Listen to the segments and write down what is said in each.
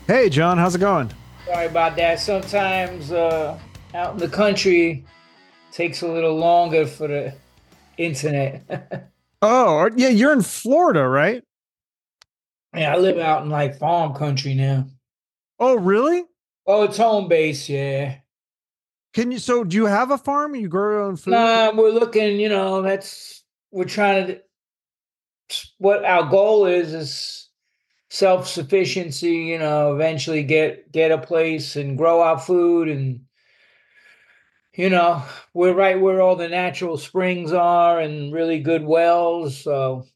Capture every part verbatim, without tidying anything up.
Hey, John, how's it going? Sorry about that. Sometimes uh, out in the country takes a little longer for the internet. Oh, yeah, you're in Florida, right? Yeah, I live out in like farm country now. Oh, really? Oh, it's home base, yeah. Can you, so do you have a farm? You grow your own food? Nah, we're looking, you know, that's we're trying to what our goal is is self-sufficiency, you know, eventually get get a place and grow our food and you know, we're right where all the natural springs are and really good wells, so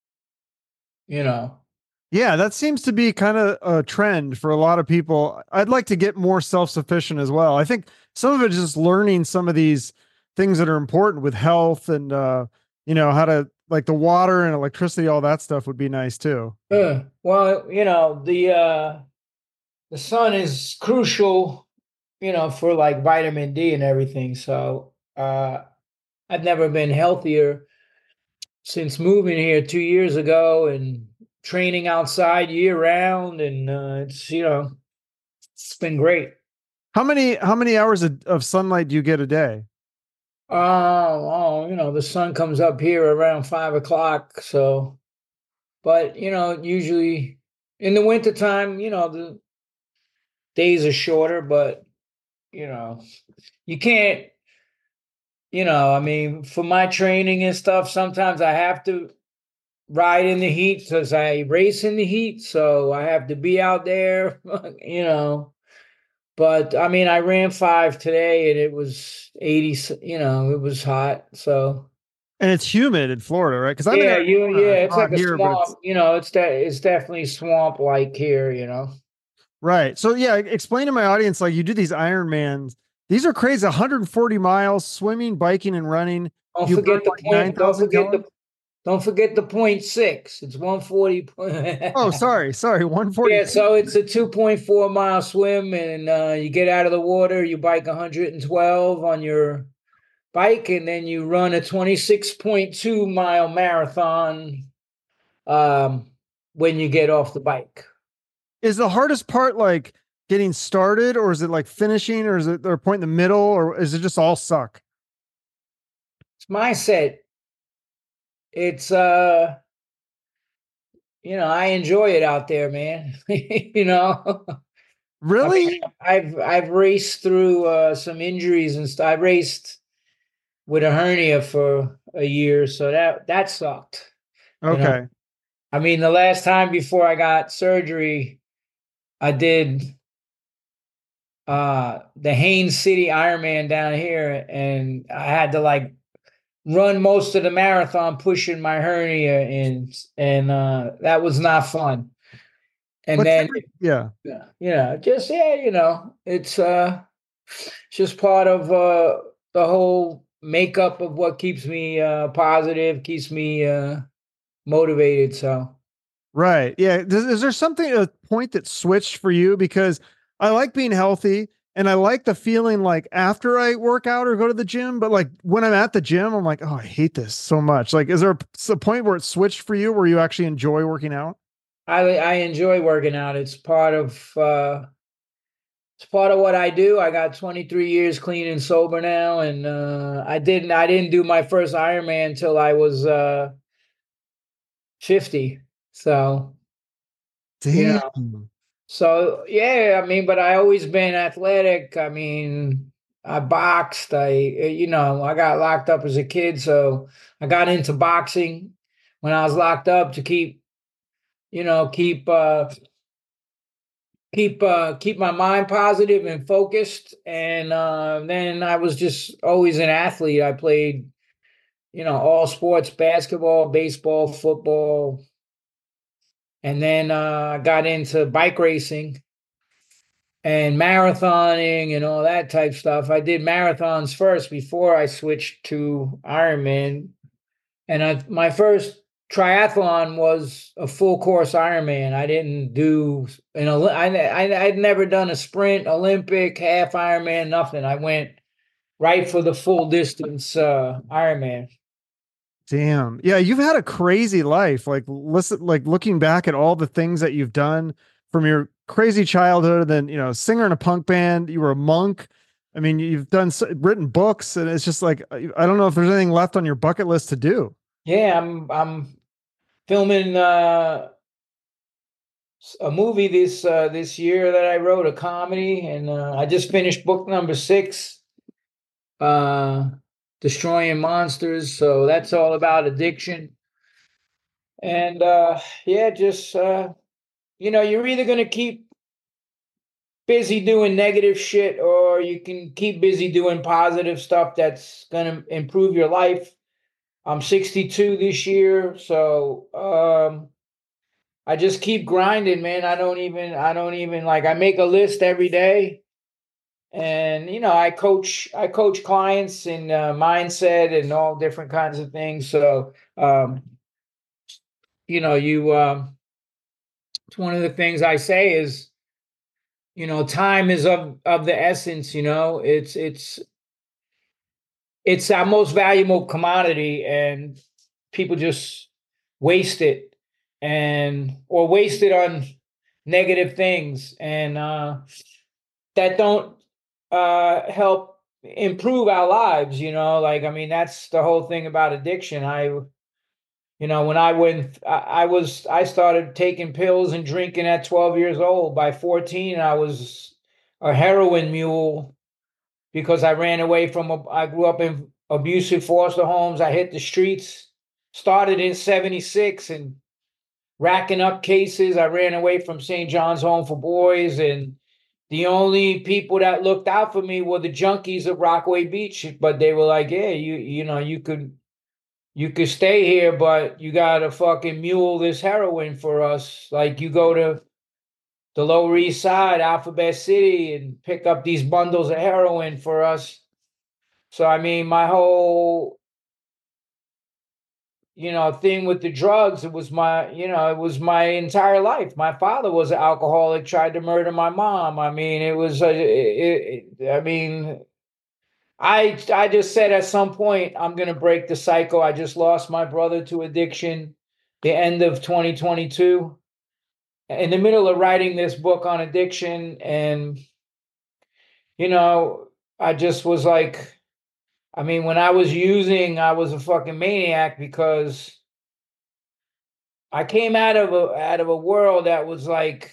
you know. Yeah, that seems to be kind of a trend for a lot of people. I'd like to get more self-sufficient as well. I think some of it is just learning some of these things that are important with health and uh, you know, how to like the water and electricity, all that stuff would be nice too. Uh, well, you know, the uh the sun is crucial, you know, for like vitamin D and everything. So, uh I've never been healthier since moving here two years ago and training outside year round and uh it's, you know, it's been great. How many how many hours of, of sunlight do you get a day? Oh, oh, you know, the sun comes up here around five o'clock, so but you know, usually in the wintertime, you know, the days are shorter, but you know, you can't, you know, I mean, for my training and stuff, sometimes I have to ride in the heat because I race in the heat. So I have to be out there, you know. But I mean, I ran five today and it was eighty, you know, it was hot. So And it's humid in Florida, right? Because I'm in yeah, you, Arizona. yeah, It's it's hot like a here, but it's swamp, you know, it's that it's definitely swamp like here, you know. right. So yeah, explain to my audience like you do these Ironmans. These are crazy. one hundred forty miles, swimming, biking, and running. Don't You burn forget the like point, don't nine thousand forget calories. the don't forget the point six. It's one forty. Oh, sorry, sorry, Yeah, one forty-two. so it's a two point four mile swim, and uh, you get out of the water, you bike one hundred twelve on your bike, and then you run a twenty-six point two mile marathon um, when you get off the bike. Is the hardest part like getting started, or is it like finishing, or is it there a point in the middle, or is it just all suck? It's mindset. It's uh, you know, I enjoy it out there, man. you know, I mean, Really? I've I've raced through uh, some injuries and stuff. I raced with a hernia for a year, so that that sucked. You know, Okay. I mean, the last time before I got surgery, I did uh the Haines City Ironman down here, and I had to like run most of the marathon pushing my hernia in, and uh that was not fun. And But then, technically, yeah. yeah, you know, just yeah, you know, it's uh just part of uh the whole makeup of what keeps me uh positive, keeps me uh motivated. So Right. Yeah. Does, is there something a point that switched for you? Because I like being healthy and I like the feeling like after I work out or go to the gym, but like when I'm at the gym, I'm like, oh, I hate this so much. Like, is there a, a point where it switched for you where you actually enjoy working out? I I enjoy working out. It's part of uh it's part of what I do. I got twenty-three years clean and sober now, and uh I didn't I didn't do my first Ironman until I was uh fifty. So, you know. Damn. So, yeah, I mean, but I always been athletic. I mean, I boxed. I you know, I got locked up as a kid, so I got into boxing when I was locked up to keep, you know, keep uh keep uh keep my mind positive and focused, and uh then I was just always an athlete. I played, you know, all sports, basketball, baseball, football, and then uh I got into bike racing and marathoning and all that type stuff. I did marathons first before I switched to Ironman, and I my first triathlon was a full course Ironman. I didn't do an I, I I'd never done a sprint, Olympic, half Ironman, nothing. I went right for the full distance uh, Ironman. Damn. Yeah, you've had a crazy life. Like listen, like looking back at all the things that you've done from your crazy childhood, and then, you know, singer in a punk band. You were a monk. I mean, you've done written books, and it's just like, I don't know if there's anything left on your bucket list to do. Yeah, I'm I'm filming uh, a movie this uh, this year that I wrote, a comedy, and uh, I just finished book number six, uh, Destroying Monsters. So that's all about addiction. And uh, yeah, just uh, you know, you're either gonna keep busy doing negative shit, or you can keep busy doing positive stuff that's gonna improve your life. I'm sixty-two this year, so um, I just keep grinding, man. I don't even, I don't even like, I make a list every day, and you know, I coach, I coach clients in uh, mindset and all different kinds of things. So, um, you know, you, um, it's one of the things I say is, you know, time is of of the essence. You know, it's it's it's our most valuable commodity, and people just waste it, and or waste it on negative things, and uh, that don't uh, help improve our lives. You know, like, I mean, that's the whole thing about addiction. I, you know, when I went, I, I was, I started taking pills and drinking at twelve years old. By fourteen, I was a heroin mule because I ran away from, a, I grew up in abusive foster homes. I hit the streets, started in seventy-six and racking up cases. I ran away from Saint John's Home for Boys, and the only people that looked out for me were the junkies of Rockaway Beach. But they were like, yeah, you, you know, you could, you could stay here, but you got to fucking mule this heroin for us. Like, you go to the Lower East Side, Alphabet City, and pick up these bundles of heroin for us. So, I mean, my whole, you know, thing with the drugs, it was my, you know, it was my entire life. My father was an alcoholic, tried to murder my mom. I mean, it was, uh, it, it, I mean, I, I just said at some point, I'm going to break the cycle. I just lost my brother to addiction the end of twenty twenty-two. In the middle of writing this book on addiction, and you know, I just was like, I mean, when I was using, I was a fucking maniac, because I came out of a out of a world that was like,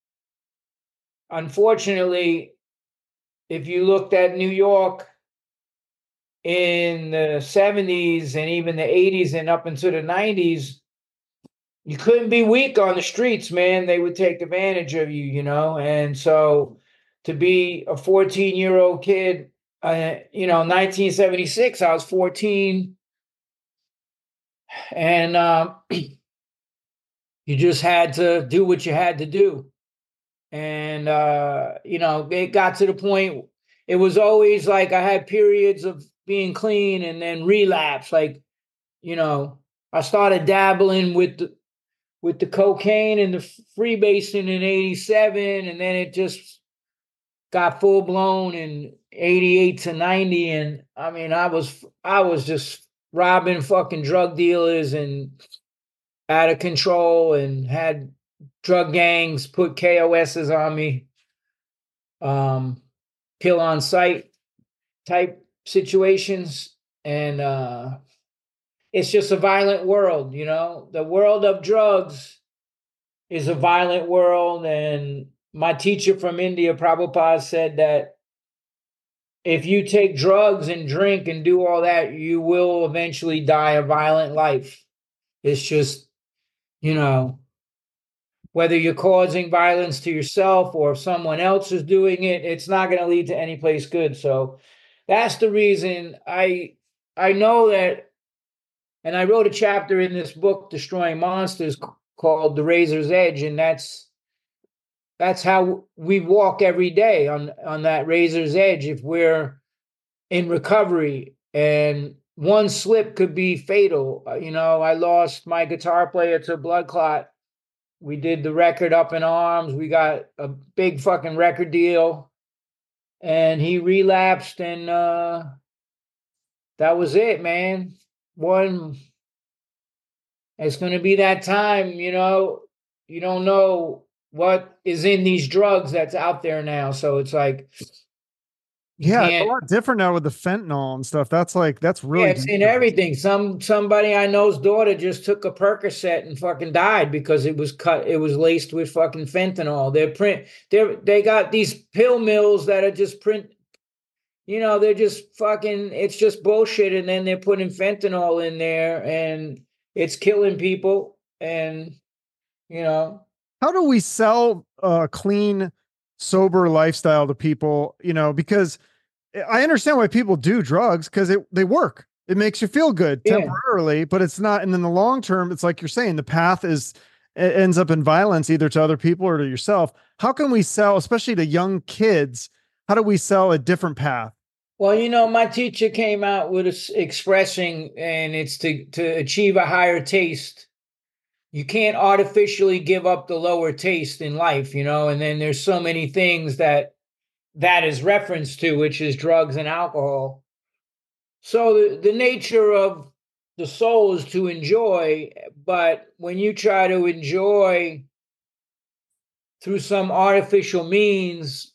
unfortunately, if you looked at New York in the seventies and even the eighties and up into the nineties, you couldn't be weak on the streets, man. They would take advantage of you, you know? And so to be a fourteen year old kid, uh, you know, nineteen seventy-six, I was fourteen, and um, you just had to do what you had to do. And, uh, you know, it got to the point, it was always like I had periods of being clean and then relapse. Like, you know, I started dabbling with the, with the cocaine and the freebasing in eighty-seven, and then it just got full blown in eighty-eight to ninety. And I mean, I was, I was just robbing fucking drug dealers and out of control, and had drug gangs put K O Ss on me, um, kill on sight type situations. And uh, it's just a violent world, you know. The world of drugs is a violent world. And my teacher from India, Prabhupada, said that if you take drugs and drink and do all that, you will eventually die a violent life. It's just, you know, whether you're causing violence to yourself or if someone else is doing it, it's not going to lead to any place good. So that's the reason I I know that, and I wrote a chapter in this book, Destroying Monsters, called The Razor's Edge, and that's that's how we walk every day, on on that razor's edge, if we're in recovery. And one slip could be fatal. Uh, You know, I lost my guitar player to blood clot. We did the record Up in Arms. We got a big fucking record deal, and he relapsed, and uh, that was it, man. One, it's going to be that time, you know. You don't know what is in these drugs that's out there now. So it's like you Yeah, it's a can't. lot different now with the fentanyl and stuff. That's like that's Yeah, really it's in dangerous. everything. Some somebody I know's daughter just took a Percocet and fucking died because it was cut. It was laced with fucking fentanyl. They're print. They they got these pill mills that are just print. You know, they're just fucking. It's just bullshit, and then they're putting fentanyl in there, and it's killing people. And you know, How do we sell a clean, sober lifestyle to people? You know, because I understand why people do drugs because it they work. It makes you feel good yeah. temporarily, but it's not. And in the long term, it's like you're saying, the path is it ends up in violence either to other people or to yourself. How can we sell, especially to young kids? How do we sell a different path? Well, you know, my teacher came out with a expressing, and it's to to achieve a higher taste. You can't artificially give up the lower taste in life, you know. And then there's so many things that that is referenced to, which is drugs and alcohol. So the, the nature of the soul is to enjoy, but when you try to enjoy through some artificial means,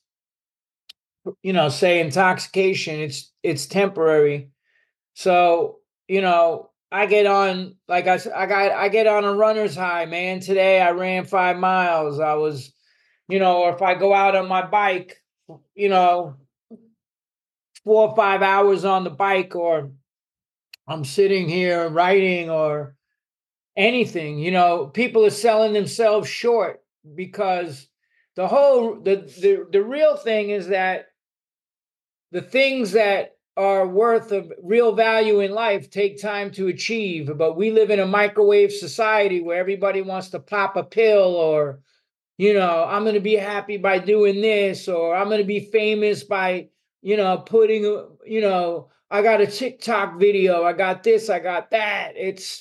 you know, say intoxication, it's it's temporary. So, you know, I get on like I I got I get on a runner's high, man. Today I ran five miles. I was, you know, or if I go out on my bike, you know, four or five hours on the bike, or I'm sitting here writing or anything, you know, people are selling themselves short because the whole the the, the real thing is that the things that are worth of real value in life take time to achieve. But we live in a microwave society where everybody wants to pop a pill, or, you know, I'm going to be happy by doing this, or I'm going to be famous by, you know, putting, you know, I got a TikTok video, I got this, I got that. It's,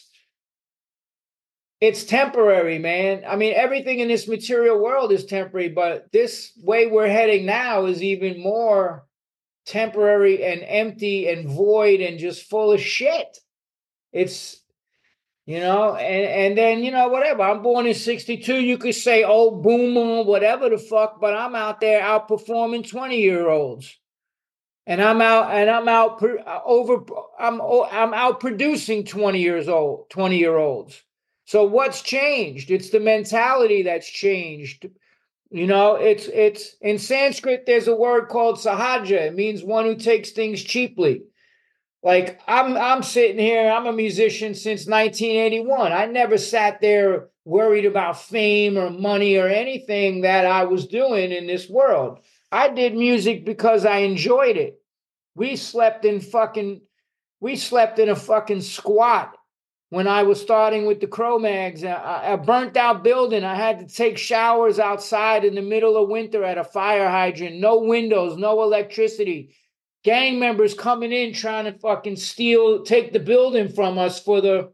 it's temporary, man. I mean, everything in this material world is temporary, but this way we're heading now is even more temporary and empty and void and just full of shit. It's, you know, and, and then, you know, whatever. I'm born in sixty-two. You could say, oh, boomer, whatever the fuck, but I'm out there outperforming twenty year olds. And I'm out and I'm out over, I'm, I'm out producing twenty years old, twenty year olds. So what's changed? It's the mentality that's changed. You know, it's it's in Sanskrit, there's a word called sahaja. It means one who takes things cheaply. Like I'm I'm sitting here, I'm a musician since nineteen eighty-one. I never sat there worried about fame or money or anything that I was doing in this world. I did music because I enjoyed it. We slept in fucking we slept in a fucking squat when I was starting with the Cro-Mags, a, a burnt out building. I had to take showers outside in the middle of winter at a fire hydrant, no windows, no electricity. Gang members coming in trying to fucking steal, take the building from us for the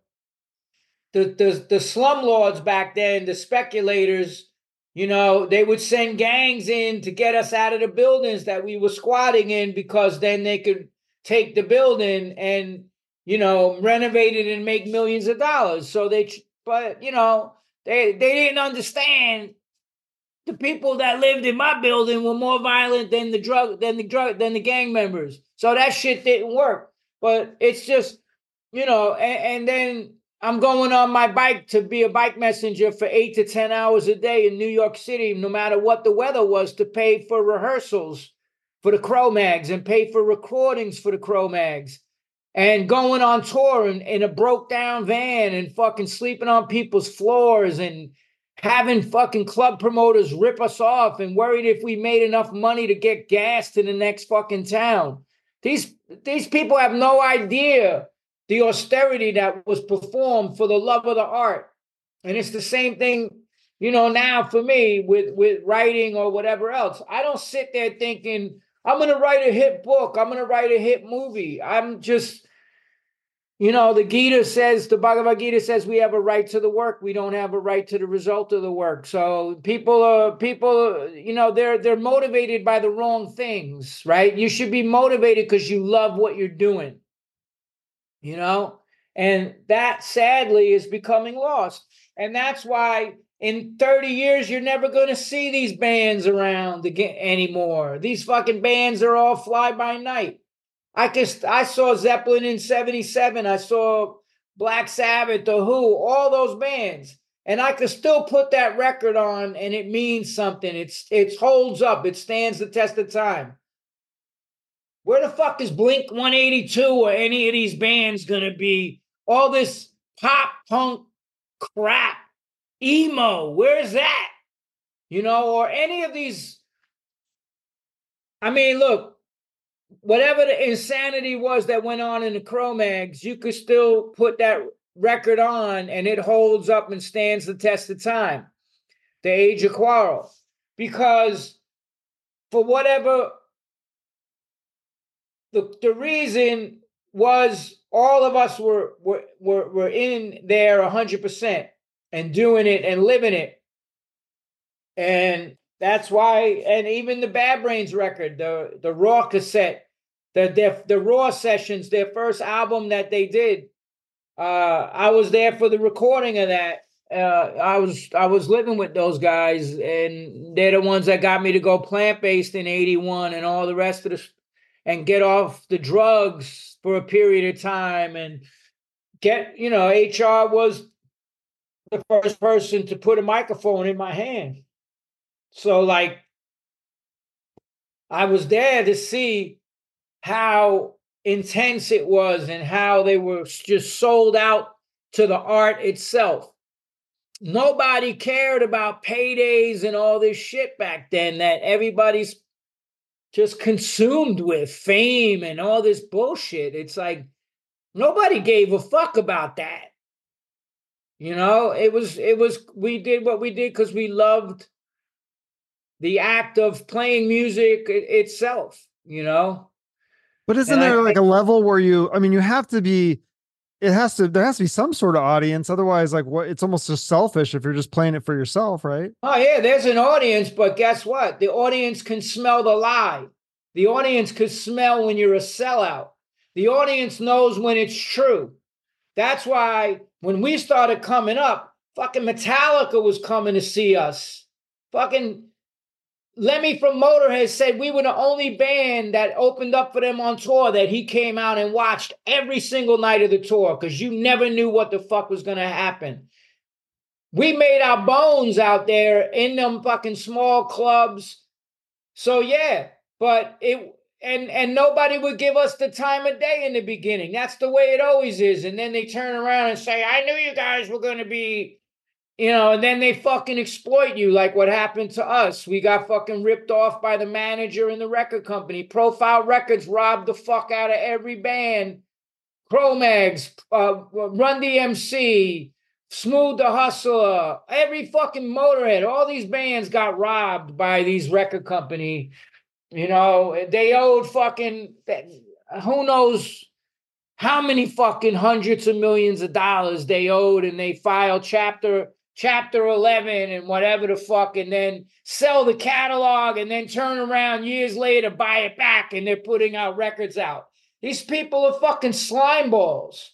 the the, the slum lords back then, the speculators. You know, they would send gangs in to get us out of the buildings that we were squatting in, because then they could take the building and, you know, renovate it and make millions of dollars. So they, but, you know, they, they didn't understand the people that lived in my building were more violent than the drug, than the drug, than the gang members. So that shit didn't work. But it's just, you know, and, and then I'm going on my bike to be a bike messenger for eight to ten hours a day in New York City, no matter what the weather was, to pay for rehearsals for the Cro-Mags and pay for recordings for the Cro-Mags, and going on tour in, in a broke down van and fucking sleeping on people's floors and having fucking club promoters rip us off and worried if we made enough money to get gas to the next fucking town. These, these people have no idea the austerity that was performed for the love of the art. And it's the same thing, you know, now for me with, with writing or whatever else. I don't sit there thinking, I'm going to write a hit book, I'm going to write a hit movie. I'm just, you know, the Gita says, the Bhagavad Gita says we have a right to the work. We don't have a right to the result of the work. So people are, people, you know, they're, they're motivated by the wrong things, right? You should be motivated because you love what you're doing. You know, and that sadly is becoming lost. And that's why in thirty years, you're never going to see these bands around again anymore. These fucking bands are all fly by night. I just, I saw Zeppelin in seventy-seven. I saw Black Sabbath, The Who, all those bands. And I could still put that record on and it means something. It's, it holds up. It stands the test of time. Where the fuck is Blink one eighty-two or any of these bands going to be? All this pop punk crap, emo, where's that? You know, or any of these. I mean, look, whatever the insanity was that went on in the Cro-Mags, you could still put that record on and it holds up and stands the test of time. The Age of Quarrel. Because for whatever the, the reason was, all of us were, were, were, were in there one hundred percent and doing it and living it. And that's why, and even the Bad Brains record, the, the Raw cassette, the, the, the Raw sessions, their first album that they did, uh, I was there for the recording of that. Uh, I was I was living with those guys, and they're the ones that got me to go plant-based in eighty-one and all the rest of the, and get off the drugs for a period of time and get, you know, H R was the first person to put a microphone in my hand. So, like, I was there to see how intense it was and how they were just sold out to the art itself. Nobody cared about paydays and all this shit back then that everybody's just consumed with, fame and all this bullshit. It's like nobody gave a fuck about that. You know, it was, it was, we did what we did because we loved the act of playing music itself, you know? But isn't And there I like think, a level where you, I mean, you have to be, it has to, there has to be some sort of audience. Otherwise, like what, it's almost just selfish if you're just playing it for yourself, right? oh yeah, there's an audience, but guess what? The audience can smell the lie. The audience can smell when you're a sellout. The audience knows when it's true. That's why when we started coming up, fucking Metallica was coming to see us. Fucking Lemmy from Motorhead said we were the only band that opened up for them on tour that he came out and watched every single night of the tour because you never knew what the fuck was going to happen. We made our bones out there in them fucking small clubs. So yeah, but it, and, and nobody would give us the time of day in the beginning. That's the way it always is. And then they turn around and say, I knew you guys were going to be, you know, and then they fucking exploit you like what happened to us. We got fucking ripped off by the manager in the record company. Profile Records robbed the fuck out of every band. Cro-Mags, uh, Run D M C, Smooth the Hustler, every fucking Motorhead. All these bands got robbed by these record company. You know, they owed fucking, who knows how many fucking hundreds of millions of dollars they owed, and they filed chapter chapter eleven and whatever the fuck, and then sell the catalog and then turn around years later, buy it back, and they're putting out records out. These people are fucking slime balls.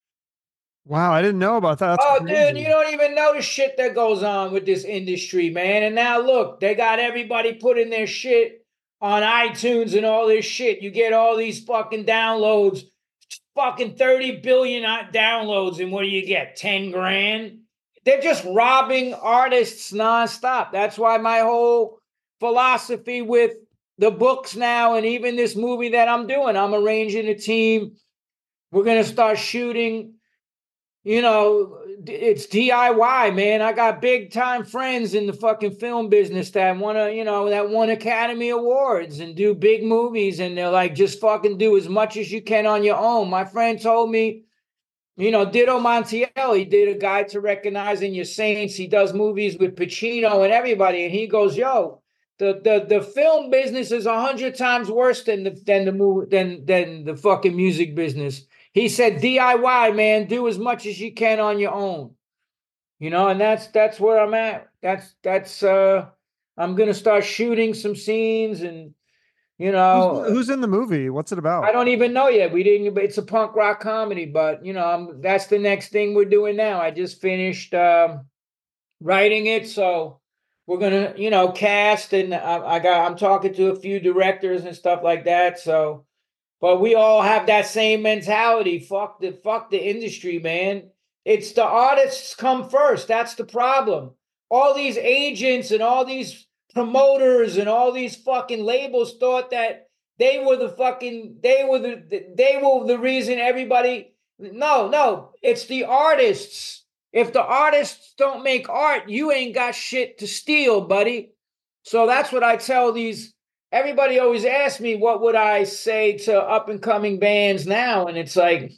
Wow, I didn't know about that. That's oh, crazy. dude, you don't even know the shit that goes on with this industry, man. And now look, they got everybody putting their shit on iTunes and all this shit. You get all these fucking downloads, fucking thirty billion downloads, and what do you get? ten grand? They're just robbing artists nonstop. That's why my whole philosophy with the books now, and even this movie that I'm doing, I'm arranging a team. We're going to start shooting. You know, it's D I Y, man. I got big time friends in the fucking film business that want to, you know, that won Academy Awards and do big movies. And they're like, just fucking do as much as you can on your own. My friend told me, you know, Ditto Montiel, he did a Guide to Recognizing Your Saints. He does movies with Pacino and everybody. And he goes, yo, the the the film business is a hundred times worse than the than the movie than than the fucking music business. He said, D I Y, man, do as much as you can on your own. You know, and that's that's where I'm at. That's that's uh I'm gonna start shooting some scenes, and you know, who's, who's in the movie? What's it about? I don't even know yet. We didn't. It's a punk rock comedy, but you know, I'm, that's the next thing we're doing now. I just finished um, writing it. So we're gonna, you know, cast, and I, I got I'm talking to a few directors and stuff like that. So, but we all have that same mentality. Fuck the fuck the industry, man. It's the artists come first. That's the problem. All these agents and all these promoters and all these fucking labels thought that they were the fucking they were the they were the reason everybody. No, no, it's the artists. If the artists don't make art, you ain't got shit to steal, buddy. So that's what I tell these. Everybody always asks me, what would I say to up and coming bands now? And it's like,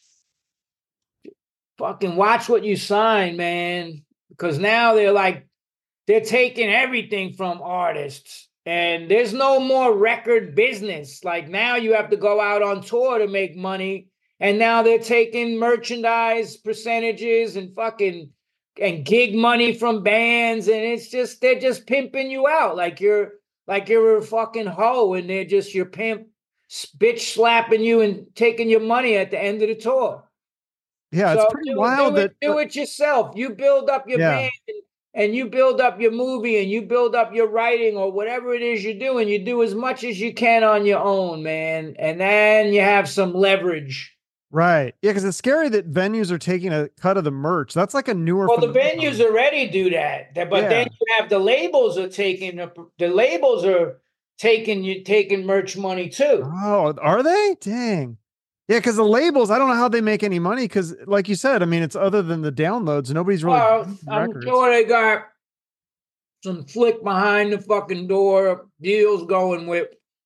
fucking watch what you sign, man. Because now they're like, they're taking everything from artists. And there's no more record business. Like now you have to go out on tour to make money. And now they're taking merchandise percentages and fucking and gig money from bands. And it's just, they're just pimping you out. Like you're, like you're a fucking hoe and they're just your pimp bitch slapping you and taking your money at the end of the tour. Yeah, So it's pretty do, wild do that it, do it yourself. You build up your yeah. band and, and you build up your movie and you build up your writing or whatever it is you're doing. You do as much as you can on your own, man. And then you have some leverage. Right. Yeah, because it's scary that venues are taking a cut of the merch. That's like a newer. Well, the venues already do that, but yeah. Then you have the labels are taking the labels are taking you taking merch money too. Oh, are they? Dang. Yeah, because the labels, I don't know how they make any money. Because, like you said, I mean, it's other than the downloads. Nobody's really. Well, I'm records. Sure they got some flick behind the fucking door deals going with,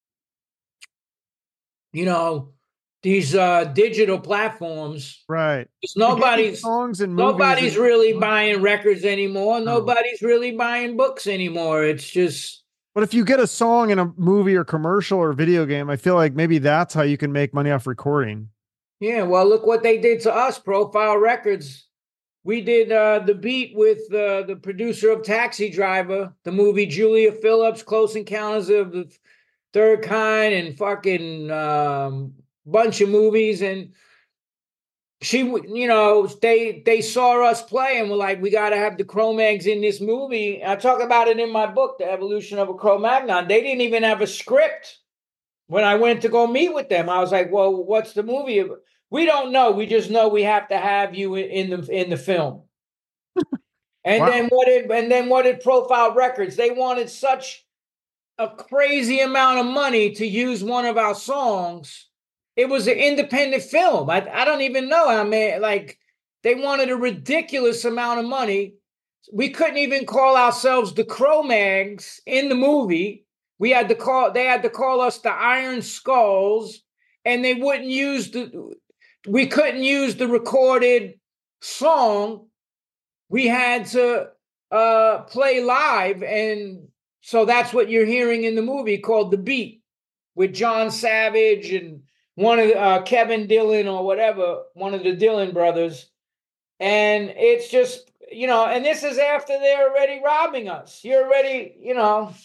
you know, these uh, digital platforms. Right. Nobody's songs and nobody's and- really buying records anymore. Oh. Nobody's really buying books anymore. It's just. But if you get a song in a movie or commercial or video game, I feel like maybe that's how you can make money off recording. Yeah, well, look what they did to us, Profile Records. We did uh, the beat with uh, the producer of Taxi Driver, the movie Julia Phillips, Close Encounters of the Third Kind, and fucking um, bunch of movies. And she, you know, they they saw us play and were like, we got to have the Cro-Mags in this movie. I talk about it in my book, The Evolution of a Cro-Magnon. They didn't even have a script when I went to go meet with them. I was like, well, what's the movie? We don't know. We just know we have to have you in the in the film. And wow. then what did and then what did Profile Records? They wanted such a crazy amount of money to use one of our songs. It was an independent film. I, I don't even know. I mean, like, they wanted a ridiculous amount of money. We couldn't even call ourselves the Cro-Mags in the movie. We had to call, they had to call us the Iron Skulls, and they wouldn't use the, we couldn't use the recorded song. We had to uh, play live. And so that's what you're hearing in the movie called The Beat with John Savage and one of the, uh, Kevin Dillon or whatever, one of the Dillon brothers. And it's just, you know, and this is after they're already robbing us. You're already, you know,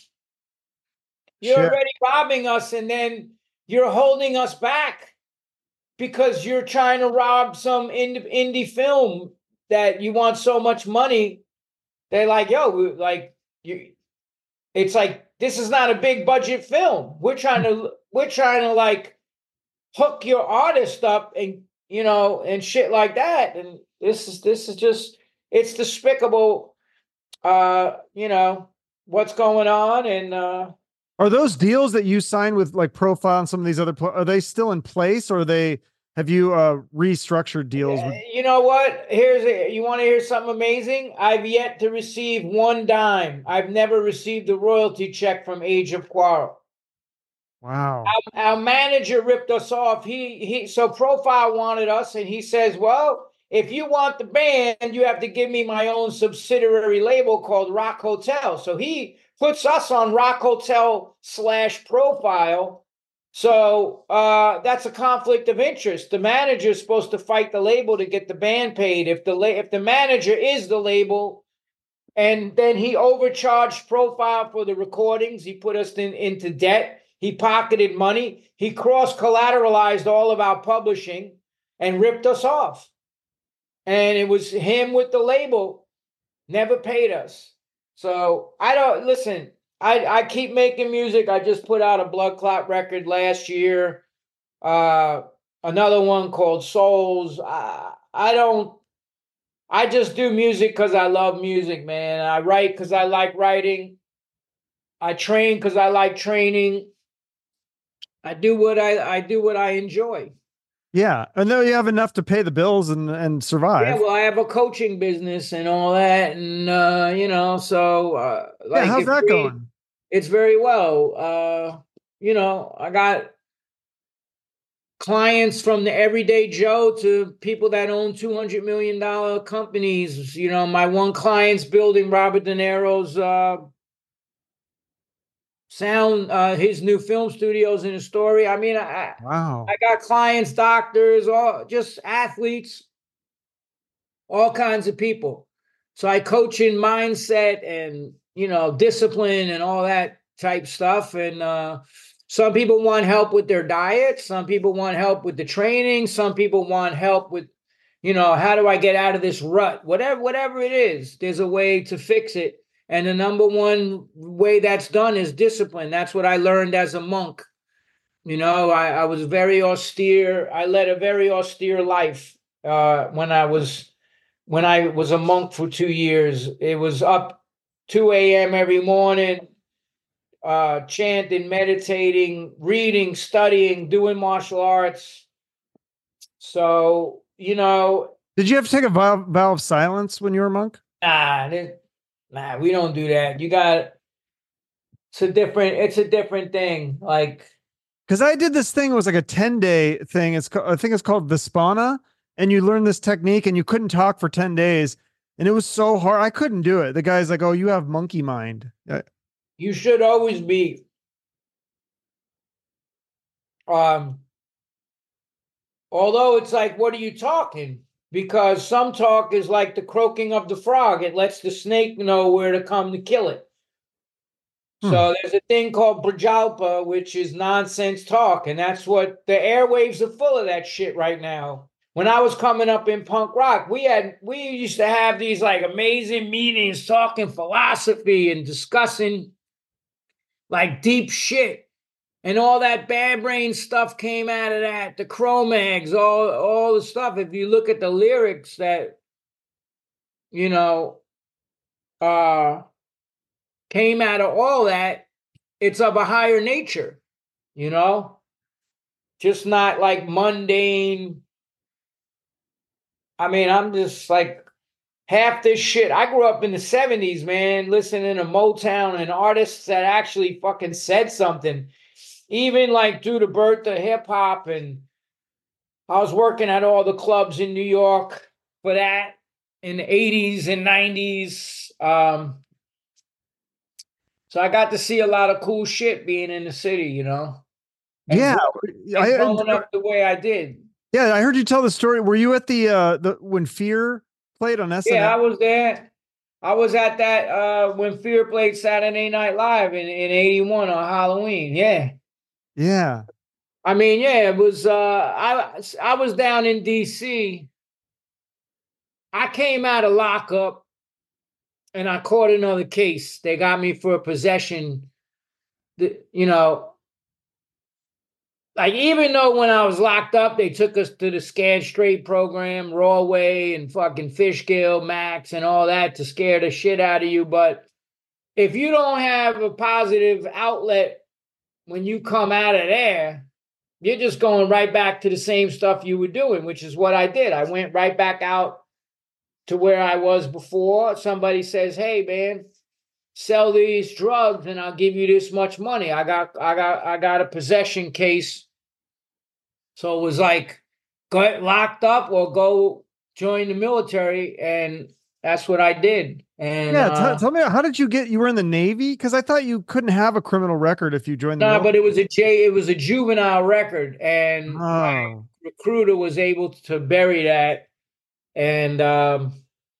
you're sure. already robbing us, and then you're holding us back because you're trying to rob some indie, indie film that you want so much money. They're like, yo, like, you, it's like, this is not a big budget film. We're trying to, we're trying to like, hook your artist up and, you know, and shit like that. And this is, this is just, it's despicable, uh, you know, what's going on. And, uh, are those deals that you signed with like Profile and some of these other, are they still in place, or are they, have you, uh, restructured deals? With- you know what? Here's a, you want to hear something amazing? I've yet to receive one dime. I've never received a royalty check from Age of Quarrel. Wow. Our, our manager ripped us off. He he so Profile wanted us, and he says, well, if you want the band, you have to give me my own subsidiary label called Rock Hotel. So he puts us on Rock Hotel slash Profile. So uh, that's a conflict of interest. The manager is supposed to fight the label to get the band paid. If the la- if the manager is the label, and then he overcharged Profile for the recordings, he put us in, into debt. He pocketed money. He cross-collateralized all of our publishing and ripped us off. And it was him with the label Never paid us. So I don't listen. I, I keep making music. I just put out a Blood Clot record last year. Uh, another one called Souls. I, I don't. I just do music because I love music, man. I write because I like writing. I train because I like training. I do what I I do what I enjoy. Yeah. And then you have enough to pay the bills and and Yeah, survive. well, I have a coaching business and all that, and uh, you know, so uh, Yeah, like how's if that we, going? it's very well. Uh, you know, I got clients from the everyday Joe to people that own two hundred million dollar companies. You know, my one client's building Robert De Niro's uh, sound, uh, his new film studios in Astoria. I mean, I Wow. I got clients, doctors, all just athletes, all kinds of people. So I coach in mindset and, you know, discipline and all that type stuff. And uh, some people want help with their diet. Some people want help with the training. Some people want help with, you know, how do I get out of this rut? Whatever, whatever it is, there's a way to fix it. And the number one way that's done is discipline. That's what I learned as a monk. You know, I, I was very austere. I led a very austere life uh, when I was when I was a monk for two years. It was up two a m every morning, uh, chanting, meditating, reading, studying, doing martial arts. So, you know, Did you have to take a vow, vow of silence when you were a monk? nah, nah, we don't do that. You got it's a different it's a different thing. Like, Because I did this thing, it was like a ten day thing. It's I think it's called Vispana. And you learn this technique and you couldn't talk for ten days. And it was so hard. I couldn't do it. The guy's like, oh, you have monkey mind. Uh, you should always be um although it's like, what are you talking? Because some talk is like the croaking of the frog. It lets the snake know where to come to kill it. hmm. So there's a thing called Prajalpa, which is nonsense talk. And that's what the airwaves are full of that shit right now. When I was coming up in punk rock, we had we used to have these like amazing meetings talking philosophy and discussing like deep shit. And all that bad brain stuff came out of that, the Cro-Mags, all all the stuff. If you look at the lyrics that, you know, uh came out of all that, it's of a higher nature, you know, just not like mundane. I mean, I'm just like half this shit. I grew up in the seventies, man, listening to Motown and artists that actually fucking said something, even like through the birth of hip hop. And I was working at all the clubs in New York for that in the eighties and nineties. Um, so I got to see a lot of cool shit being in the city, you know, and, Yeah. grow, and I, growing up the way I did. yeah, I heard you tell the story. Were you at the uh the when Fear played on Yeah, I S N L? was there. I was at that uh, when Fear played Saturday Night Live in, in eighty-one on Halloween. Yeah. Yeah. I mean, yeah, it was uh I I was down in D C. I came out of lockup and I caught another case. They got me for possession. The, you know, like even though when I was locked up, they took us to the Scared Straight program, Rawway and fucking Fishkill, Max, and all that to scare the shit out of you. But if you don't have a positive outlet when you come out of there, you're just going right back to the same stuff you were doing, which is what I did. I went right back out to where I was before. Somebody says, "Hey, man, sell these drugs and I'll give you this much money." I got, I got, I got a possession case. So it was like, get locked up or go join the military, and that's what I did. And Yeah, t- uh, tell me, how did you get you were in the Navy? Because I thought you couldn't have a criminal record if you joined the no, military. but it was a J, it was a juvenile record, and my Oh, recruiter was able to bury that. And um,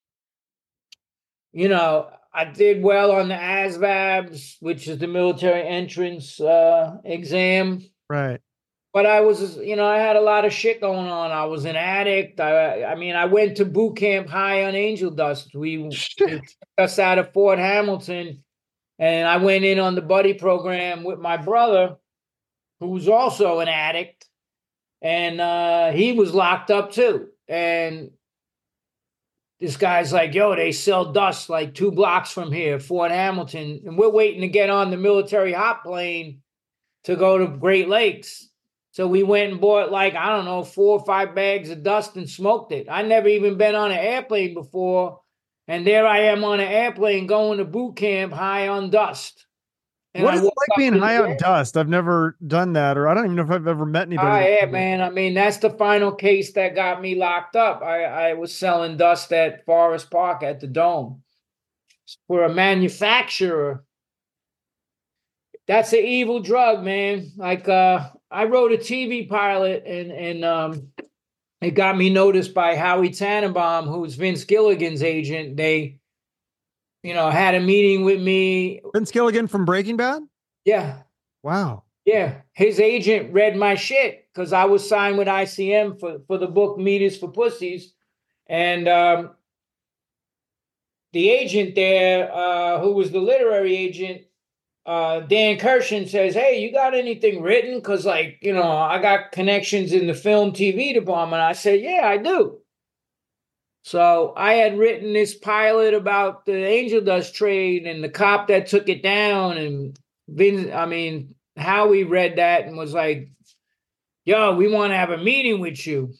you know, I did well on the A S V A Bs, which is the military entrance uh, exam. right. but I was, you know, I had a lot of shit going on. I was an addict. I, I mean, I went to boot camp high on angel dust. We they Shit. took us out of Fort Hamilton, and I went in on the buddy program with my brother, who's also an addict, and uh, he was locked up too. And this guy's like, yo, they sell dust like two blocks from here, Fort Hamilton. And we're waiting to get on the military hot plane to go to Great Lakes. So we went and bought like, I don't know, four or five bags of dust and smoked it. I never even been on an airplane before. And there I am on an airplane going to boot camp high on dust. And What I is it woke like up being in high the on dust? I've never done that, or I don't even know if I've ever met anybody. Ah, that yeah, did that. man. I mean, that's the final case that got me locked up. I, I was selling dust at Forest Park at the Dome for a manufacturer. That's an evil drug, man. Like, uh, I wrote a T V pilot, and and um, it got me noticed by Howie Tannenbaum, who's Vince Gilligan's agent. They, you know, had a meeting with me. Vince Gilligan from Breaking Bad? Yeah, Wow. yeah. His agent read my shit because I was signed with I C M for, for the book Meters for Pussies. And um, the agent there, uh, who was the literary agent, uh, Dan Kirshen, says, hey, you got anything written? Because, like, you know, I got connections in the film T V department. I said, yeah, I do. So I had written this pilot about the angel dust trade and the cop that took it down. And Vince, I mean, Howie read that and was like, yo, we want to have a meeting with you.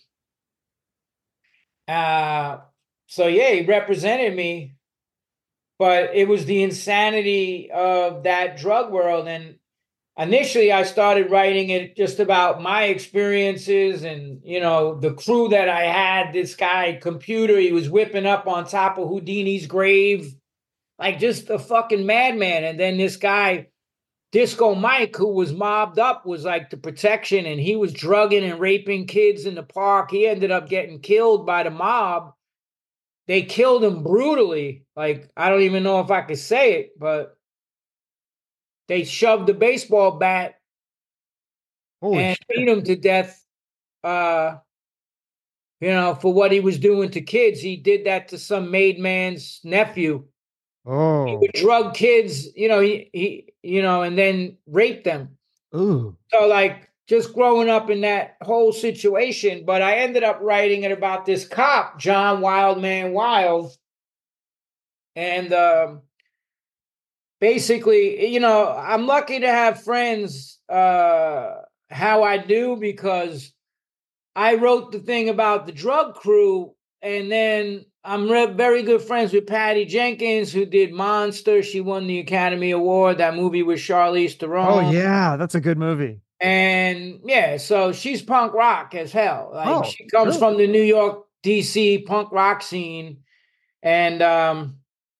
Uh, so, yeah, he represented me. But it was the insanity of that drug world. And initially, I started writing it just about my experiences and, you know, the crew that I had. This guy, Computer, he was whipping up on top of Houdini's grave, like just a fucking madman. And then this guy, Disco Mike, who was mobbed up, was like the protection, and he was drugging and raping kids in the park. He ended up getting killed by the mob. They killed him brutally. Like, I don't even know if I could say it, but they shoved the baseball bat Holy and shit. beat him to death, uh, you know, for what he was doing to kids. He did that to some made man's nephew. He Oh. would drug kids, you know, he, he you know, and then rape them. Ooh. So, like, just growing up in that whole situation. But I ended up writing it about this cop, John Wildman Wild. And um, basically, you know, I'm lucky to have friends uh, how I do, because I wrote the thing about the drug crew, and then I'm re- very good friends with Patty Jenkins, who did Monster. She won the Academy Award, that movie with Charlize Theron. Oh, yeah. That's a good movie. And yeah, so she's punk rock as hell. Like, Oh, she comes really? from the New York, D C punk rock scene. And um,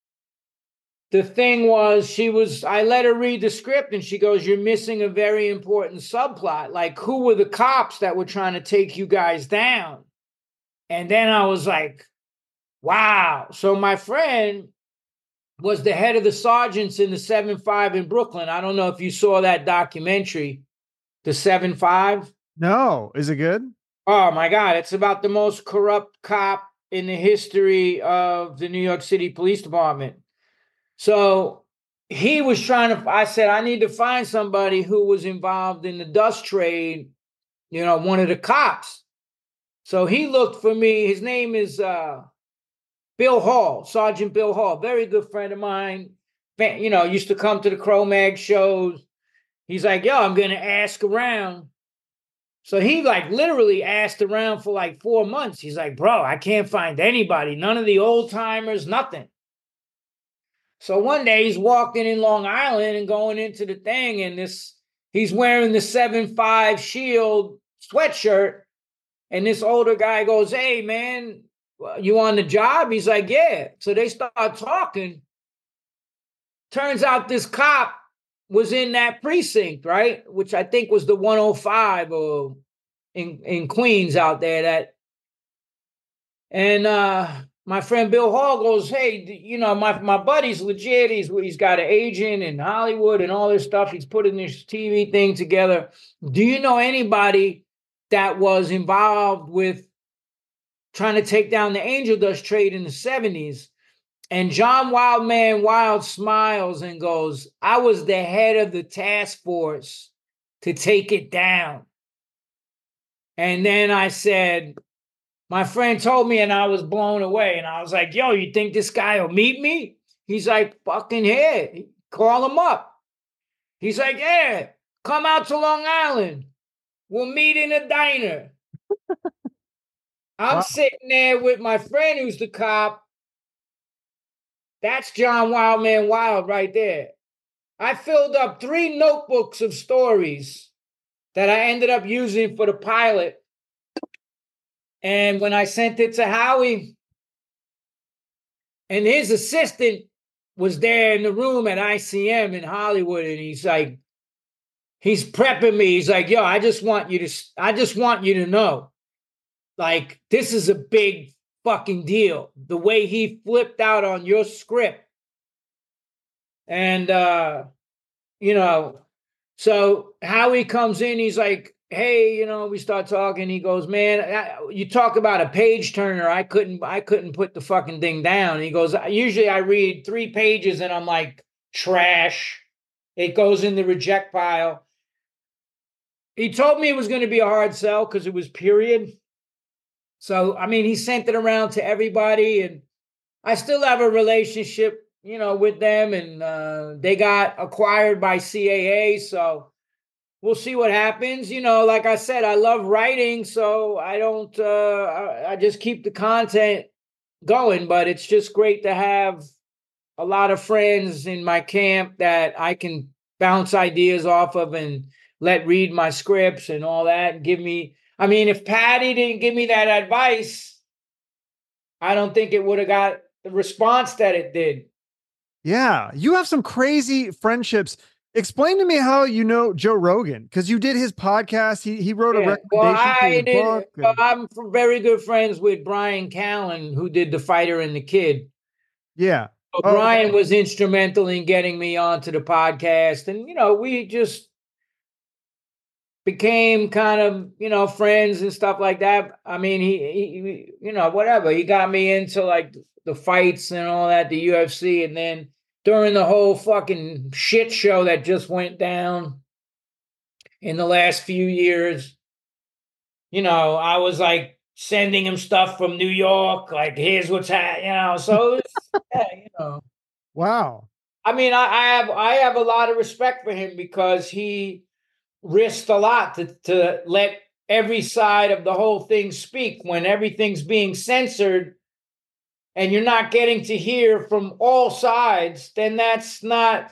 the thing was, she was, I let her read the script, and she goes, you're missing a very important subplot. Like, who were the cops that were trying to take you guys down? And then I was like, wow. So my friend was the head of the sergeants in the seven five in Brooklyn. I don't know if you saw that documentary, The seven five. No. Is it good? Oh my God. It's about the most corrupt cop in the history of the New York City Police Department. So he was trying to, I said, I need to find somebody who was involved in the dust trade, you know, one of the cops. So he looked for me. His name is uh, Bill Hall, Sergeant Bill Hall, very good friend of mine. You know, used to come to the Cro-Mag shows. He's like, yo, I'm going to ask around. So he like literally asked around for like four months. He's like, bro, I can't find anybody. None of the old timers, nothing. So one day he's walking in Long Island and going into the thing, and this he's wearing the seven five Shield sweatshirt. And this older guy goes, hey, man, you on the job? He's like, yeah. So they start talking. Turns out this cop was in that precinct, right? Which I think was the one oh five or in, in Queens out there. That And uh, my friend Bill Hall goes, hey, you know, my, my buddy's legit. He's, he's got an agent in Hollywood and all this stuff. He's putting this T V thing together. Do you know anybody that was involved with trying to take down the angel dust trade in the seventies? And John Wildman Wild smiles and goes, I was the head of the task force to take it down. And then I said, my friend told me, and I was blown away. And I was like, yo, you think this guy will meet me? He's like, fucking here. Call him up. He's like, yeah, come out to Long Island. We'll meet in a diner. I'm wow. sitting there with my friend who's the cop. That's John Wildman Wild right there. I filled up three notebooks of stories that I ended up using for the pilot. And when I sent it to Howie, and his assistant was there in the room at I C M in Hollywood, and he's like, he's prepping me. He's like, yo, I just want you to, I just want you to know, like, this is a big fucking deal. The way he flipped out on your script. And, uh, you know, so Howie comes in, he's like, hey, you know, we start talking. He goes, man, I, you talk about a page turner. I couldn't, I couldn't put the fucking thing down. He goes, usually I read three pages and I'm like, trash. It goes in the reject pile. He told me it was going to be a hard sell because it was period. So, I mean, he sent it around to everybody, and I still have a relationship, you know, with them, and uh, they got acquired by C A A. So we'll see what happens. You know, like I said, I love writing, so I don't, uh, I, I just keep the content going, but it's just great to have a lot of friends in my camp that I can bounce ideas off of and let read my scripts and all that and give me, I mean, if Patty didn't give me that advice, I don't think it would have got the response that it did. Yeah. You have some crazy friendships. Explain to me how you know Joe Rogan, because you did his podcast. He he wrote yeah. a recommendation well, I for his did, book. And... well, I'm very good friends with Brian Callen, who did The Fighter and the Kid. Yeah. So oh, Brian okay. was instrumental in getting me onto the podcast. And, you know, we just became kind of, you know, friends and stuff like that. I mean, he, he, you know, whatever. He got me into like the fights and all that, the U F C. And then during the whole fucking shit show that just went down in the last few years, you know, I was like sending him stuff from New York, like, here's what's happening, you know. So, it's, yeah, you know. Wow. I mean, I, I have I have a lot of respect for him because he risked a lot to, to let every side of the whole thing speak when everything's being censored and you're not getting to hear from all sides. Then that's not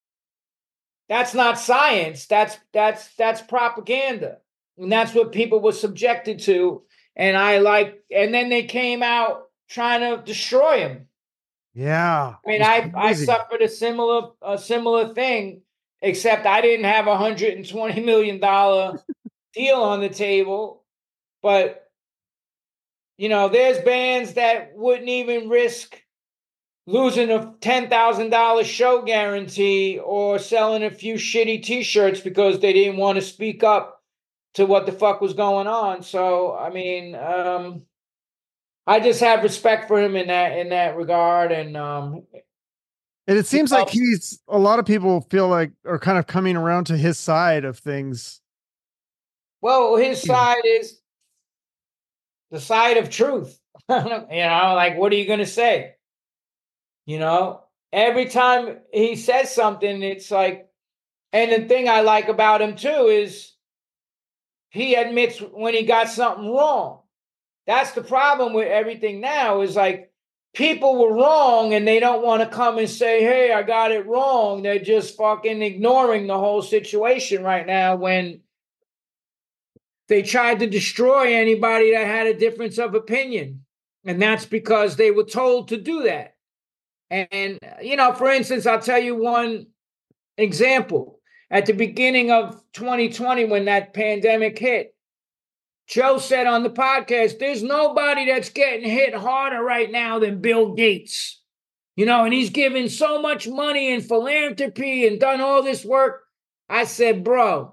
that's not science. That's that's that's propaganda. And that's what people were subjected to. And I like, and then they came out trying to destroy him. Yeah. I mean, I, I suffered a similar a similar thing. Except I didn't have a one hundred twenty million dollars deal on the table. But, you know, there's bands that wouldn't even risk losing a ten thousand dollars show guarantee or selling a few shitty T-shirts because they didn't want to speak up to what the fuck was going on. So, I mean, um, I just have respect for him in that in that regard. And um And it seems like he's, a lot of people feel like are kind of coming around to his side of things. Well, his side is the side of truth. You know, like, what are you going to say? You know, every time he says something, it's like, and the thing I like about him too is he admits when he got something wrong. That's the problem with everything now is like, people were wrong and they don't want to come and say, hey, I got it wrong. They're just fucking ignoring the whole situation right now when they tried to destroy anybody that had a difference of opinion. And that's because they were told to do that. And, you know, for instance, I'll tell you one example. At the beginning of twenty twenty, when that pandemic hit, Joe said on the podcast, there's nobody that's getting hit harder right now than Bill Gates. You know, and he's given so much money in philanthropy and done all this work. I said, bro,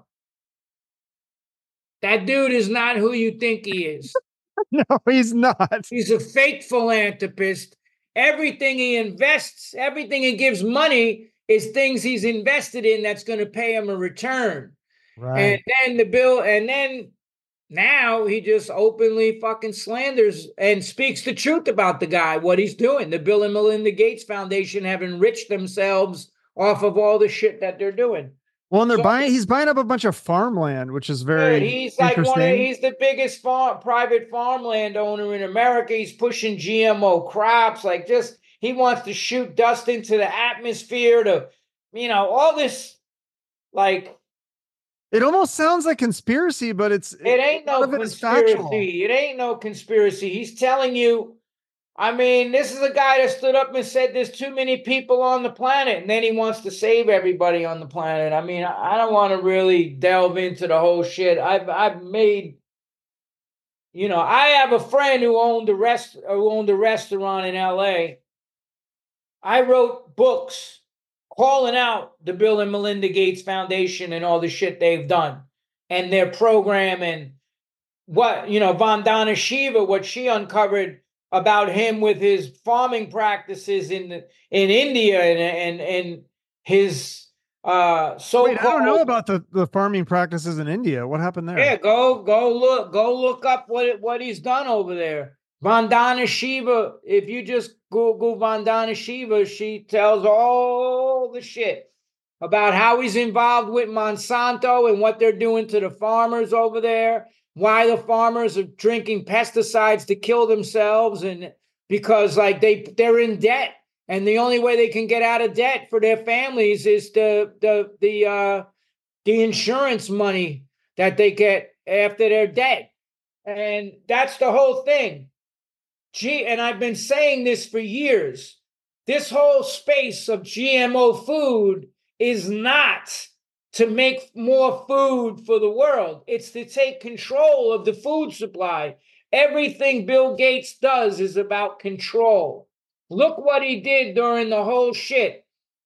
that dude is not who you think he is. No, he's not. He's a fake philanthropist. Everything he invests, everything he gives money is things he's invested in that's going to pay him a return. Right. And then the bill, and then now he just openly fucking slanders and speaks the truth about the guy, what he's doing. The Bill and Melinda Gates Foundation have enriched themselves off of all the shit that they're doing. Well, and they're So- buying, he's buying up a bunch of farmland, which is very Yeah, he's like one of, interesting. he's the biggest farm, private farmland owner in America. He's pushing G M O crops, like just he wants to shoot dust into the atmosphere to, you know, all this like It almost sounds like conspiracy, but it's it ain't no none of it is factual. conspiracy. It ain't no conspiracy. He's telling you. I mean, this is a guy that stood up and said there's too many people on the planet, and then he wants to save everybody on the planet. I mean, I I don't want to really delve into the whole shit. I've I've made, you know, I have a friend who owned a rest who owned a restaurant in L A. I wrote books calling out the Bill and Melinda Gates Foundation and all the shit they've done and their program and what, you know, Vandana Shiva, what she uncovered about him with his farming practices in the, in India and and and his uh so-called. Wait, I don't know about the, the farming practices in India. What happened there? Yeah, go go look go look up what what he's done over there. Vandana Shiva, if you just Google Vandana Shiva, she tells all the shit about how he's involved with Monsanto and what they're doing to the farmers over there, why the farmers are drinking pesticides to kill themselves, and because like they they're in debt, and the only way they can get out of debt for their families is the the the uh the insurance money that they get after they're dead. And that's the whole thing. Gee, and I've been saying this for years. This whole space of G M O food is not to make more food for the world. It's to take control of the food supply. Everything Bill Gates does is about control. Look what he did during the whole shit.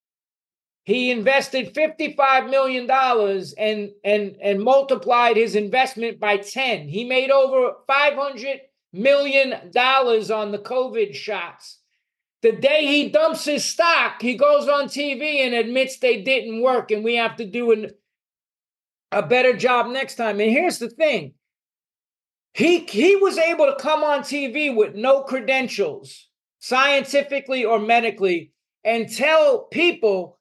He invested fifty-five million dollars and, and, and multiplied his investment by ten. He made over five hundred million dollars on the COVID shots. The day he dumps his stock, he goes on T V and admits they didn't work and we have to do an, a better job next time. And here's the thing. He, he was able to come on T V with no credentials, scientifically or medically, and tell people,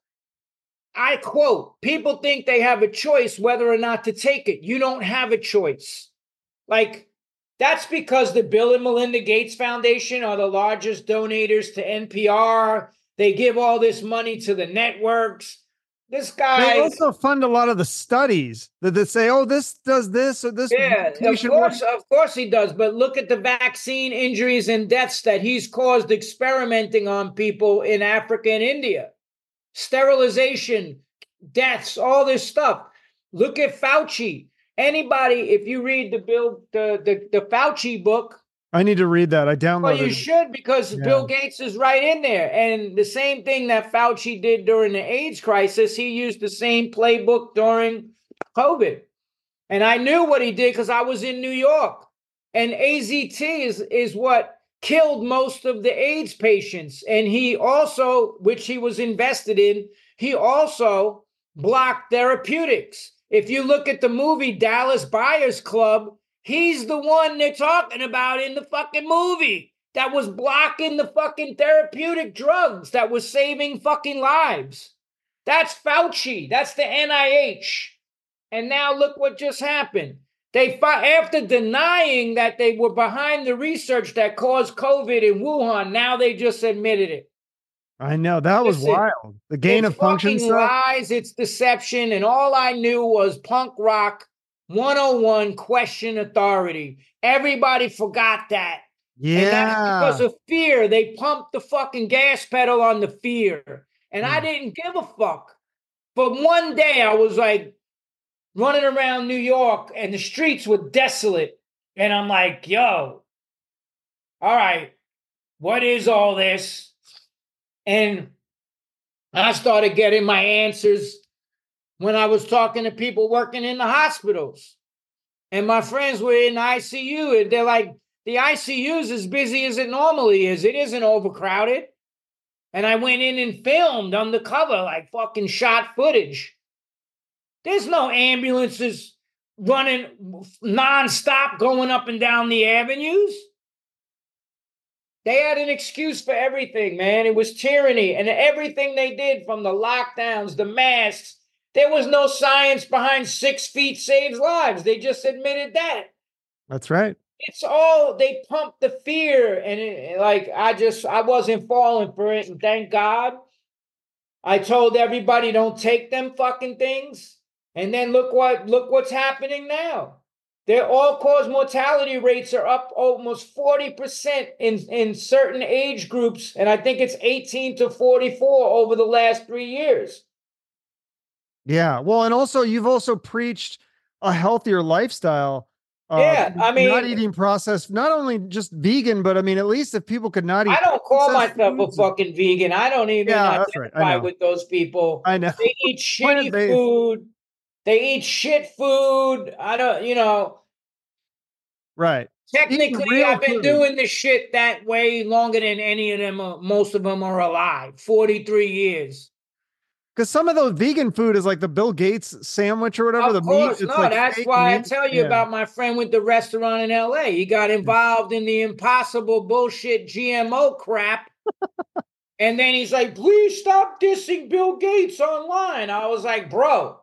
I quote, people think they have a choice whether or not to take it. You don't have a choice. Like, that's because the Bill and Melinda Gates Foundation are the largest donators to N P R. They give all this money to the networks. This guy. They also fund a lot of the studies that, that say, oh, this does this or this. Yeah, of course, of course he does. But look at the vaccine injuries and deaths that he's caused experimenting on people in Africa and India. Sterilization, deaths, all this stuff. Look at Fauci. Anybody, if you read the Bill, the, the, the Fauci book. I need to read that. I downloaded Well, you it. should, because Yeah. Bill Gates is right in there. And the same thing that Fauci did during the AIDS crisis, he used the same playbook during COVID. And I knew what he did because I was in New York. And A Z T is, is what killed most of the AIDS patients. And he also, which he was invested in, he also blocked therapeutics. If you look at the movie Dallas Buyers Club, he's the one they're talking about in the fucking movie that was blocking the fucking therapeutic drugs that was saving fucking lives. That's Fauci. That's the N I H. And now look what just happened. They, after denying that they were behind the research that caused COVID in Wuhan, now they just admitted it. I know, that was Listen, wild. The gain It's of function fucking stuff. lies, it's deception, and all I knew was punk rock one oh one, question authority. Everybody forgot that. And that's Yeah. because of fear. They pumped the fucking gas pedal on the fear. And I Mm. didn't give a fuck. But one day I was like running around New York and the streets were desolate. And I'm like, yo, all right, what is all this? And I started getting my answers when I was talking to people working in the hospitals. And my friends were in I C U, and they're like, the I C U is as busy as it normally is. It isn't overcrowded. And I went in and filmed undercover, like fucking shot footage. There's no ambulances running nonstop going up and down the avenues. They had an excuse for everything, man. It was tyranny. And everything they did, from the lockdowns, the masks, there was no science behind six feet saves lives. They just admitted that. That's right. It's all, they pumped the fear. And it, like, I just, I wasn't falling for it. And thank God. I told everybody, don't take them fucking things. And then look what, look what's happening now. Their all-cause mortality rates are up almost forty percent in, in certain age groups. And I think it's eighteen to forty-four over the last three years. Yeah. Well, and also you've also preached a healthier lifestyle. Yeah. Uh, I mean, not eating processed, not only just vegan, but I mean, at least if people could not eat. I don't call myself a fucking vegan. I don't even yeah, that's right. I identify know. with those people. I know. They eat shitty Plant-based. food. They eat shit food. I don't, you know. Right. Technically, I've been food. doing this shit that way longer than any of them. Are, most of them are alive. forty-three years. Because some of those vegan food is like the Bill Gates sandwich or whatever. Of the course, meat, no. like That's why meat. I tell you yeah. about my friend with the restaurant in L A. He got involved in the impossible bullshit G M O crap. And then he's like, please stop dissing Bill Gates online. I was like, bro,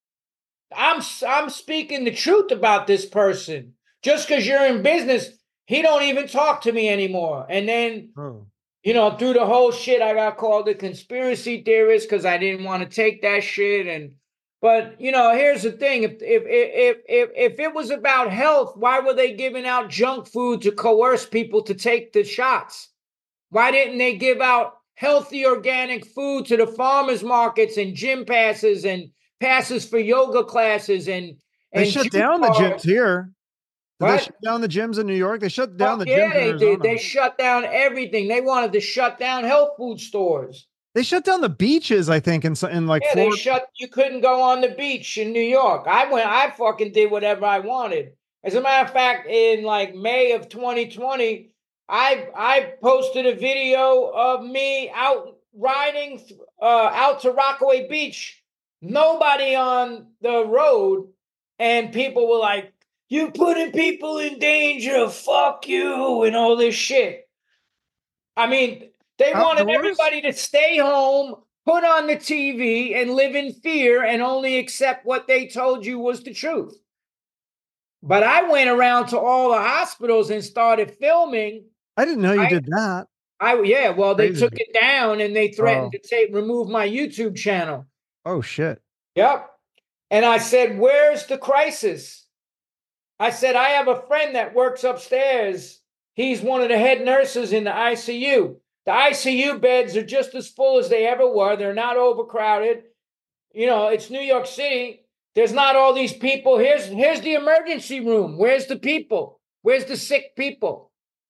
I'm, I'm speaking the truth about this person. Just because you're in business, he don't even talk to me anymore. And then, oh. you know, through the whole shit, I got called a conspiracy theorist because I didn't want to take that shit. And but you know, here's the thing: if if if if if it was about health, why were they giving out junk food to coerce people to take the shots? Why didn't they give out healthy organic food to the farmers markets and gym passes and passes for yoga classes and they and shut down bars? the gyms here? Did What? they shut down the gyms in New York? They shut down oh, the yeah, gyms. they in did. They shut down everything. They wanted to shut down health food stores. They shut down the beaches, I think, in in like yeah, Florida. they shut. You couldn't go on the beach in New York. I went. I fucking did whatever I wanted. As a matter of fact, in like May of twenty twenty, I I posted a video of me out riding uh, out to Rockaway Beach. Nobody on the road, and people were like, "You putting people in danger, fuck you," and all this shit. I mean, they Outdoors? wanted everybody to stay home, put on the T V, and live in fear and only accept what they told you was the truth. But I went around to all the hospitals and started filming. I didn't know you I, did that. I yeah, well, they Crazy. took it down and they threatened oh. to take remove my YouTube channel. Oh shit. Yep. And I said, "Where's the crisis?" I said, "I have a friend that works upstairs. He's one of the head nurses in the I C U. The I C U beds are just as full as they ever were. They're not overcrowded. You know, it's New York City. There's not all these people. Here's, here's the emergency room. Where's the people? Where's the sick people?"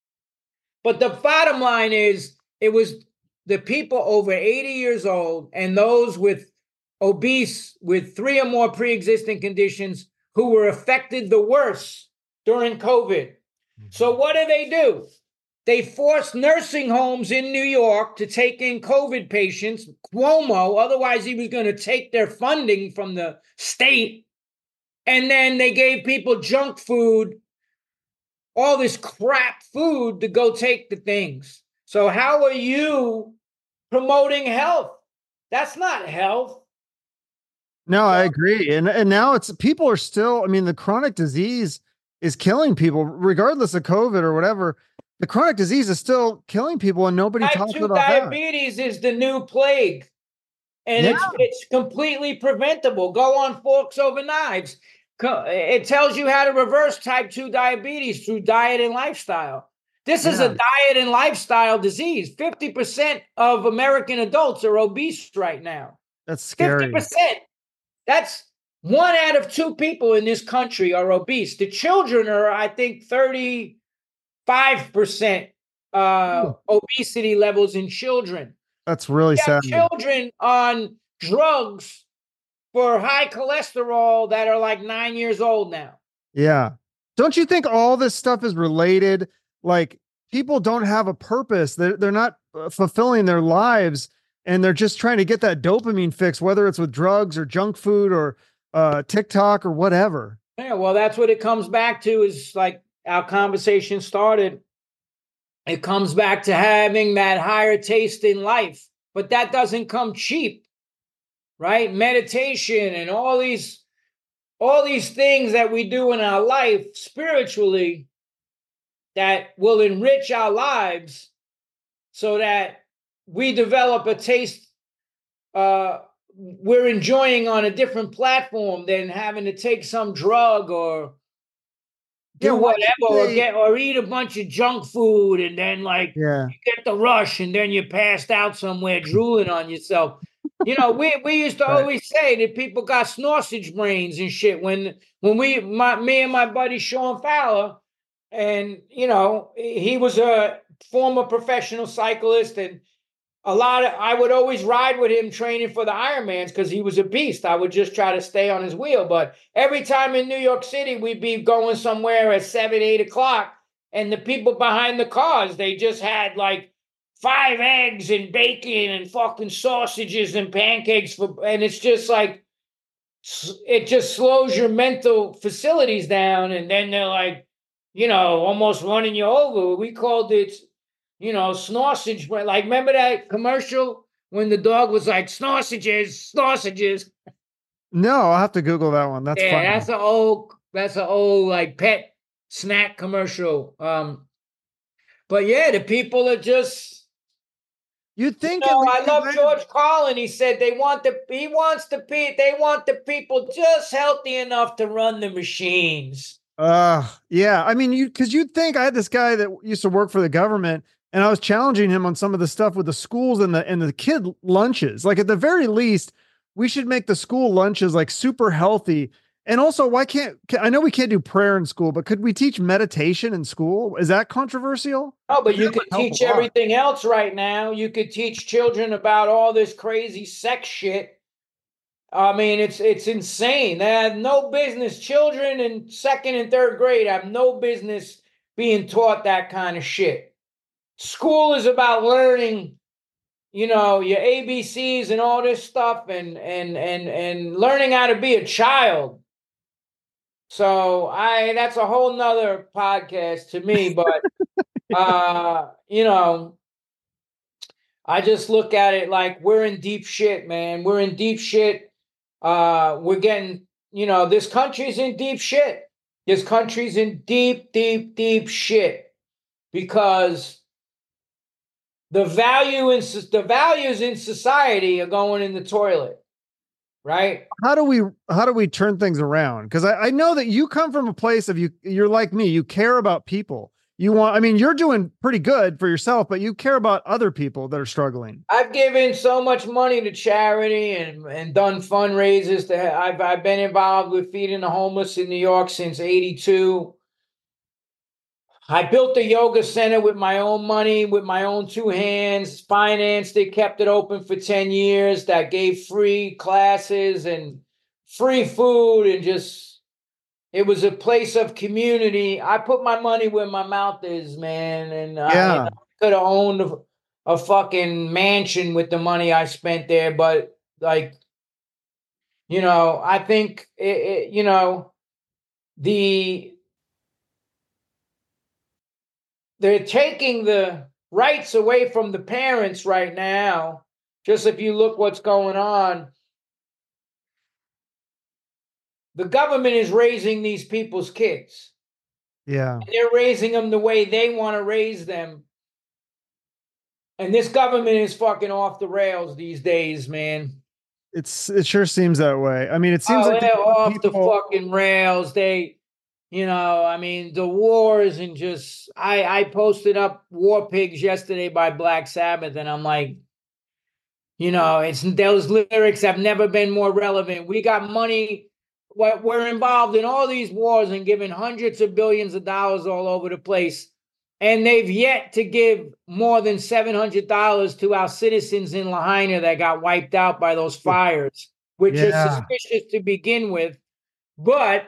But the bottom line is, it was the people over eighty years old and those with obese, with three or more pre-existing conditions who were affected the worst during COVID. So what do they do? They forced nursing homes in New York to take in COVID patients, Cuomo, otherwise he was going to take their funding from the state. And then they gave people junk food, all this crap food to go take the things. So how are you promoting health? That's not health. No, I agree. And and now it's people are still, I mean, the chronic disease is killing people, regardless of COVID or whatever. The chronic disease is still killing people, and nobody Type talks two about diabetes that. is the new plague, and yeah. it's it's completely preventable. Go on Forks Over Knives. It tells you how to reverse type two diabetes through diet and lifestyle. This is yeah. a diet and lifestyle disease. fifty percent of American adults are obese right now. That's scary. fifty percent. That's one out of two people in this country are obese. The children are, I think, thirty-five percent uh, obesity levels in children. That's really We have sad. children on drugs for high cholesterol that are like nine years old now. Yeah. Don't you think all this stuff is related? Like, people don't have a purpose. They're, they're not uh, fulfilling their lives, and they're just trying to get that dopamine fix, whether it's with drugs or junk food or uh, TikTok or whatever. Yeah, well, that's what it comes back to, is like our conversation started. It comes back to having that higher taste in life, but that doesn't come cheap, right? Meditation and all these, all these things that we do in our life spiritually that will enrich our lives so that we develop a taste uh, we're enjoying on a different platform than having to take some drug or do Yeah, why whatever should or they- get or eat a bunch of junk food and then like Yeah. you get the rush and then you're passed out somewhere drooling on yourself. You know, we we used to Right. always say that people got sausage brains and shit when when we my me and my buddy Sean Fowler, and you know, he was a former professional cyclist, and a lot of I would always ride with him training for the Ironmans because he was a beast. I would just try to stay on his wheel. But every time in New York City, we'd be going somewhere at seven, eight o'clock, and the people behind the cars, they just had like five eggs and bacon and fucking sausages and pancakes for, and it's just like it just slows your mental facilities down, and then they're like, you know, almost running you over. We called it, you know, sausage. Like, remember that commercial when the dog was like, sausages, sausages? No, I'll have to Google that one. That's Yeah, funny. that's an old, that's an old like pet snack commercial. Um, but yeah, the people are just, You'd think. you know, at I least love they- George Carlin. He said they want the, he wants the pe, they want the people just healthy enough to run the machines. Uh, yeah. I mean, you, cause you'd think. I had this guy that used to work for the government, and I was challenging him on some of the stuff with the schools and the, and the kid lunches. Like, at the very least, we should make the school lunches like super healthy. And also, why can't, I know we can't do prayer in school, but could we teach meditation in school? Is that controversial? Oh, but you That could would help teach a lot. everything else right now. You could teach children about all this crazy sex shit. I mean, it's it's insane. They have no business. Children in second and third grade have no business being taught that kind of shit. School is about learning, you know, your A B Cs and all this stuff, and and and and learning how to be a child. So I that's a whole nother podcast to me, but uh, you know, I just look at it like we're in deep shit, man. We're in deep shit. Uh, we're getting, you know, this country's in deep shit. This country's in deep, deep, deep shit because the value in the values in society are going in the toilet, right? How do we, how do we turn things around? Cause I, I know that you come from a place of you, you're like me, you care about people. You want, I mean, you're doing pretty good for yourself, but you care about other people that are struggling. I've given so much money to charity and, and done fundraisers. To, I've, I've been involved with feeding the homeless in New York since eighty-two. I built a yoga center with my own money, with my own two hands, financed it, kept it open for ten years. That gave free classes and free food, and just, it was a place of community. I put my money where my mouth is, man. And I, Yeah. you know, could have owned a, a fucking mansion with the money I spent there. But like, you know, I think, it, it, you know, the, they're taking the rights away from the parents right now. Just if you look what's going on, the government is raising these people's kids. Yeah. And they're raising them the way they want to raise them. And this government is fucking off the rails these days, man. It's, it sure seems that way. I mean, it seems Oh, like they're off people, the fucking rails. They, you know, I mean, the wars and just, I, I posted up War Pigs yesterday by Black Sabbath, and I'm like, you know, it's those lyrics have never been more relevant. We got money we're involved in all these wars and giving hundreds of billions of dollars all over the place. And they've yet to give more than seven hundred dollars to our citizens in Lahaina that got wiped out by those fires, which yeah. is suspicious to begin with. But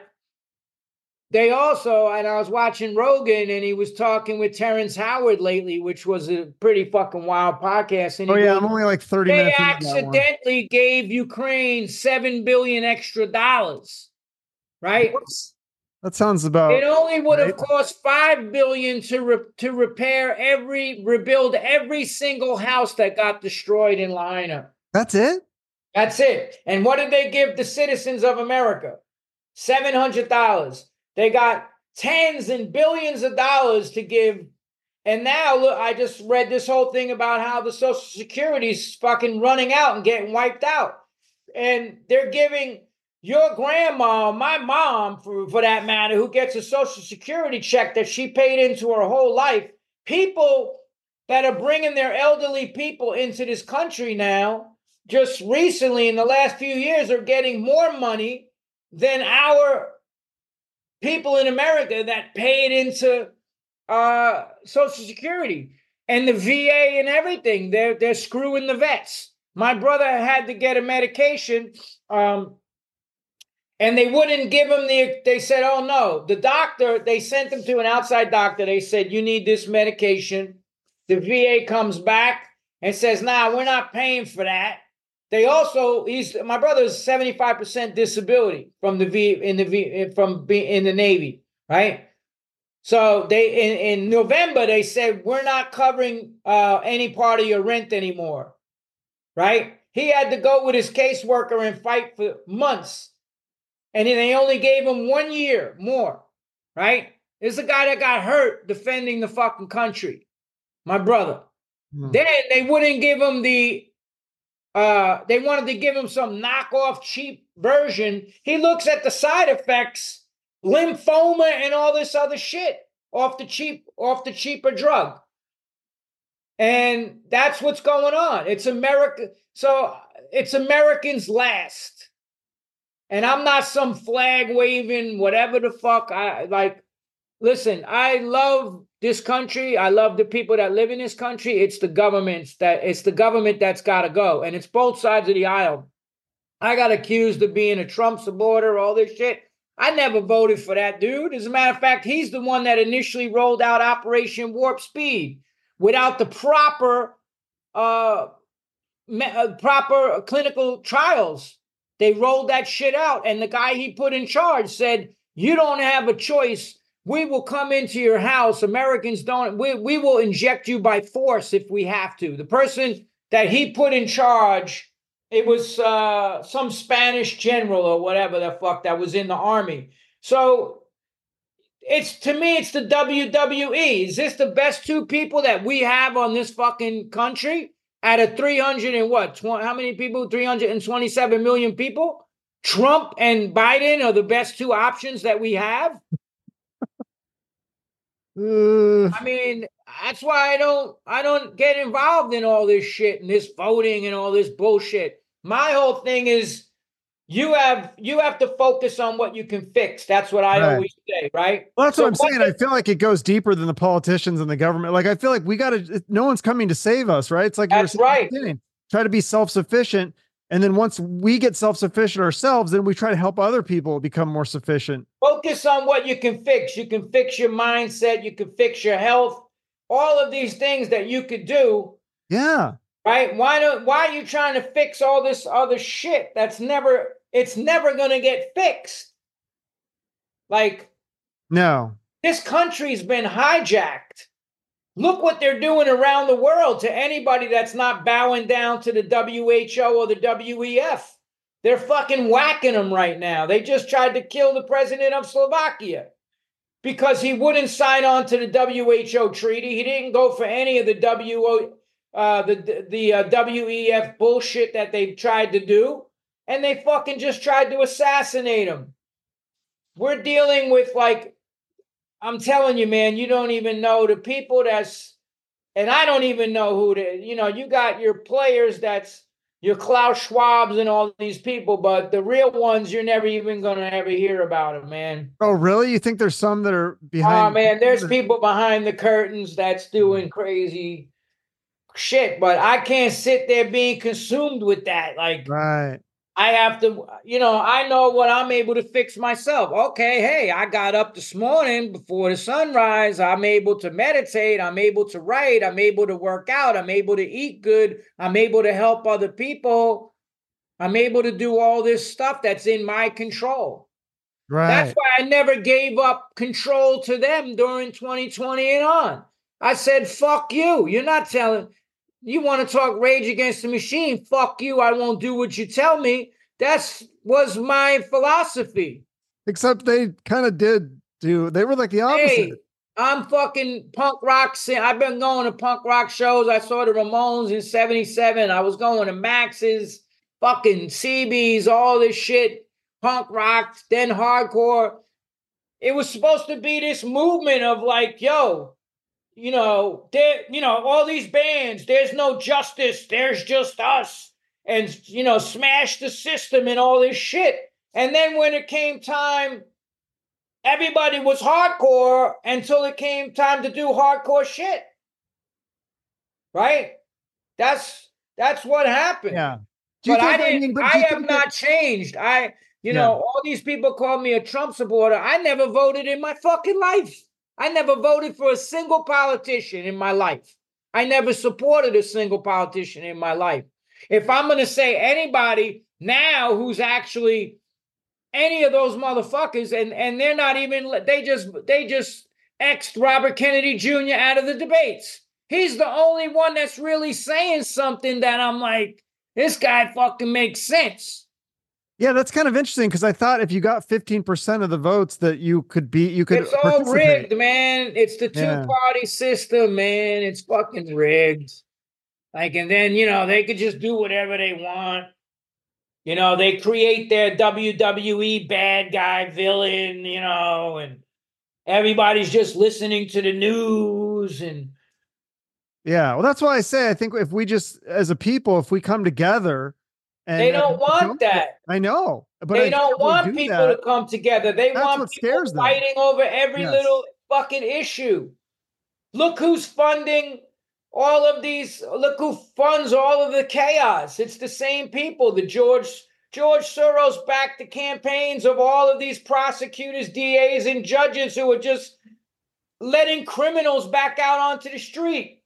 they also, and I was watching Rogan, and he was talking with Terrence Howard lately, which was a pretty fucking wild podcast. And oh, he yeah, goes, I'm only like thirty they minutes. They accidentally gave Ukraine seven billion dollars extra dollars, right? Whoops. That sounds about. It only would have right? cost five billion dollars to, re- to repair every, rebuild every single house that got destroyed in Lahaina. That's it? That's it. And what did they give the citizens of America? seven hundred dollars. They got tens and billions of dollars to give. And now, look, I just read this whole thing about how the Social Security is fucking running out and getting wiped out. And they're giving your grandma, my mom, for, for that matter, who gets a Social Security check that she paid into her whole life, people that are bringing their elderly people into this country now, just recently in the last few years, are getting more money than our people in America that paid into uh, Social Security and the V A and everything. They're, they're screwing the vets. My brother had to get a medication, um, and they wouldn't give him the, they said, oh no, the doctor, they sent him to an outside doctor. They said, you need this medication. The V A comes back and says, nah, we're not paying for that. They also, he's my brother's seventy-five percent disability from the V in the V from being in the Navy, right? So they in, in November they said we're not covering uh, any part of your rent anymore, right? He had to go with his caseworker and fight for months, and then they only gave him one year more, right? This is a guy that got hurt defending the fucking country, my brother. Hmm. Then they wouldn't give him the. Uh, they wanted to give him some knockoff cheap version. He looks at the side effects, lymphoma and all this other shit off the cheap, off the cheaper drug. And that's what's going on. It's America. So it's Americans last. And I'm not some flag waving, whatever the fuck. I like, listen, I love this country. I love the people that live in this country. It's the government that it's the government that's got to go. And it's both sides of the aisle. I got accused of being a Trump supporter, all this shit. I never voted for that dude. As a matter of fact, he's the one that initially rolled out Operation Warp Speed without the proper, uh, me- proper clinical trials. They rolled that shit out. And the guy he put in charge said, you don't have a choice. We will come into your house. Americans don't, we, we will inject you by force if we have to. The person that he put in charge, it was uh, some Spanish general or whatever the fuck that was in the army. So it's, to me, it's the W W E. Is this the best two people that we have on this fucking country? Out of three hundred and what, twenty, how many people? three hundred twenty-seven million people? Trump and Biden are the best two options that we have? Uh, I mean, that's why I don't I don't get involved in all this shit and this voting and all this bullshit. My whole thing is you have you have to focus on what you can fix. That's what I right. always say, right? Well, that's so what I'm what saying. The, I feel like it goes deeper than the politicians and the government. Like I feel like we got to. No one's coming to save us, right? It's like that's you were right. Try to be self-sufficient, and then once we get self-sufficient ourselves, then we try to help other people become more sufficient. Focus on what you can fix. You can fix your mindset. You can fix your health. All of these things that you could do. Yeah. Right? Why don't? Why are you trying to fix all this other shit that's never? It's never going to get fixed. Like, no. This country's been hijacked. Look what they're doing around the world to anybody that's not bowing down to the W H O or the W E F. They're fucking whacking them right now. They just tried to kill the president of Slovakia because he wouldn't sign on to the W H O treaty. He didn't go for any of the W O, uh, the the uh, W E F bullshit that they tried to do, and they fucking just tried to assassinate him. We're dealing with, like, I'm telling you, man, you don't even know the people that's, and I don't even know who the, you know, you got your players that's your Klaus Schwabs and all these people, but the real ones, you're never even going to ever hear about them, man. Oh, really? You think there's some that are Oh, behind? man, there's that- people behind the curtains that's doing crazy shit, but I can't sit there being consumed with that. Like, Right. I have to, you know, I know what I'm able to fix myself. Okay, hey, I got up this morning before the sunrise. I'm able to meditate. I'm able to write. I'm able to work out. I'm able to eat good. I'm able to help other people. I'm able to do all this stuff that's in my control. That's Right. why I never gave up control to them during twenty twenty and on. I said, fuck you. You're not telling. You want to talk Rage Against the Machine? Fuck you. I won't do what you tell me. That's was my philosophy. Except they kind of did do, they were like the opposite. Hey, I'm fucking punk rock. I've been going to punk rock shows. I saw the Ramones in seventy-seven. I was going to Max's, fucking C B's, all this shit. Punk rock, then hardcore. It was supposed to be this movement of like, yo, you know, there, you know, all these bands, there's no justice, there's just us, and you know, smash the system and all this shit. And then when it came time, everybody was hardcore until it came time to do hardcore shit. Right? That's that's what happened. Yeah. Do you But think, I didn't I mean, but I do you have think not that, changed. I you yeah. know, all these people call me a Trump supporter. I never voted in my fucking life. I never voted for a single politician in my life. I never supported a single politician in my life. If I'm going to say anybody now who's actually any of those motherfuckers, and and they're not even, they just they just X'd Robert Kennedy Junior out of the debates. He's the only one that's really saying something that I'm like, this guy fucking makes sense. Yeah, that's kind of interesting because I thought if you got fifteen percent of the votes that you could be, you could It's all participate. rigged, man. It's the Yeah. two-party system, man. It's fucking rigged. Like, and then, you know, they could just do whatever they want. You know, they create their W W E bad guy villain, you know, and everybody's just listening to the news. And Yeah. Well, that's why I say I think if we just, as a people, if we come together and they uh, don't want don't- that. I know, but They I don't think if we want do people that, to come together. They that's want what people scares them. fighting over every Yes. little fucking issue. Look who's funding all of these. Look who funds all of the chaos. It's the same people. The George George Soros backed the campaigns of all of these prosecutors, D As, and judges who are just letting criminals back out onto the street.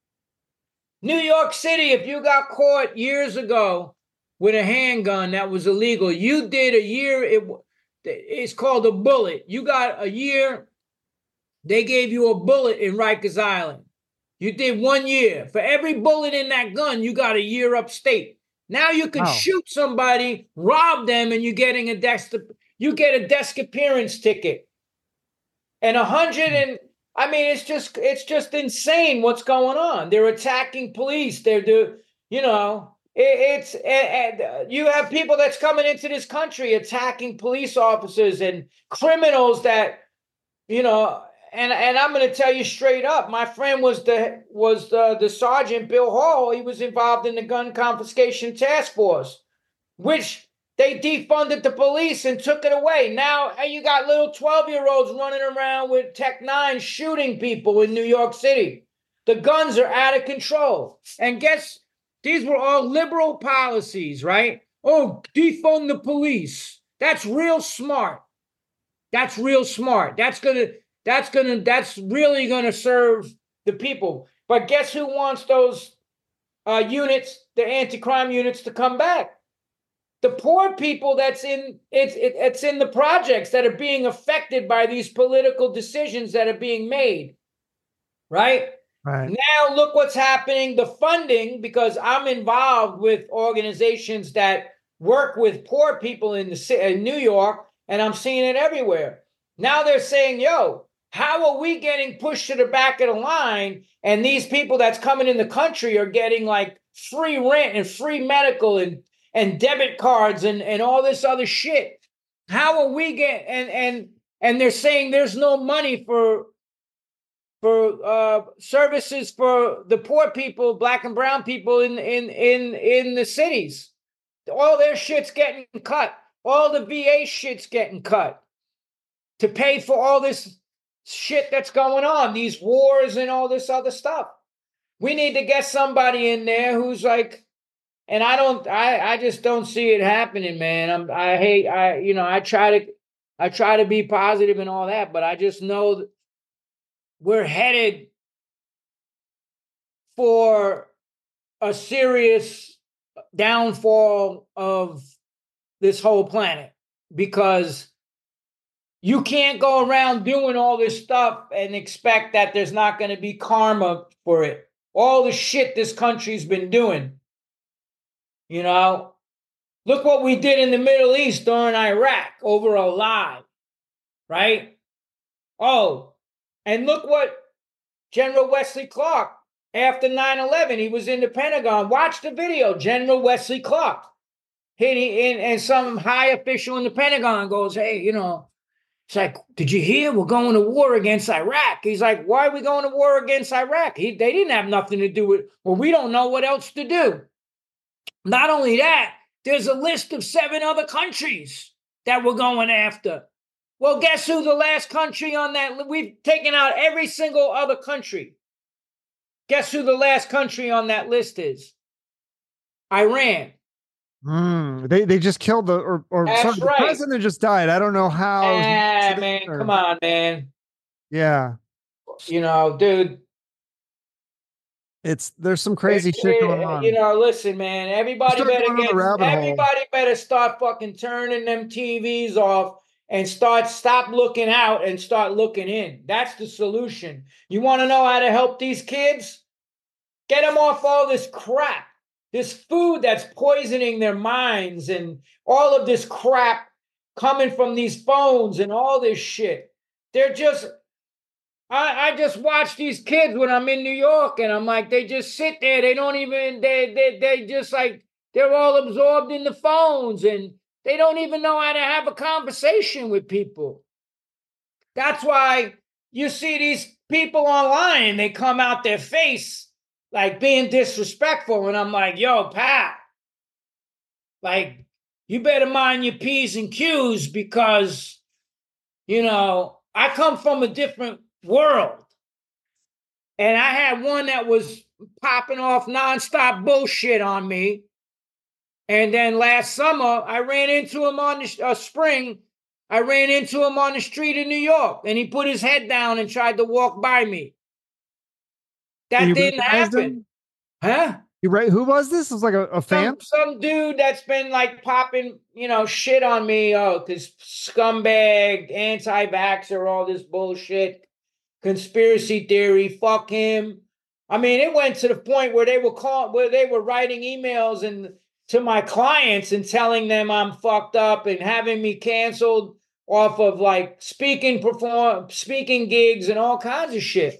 New York City, if you got caught years ago with a handgun that was illegal, you did a year. It, it's called a bullet. You got a year. They gave you a bullet in Rikers Island. You did one year. For every bullet in that gun, you got a year upstate. Now you can Wow. shoot somebody, rob them, and you're getting a desk. You get a desk appearance ticket. And a hundred and I mean, it's just it's just insane what's going on. They're attacking police. They're do you know it, it's and, and you have people that's coming into this country attacking police officers and criminals that you know. And and I'm going to tell you straight up, my friend was the was the, the sergeant Bill Hall. He was involved in the gun confiscation task force, which they defunded the police and took it away. Now you got little twelve-year-olds running around with Tech Nine shooting people in New York City. The guns are out of control. And guess these were all liberal policies, right? Oh, defund the police. That's real smart. That's real smart. That's gonna. That's gonna. That's really gonna serve the people. But guess who wants those uh, units, the anti-crime units, to come back? The poor people that's in it's it, it's in the projects that are being affected by these political decisions that are being made. Right? Right. Now look what's happening. The funding, because I'm involved with organizations that work with poor people in the in New York, and I'm seeing it everywhere. Now they're saying, yo, how are we getting pushed to the back of the line? And these people that's coming in the country are getting like free rent and free medical and, and debit cards and, and all this other shit. How are we getting, and, and, and they're saying there's no money for for uh, services for the poor people, black and brown people in in in in the cities. All their shit's getting cut. All the V A shit's getting cut to pay for all this shit that's going on, these wars and all this other stuff. We need to get somebody in there who's like, and I don't, I, I just don't see it happening, man. I'm, I hate, I, you know, I try to, I try to be positive and all that, but I just know that we're headed for a serious downfall of this whole planet, because you can't go around doing all this stuff and expect that there's not going to be karma for it. All the shit this country's been doing. You know, look what we did in the Middle East during Iraq over a lie, right? Oh, and look what General Wesley Clark, after nine eleven, he was in the Pentagon. Watch the video, General Wesley Clark. And, he, and, and some high official in the Pentagon goes, hey, you know, it's like, did you hear we're going to war against Iraq? He's like, why are we going to war against Iraq? He, they didn't have nothing to do with, well, we don't know what else to do. Not only that, there's a list of seven other countries that we're going after. Well, guess who the last country on that? We've taken out every single other country. Guess who the last country on that list is? Iran. Mm, they they just killed the or or That's sorry, the right. president just died. I don't know how. Ah, man, or, come on, man. Yeah. You know, dude. It's there's some crazy it, shit going on. You know, listen, man. Everybody better get everybody hole. better start fucking turning them T Vs off and start stop looking out and start looking in. That's the solution. You want to know how to help these kids? Get them off all this crap. This food that's poisoning their minds and all of this crap coming from these phones and all this shit. They're just, I, I just watch these kids when I'm in New York and I'm like, they just sit there. They don't even, they, they, they just like, they're all absorbed in the phones and they don't even know how to have a conversation with people. That's why you see these people online and they come out their face like being disrespectful. And I'm like, yo, pal, like, you better mind your P's and Q's because, you know, I come from a different world. And I had one that was popping off nonstop bullshit on me. And then last summer, I ran into him on the uh, spring. I ran into him on the street in New York and he put his head down and tried to walk by me. That didn't happen. Him? Huh? You right? Who was this? It was like a, a fan? Some, some dude that's been like popping, you know, shit on me. Oh, because scumbag, anti-vaxxer, all this bullshit, conspiracy theory, fuck him. I mean, it went to the point where they were call, where they were writing emails and to my clients and telling them I'm fucked up and having me canceled off of like speaking perform speaking gigs and all kinds of shit.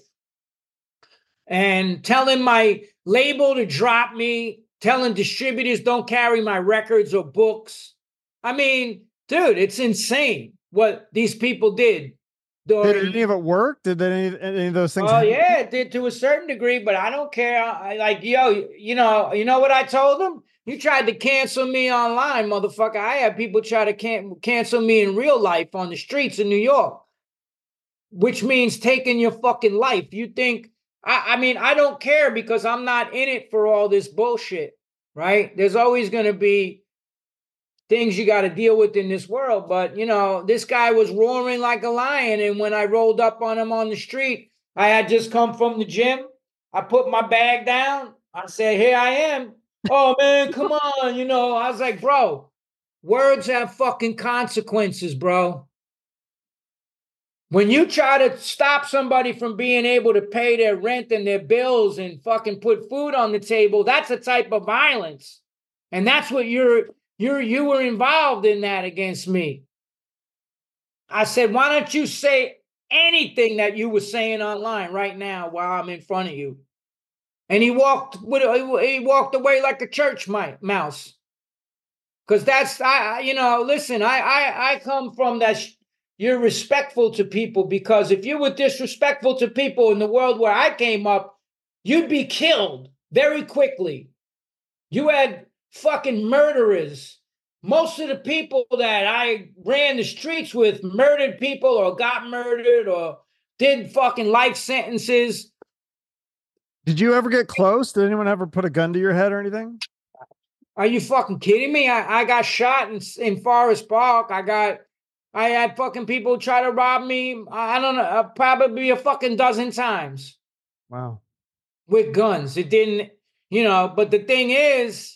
And telling my label to drop me, telling distributors don't carry my records or books. I mean, dude, it's insane what these people did. During... Did any of it work? Did any, any of those things Oh, happen? yeah, it did to a certain degree, but I don't care. I like, yo, you know, you know what I told them? You tried to cancel me online, motherfucker. I had people try to can- cancel me in real life on the streets in New York, which means taking your fucking life. You think, I, I mean, I don't care because I'm not in it for all this bullshit, right? There's always going to be things you got to deal with in this world. But, you know, this guy was roaring like a lion. And when I rolled up on him on the street, I had just come from the gym. I put my bag down. I said, here I am. Oh, man, come on. You know, I was like, bro, words have fucking consequences, bro. When you try to stop somebody from being able to pay their rent and their bills and fucking put food on the table, that's a type of violence. And that's what you're, you're, you were involved in that against me. I said, why don't you say anything that you were saying online right now while I'm in front of you? And he walked with, he walked away like a church mouse. Because that's, I, you know, listen, I, I, I come from that, you're respectful to people, because if you were disrespectful to people in the world where I came up, you'd be killed very quickly. You had fucking murderers. Most of the people that I ran the streets with murdered people or got murdered or did fucking life sentences. Did you ever get close? Did anyone ever put a gun to your head or anything? Are you fucking kidding me? I, I got shot in, in Forest Park. I got, I had fucking people try to rob me. I, I don't know, uh, probably a fucking dozen times. Wow. With guns. It didn't, you know, but the thing is,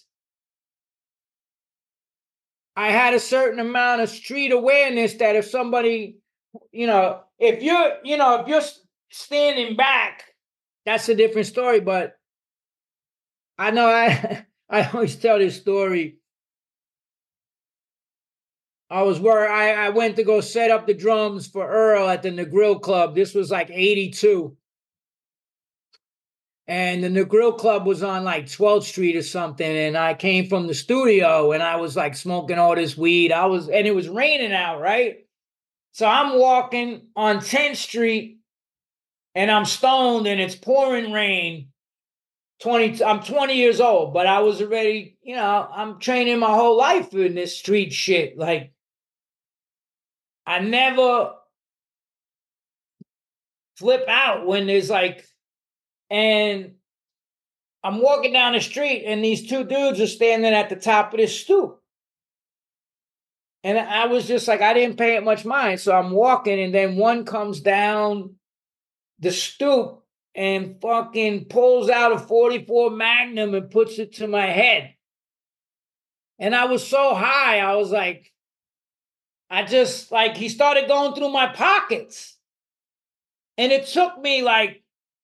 I had a certain amount of street awareness that if somebody, you know, if you're, you know, if you're standing back, that's a different story. But I know I, I always tell this story. I was where I, I went to go set up the drums for Earl at the Negril Club. This was like eighty-two. And the Negril Club was on like twelfth Street or something. And I came from the studio and I was like smoking all this weed. I was, and it was raining out, right? So I'm walking on tenth Street and I'm stoned and it's pouring rain. twenty, I'm twenty years old, but I was already, you know, I'm training my whole life in this street shit. Like, I never flip out when there's like, and I'm walking down the street and these two dudes are standing at the top of this stoop. And I was just like, I didn't pay it much mind. So I'm walking and then one comes down the stoop and fucking pulls out a forty-four Magnum and puts it to my head. And I was so high, I was like, I just, like, he started going through my pockets. And it took me like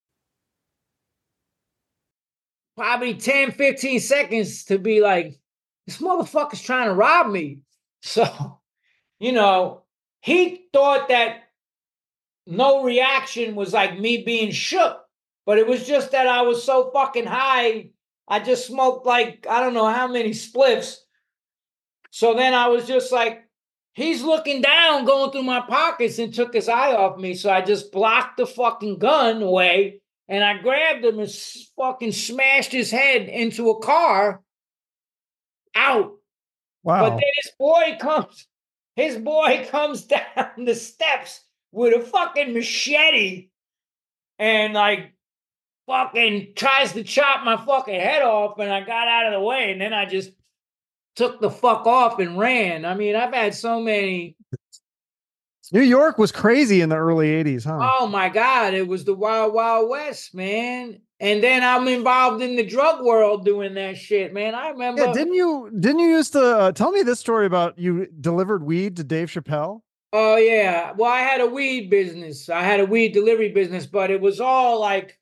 probably ten, fifteen seconds to be like, this motherfucker's trying to rob me. So, you know, he thought that no reaction was like me being shook. But it was just that I was so fucking high. I just smoked like, I don't know how many spliffs. So then I was just like, he's looking down, going through my pockets and took his eye off me. So I just blocked the fucking gun away and I grabbed him and fucking smashed his head into a car out. Wow. But then his boy comes, his boy comes down the steps with a fucking machete and like, fucking tries to chop my fucking head off and I got out of the way and then I just took the fuck off and ran. I mean, I've had so many. New York was crazy in the early eighties, huh? Oh my God, it was the Wild Wild West, man. And then I'm involved in the drug world doing that shit, man. I remember. Yeah, didn't you didn't you used to uh, tell me this story about you delivered weed to Dave Chappelle? Oh yeah. Well, I had a weed business. I had a weed delivery business, but it was all like,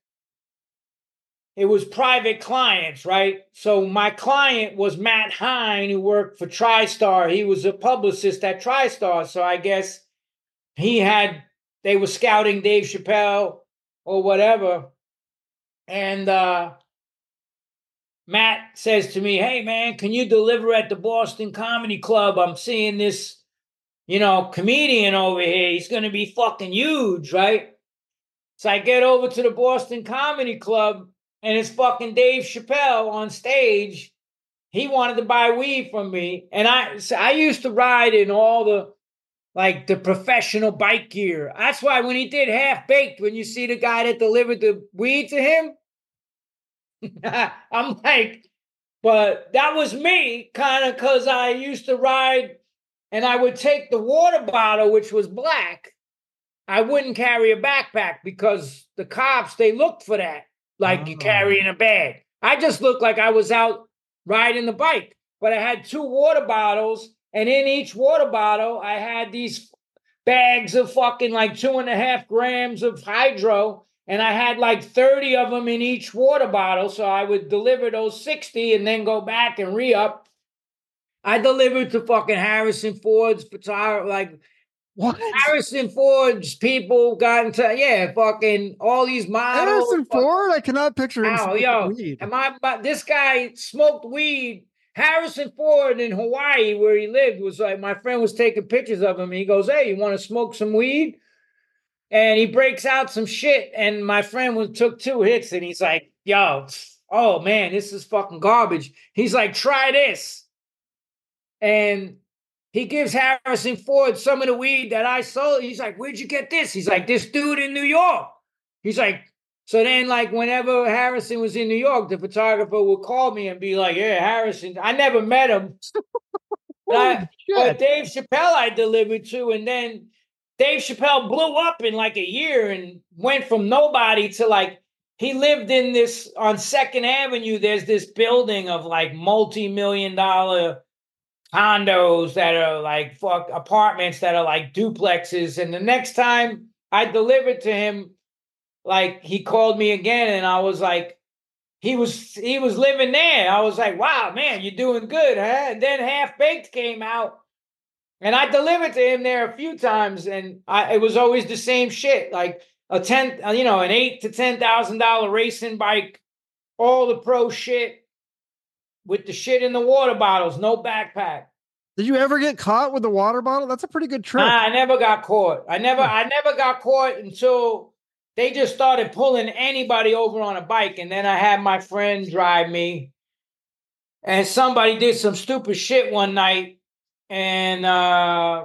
it was private clients, right? So my client was Matt Hine, who worked for TriStar. He was a publicist at TriStar. So I guess he had, they were scouting Dave Chappelle or whatever. And uh, Matt says to me, hey, man, can you deliver at the Boston Comedy Club? I'm seeing this, you know, comedian over here. He's going to be fucking huge, right? So I get over to the Boston Comedy Club. And it's fucking Dave Chappelle on stage. He wanted to buy weed from me. And I so I used to ride in all the, like, the professional bike gear. That's why when he did Half Baked, when you see the guy that delivered the weed to him, I'm like, but that was me, kind of, because I used to ride and I would take the water bottle, which was black. I wouldn't carry a backpack because the cops, they looked for that. Like, oh, you carrying a bag. I just looked like I was out riding the bike. But I had two water bottles, and in each water bottle, I had these bags of fucking like two and a half grams of hydro, and I had like thirty of them in each water bottle, so I would deliver those sixty and then go back and re-up. I delivered to fucking Harrison Ford's photographer, like, what? Harrison Ford's people got into, yeah, fucking all these models. Harrison Ford? I cannot picture him oh, smoking yo, weed. Am I, but this guy smoked weed Harrison Ford in Hawaii, where he lived, was like, my friend was taking pictures of him. And he goes, hey, you want to smoke some weed? And he breaks out some shit. And my friend was, took two hits and he's like, yo, oh man, this is fucking garbage. He's like, try this. And he gives Harrison Ford some of the weed that I sold. He's like, where'd you get this? He's like, this dude in New York. He's like, so then, like, whenever Harrison was in New York, the photographer would call me and be like, yeah, Harrison. I never met him. I, but Dave Chappelle I delivered to, and then Dave Chappelle blew up in like a year and went from nobody to like, he lived in this, on Second Avenue, there's this building of like multi-million dollar condos that are like fuck apartments that are like duplexes. And the next time I delivered to him, like he called me again and I was like, he was he was living there. I was like, wow, man, you're doing good, huh? And then Half Baked came out and I delivered to him there a few times and I, it was always the same shit, like a ten, you know, an eight to ten thousand dollar racing bike, all the pro shit with the shit in the water bottles, no backpack. Did you ever get caught with the water bottle? That's a pretty good trick. Nah, I never got caught. I never, I never got caught until they just started pulling anybody over on a bike. And then I had my friend drive me. And somebody did some stupid shit one night. And uh,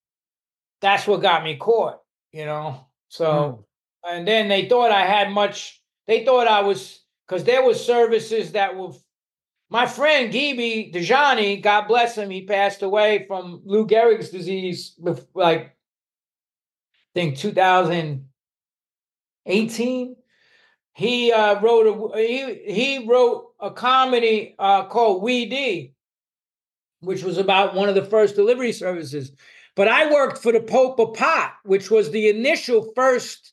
that's what got me caught, you know? So, hmm. and then they thought I had much, they thought I was, because there was services that were, my friend Gibi Dejani, God bless him, he passed away from Lou Gehrig's disease, like, I think two thousand eighteen. He uh, wrote a he he wrote a comedy uh, called We D, which was about one of the first delivery services. But I worked for the Pope of Pot, which was the initial first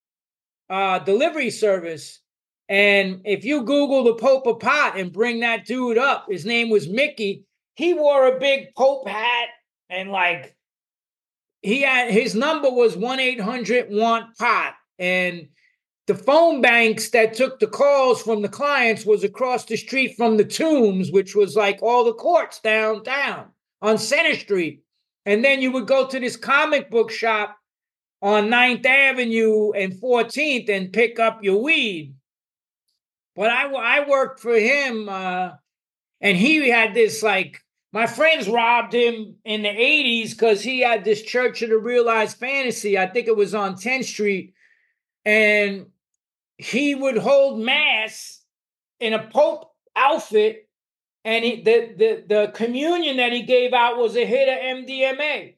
uh, delivery service. And if you Google the Pope of Pot and bring that dude up, his name was Mickey. He wore a big Pope hat and like he had his number was one eight hundred want pot. And the phone banks that took the calls from the clients was across the street from the Tombs, which was like all the courts downtown on Center Street. And then you would go to this comic book shop on ninth Avenue and fourteenth and pick up your weed. But I, I worked for him, uh, and he had this, like, my friends robbed him in the eighties because he had this Church of the Realized Fantasy. I think it was on tenth Street. And he would hold mass in a Pope outfit, and he, the, the, the communion that he gave out was a hit of M D M A.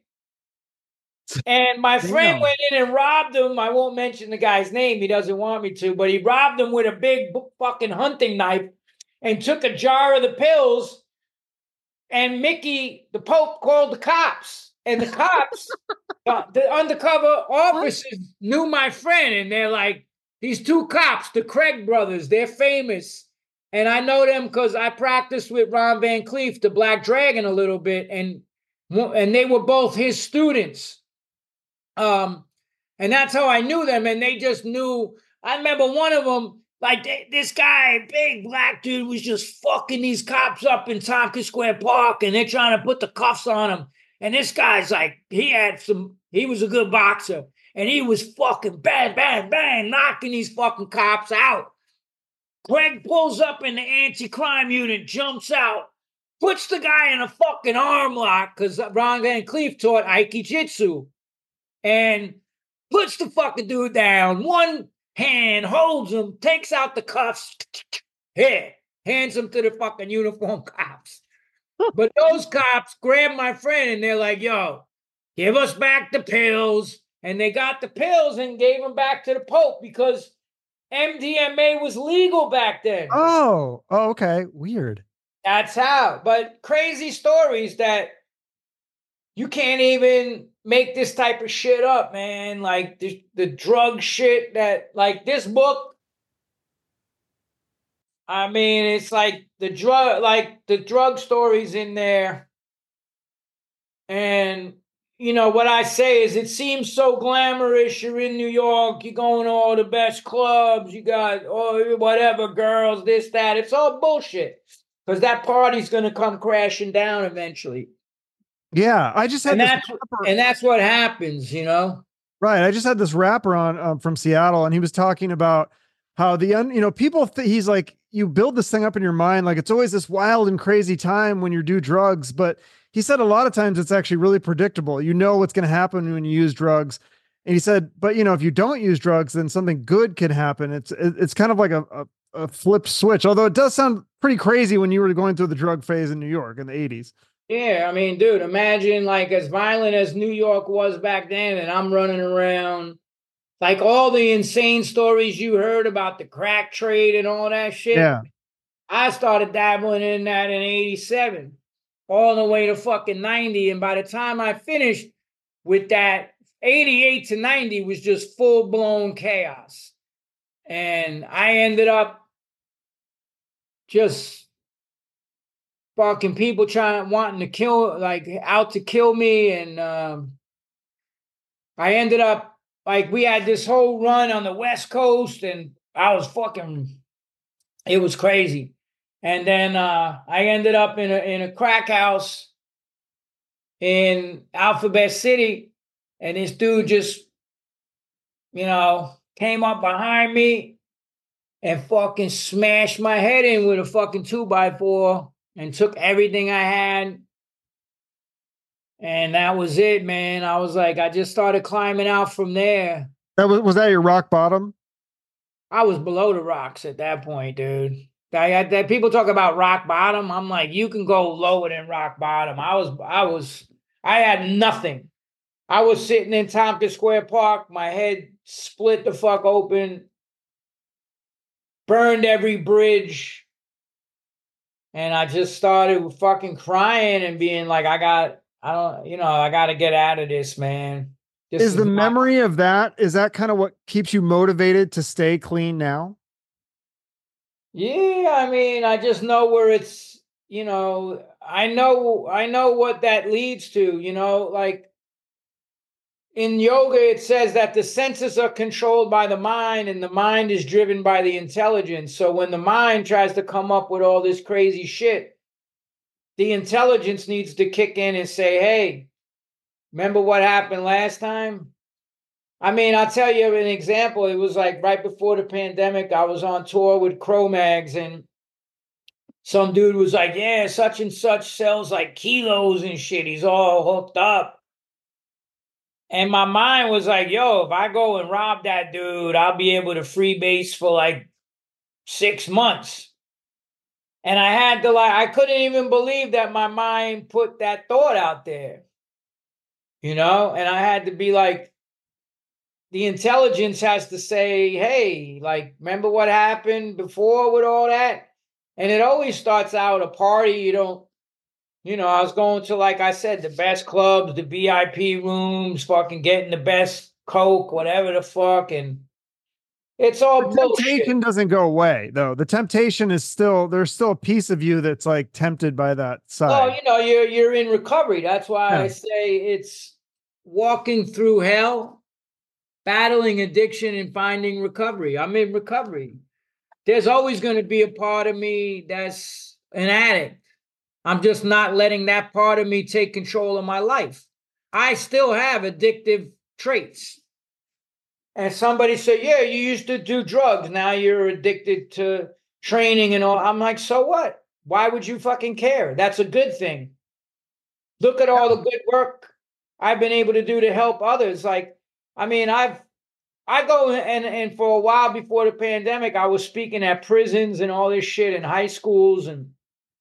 And my friend Damn. went in and robbed him. I won't mention the guy's name. He doesn't want me to, but he robbed him with a big fucking hunting knife and took a jar of the pills. And Mickey, the Pope, called the cops. And the cops, uh, the undercover officers knew my friend. And they're like, these two cops, the Craig brothers, they're famous. And I know them because I practiced with Ron Van Cleef, the Black Dragon, a little bit. And, and they were both his students. Um, and that's how I knew them. And they just knew. I remember one of them, like they, this guy, big black dude, was just fucking these cops up in Tompkins Square Park, and they're trying to put the cuffs on him. And this guy's like, he had some, he was a good boxer, and he was fucking bang, bang, bang, knocking these fucking cops out. Greg pulls up in the anti-crime unit, jumps out, puts the guy in a fucking arm lock, because Ron Van Cleef taught Aikijitsu. And puts the fucking dude down. One hand holds him, takes out the cuffs, here, hands him to the fucking uniform cops. But those cops grabbed my friend and they're like, yo, give us back the pills. And they got the pills and gave them back to the Pope because M D M A was legal back then. Oh, oh, okay. Weird. That's how. But crazy stories that you can't even make this type of shit up, man. Like the, the drug shit that, like this book, I mean, it's like the drug, like the drug stories in there. And, you know, what I say is it seems so glamorous. You're in New York, you're going to all the best clubs, you got oh, whatever, girls, this, that. It's all bullshit. because that party's going to come crashing down eventually. Yeah, I just had And this that's rapper, and that's what happens, you know. right. I just had this rapper on um, from Seattle, and he was talking about how the un, you know, people. Th- he's like, you build this thing up in your mind, like it's always this wild and crazy time when you do drugs, but he said a lot of times it's actually really predictable. You know what's going to happen when you use drugs, and he said, but you know, if you don't use drugs, then something good can happen. It's it, it's kind of like a, a a flipped switch. Although it does sound pretty crazy when you were going through the drug phase in New York in the eighties. Yeah, I mean, dude, imagine like as violent as New York was back then, and I'm running around like all the insane stories you heard about the crack trade and all that shit. Yeah. I started dabbling in that in eighty-seven, all the way to fucking ninety. And by the time I finished with that, eighty-eight to ninety was just full blown chaos. And I ended up just fucking people trying, wanting to kill, like out to kill me. And um, I ended up, like, we had this whole run on the West Coast, and I was fucking, it was crazy. And then uh, I ended up in a in a crack house in Alphabet City, and this dude just, you know, came up behind me and fucking smashed my head in with a fucking two by four and took everything I had. And that was it, man. I was like, I just started climbing out from there. That was was that your rock bottom? I was below the rocks at that point, dude. I had that people talk about rock bottom. I'm like, you can go lower than rock bottom. I was, I was, I had nothing. I was sitting in Tompkins Square Park. My head split the fuck open, burned every bridge. And I just started fucking crying and being like, I got, I don't, you know, I got to get out of this, man. This Is is the not, memory of that, is that kind of what keeps you motivated to stay clean now? yeah, I mean, I just know where it's, you know, I know, I know what that leads to, you know, like in yoga, it says that the senses are controlled by the mind and the mind is driven by the intelligence. So when the mind tries to come up with all this crazy shit, the intelligence needs to kick in and say, hey, remember what happened last time? I mean, I'll tell you an example. It was like right before the pandemic, I was on tour with Cro-Mags, and some dude was like, yeah, such and such sells like kilos and shit. He's all hooked up. And my mind was like, yo, if I go and rob that dude, I'll be able to freebase for like six months. And I had to like, I couldn't even believe that my mind put that thought out there, you know? And I had to be like, the intelligence has to say, hey, like, remember what happened before with all that? And it always starts out a party. You don't, you know, I was going to, like I said, the best clubs, the V I P rooms, fucking getting the best Coke, whatever the fuck. And it's all The bullshit. temptation doesn't go away though. The temptation is still, there's still a piece of you that's like tempted by that Well, side. you know, you're you're in recovery. That's why I Yeah. say it's walking through hell, battling addiction, and finding recovery. I'm in recovery. There's always going to be a part of me that's an addict. I'm just not letting that part of me take control of my life. I still have addictive traits. And somebody said, yeah, you used to do drugs. Now you're addicted to training and all. I'm like, so what? Why would you fucking care? That's a good thing. Look at all the good work I've been able to do to help others. Like, I mean, I've I go and and for a while before the pandemic, I was speaking at prisons and all this shit in high schools, and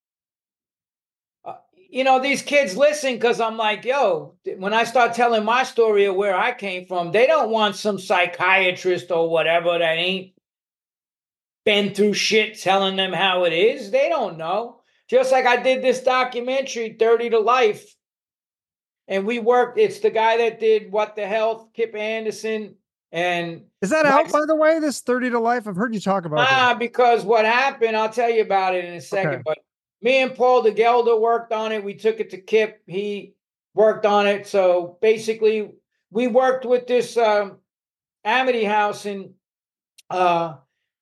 uh, you know, these kids listen because I'm like, yo, when I start telling my story of where I came from, they don't want some psychiatrist or whatever that ain't been through shit telling them how it is. They don't know. Just like I did this documentary, thirty to Life, and we worked. It's the guy that did What the Health, Kip Anderson, and Is that Mike. out by the way? This thirty to Life? I've heard you talk about this. Ah, because what happened, I'll tell you about it in a Okay. second. But me and Paul DeGelder worked on it. We took it to Kip. He worked on it. So basically, we worked with this um, Amity House, and uh,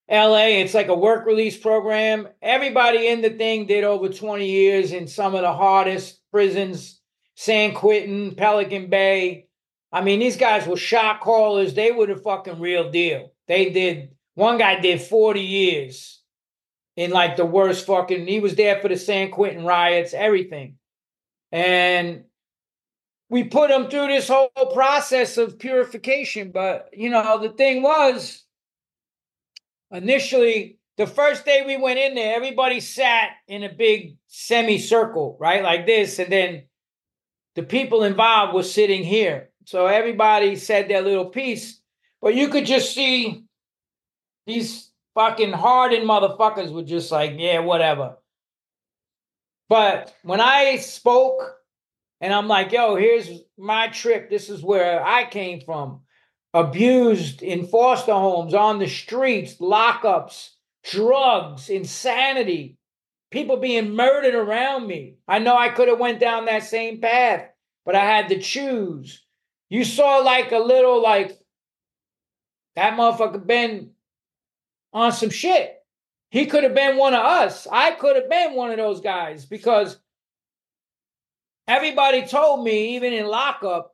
L A. It's like a work release program. Everybody in the thing did over twenty years in some of the hardest prisons, San Quentin, Pelican Bay. I mean, these guys were shot callers. They were the fucking real deal. They did, one guy did forty years in like the worst fucking, he was there for the San Quentin riots, everything. And we put him through this whole process of purification. But, you know, the thing was, initially, the first day we went in there, everybody sat in a big semicircle, right? Like this. And then the people involved were sitting here. So everybody said their little piece. But you could just see these fucking hardened motherfuckers were just like, yeah, whatever. But when I spoke, and I'm like, yo, here's my trip. This is where I came from. Abused in foster homes, on the streets, lockups, drugs, insanity, people being murdered around me. I know I could have went down that same path, but I had to choose. You saw like a little like, that motherfucker been on some shit. He could have been one of us. I could have been one of those guys because everybody told me, even in lockup,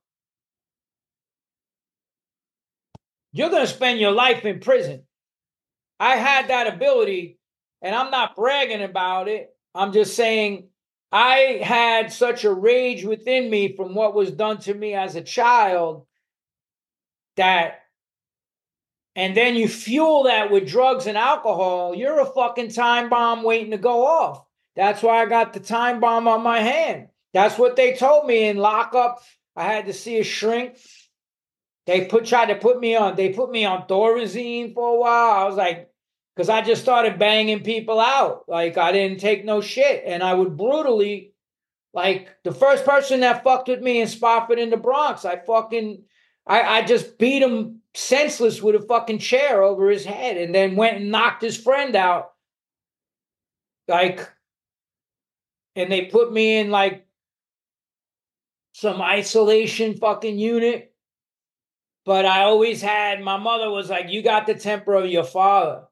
you're going to spend your life in prison. I had that ability, and I'm not bragging about it. I'm just saying I had such a rage within me from what was done to me as a child that, and then you fuel that with drugs and alcohol, you're a fucking time bomb waiting to go off. That's why I got the time bomb on my hand. That's what they told me in lockup. I had to see a shrink. They put tried to put me on, they put me on Thorazine for a while. I was like, because I just started banging people out. Like, I didn't take no shit. And I would brutally, like, the first person that fucked with me in Spofford in the Bronx, I fucking, I, I just beat him senseless with a fucking chair over his head and then went and knocked his friend out. Like, and they put me in, like, some isolation fucking unit. But I always had, my mother was like, you got the temper of your father.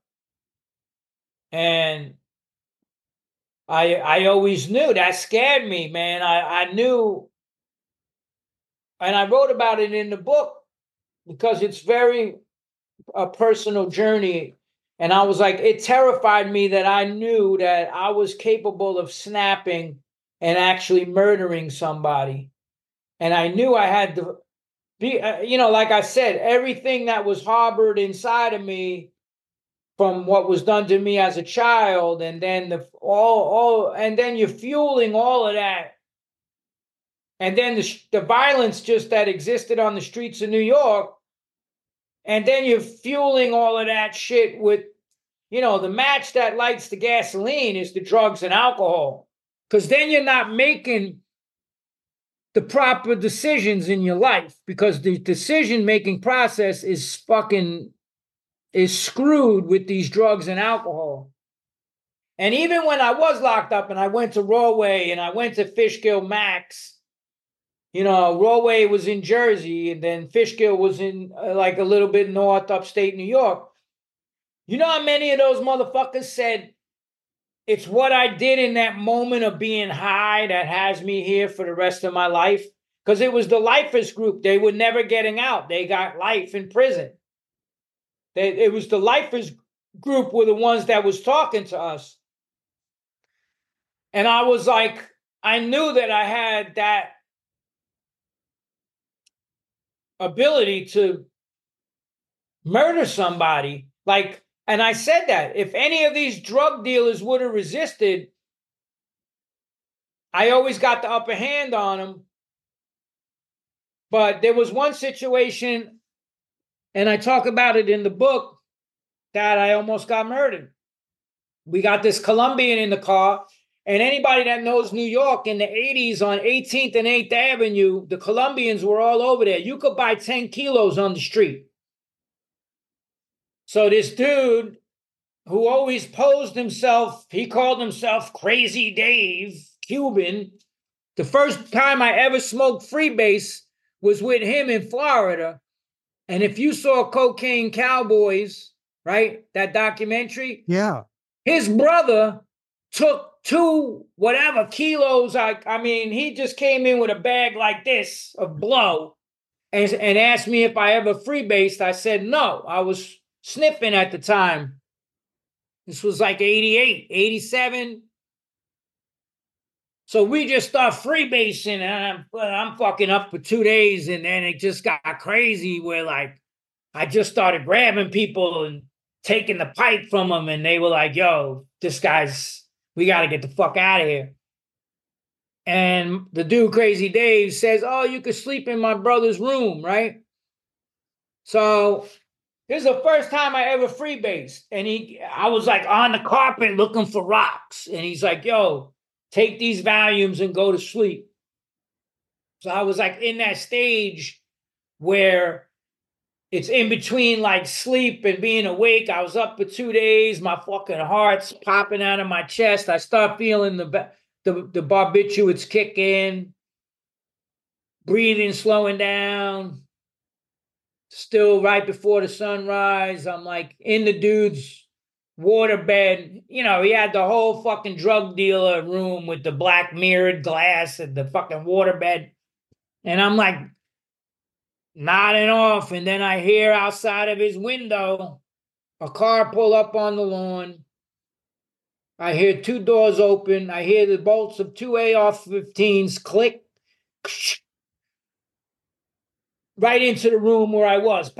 And I I always knew that scared me, man. I, I knew, and I wrote about it in the book because it's very a personal journey. And I was like, it terrified me that I knew that I was capable of snapping and actually murdering somebody. And I knew I had to be, uh, you know, like I said, everything that was harbored inside of me from what was done to me as a child, and then the all, all, and then you're fueling all of that, and then the, the violence just that existed on the streets of New York, and then you're fueling all of that shit with, you know, the match that lights the gasoline is the drugs and alcohol, because then you're not making the proper decisions in your life, because the decision-making process is fucking, is screwed with these drugs and alcohol. And even when I was locked up and I went to Rawway and I went to Fishkill Max, you know, Rawway was in Jersey and then Fishkill was in uh, like a little bit north upstate New York. You know how many of those motherfuckers said, it's what I did in that moment of being high that has me here for the rest of my life? Because it was the lifers group. They were never getting out. They got life in prison. They, it was the lifers group were the ones that was talking to us. And I was like, I knew that I had that ability to murder somebody. Like, and I said that if any of these drug dealers would have resisted, I always got the upper hand on them. But there was one situation, and I talk about it in the book, that I almost got murdered. We got this Colombian in the car, and anybody that knows New York in the eighties on eighteenth and eighth Avenue, the Colombians were all over there. You could buy ten kilos on the street. So this dude who always posed himself, he called himself Crazy Dave, Cuban. The first time I ever smoked freebase was with him in Florida. And if you saw Cocaine Cowboys, right? That documentary. Yeah. His brother took two whatever kilos. I, I mean, he just came in with a bag like this of blow and, and asked me if I ever freebased. I said no. I was sniffing at the time. This was like eighty-eight, eighty-seven. So we just start freebasing, and I'm, I'm fucking up for two days, and then it just got crazy where, like, I just started grabbing people and taking the pipe from them, and they were like, yo, this guy's, we got to get the fuck out of here. And the dude, Crazy Dave, says, oh, you could sleep in my brother's room, right? So this is the first time I ever freebased, and he, I was like on the carpet looking for rocks, and he's like, yo, take these Valiums and go to sleep. So I was like in that stage where it's in between like sleep and being awake. I was up for two days. My fucking heart's popping out of my chest. I start feeling the the, the barbiturates kick in, breathing slowing down. Still right before the sunrise. I'm like in the dude's waterbed. You know, he had the whole fucking drug dealer room with the black mirrored glass and the fucking waterbed. And I'm like nodding off. And then I hear outside of his window a car pull up on the lawn. I hear two doors open. I hear the bolts of two A R fifteens click right into the room where I was.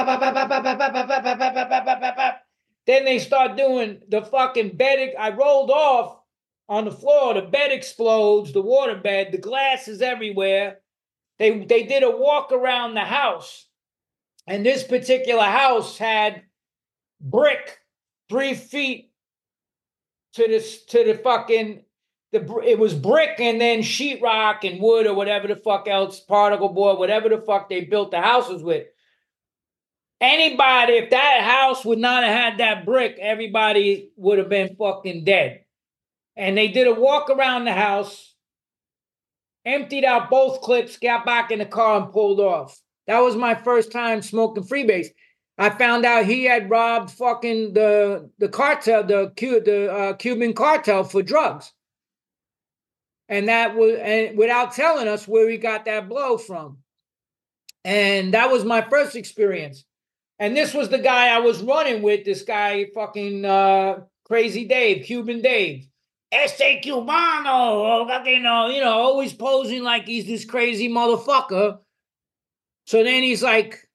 Then they start doing the fucking bed. I rolled off on the floor. The bed explodes, the water bed, the glass is everywhere. They, they did a walk around the house. And this particular house had brick three feet to the, to the fucking, the, it was brick and then sheetrock and wood or whatever the fuck else, particle board, whatever the fuck they built the houses with. Anybody, if that house would not have had that brick, everybody would have been fucking dead. And they did a walk around the house, emptied out both clips, got back in the car and pulled off. That was my first time smoking freebase. I found out he had robbed fucking the the cartel, the the uh, Cuban cartel for drugs, and that was and without telling us where he got that blow from. And that was my first experience. And this was the guy I was running with, this guy fucking uh, Crazy Dave, Cuban Dave. Este Cubano, fucking, uh, you know, always posing like he's this crazy motherfucker. So then he's like,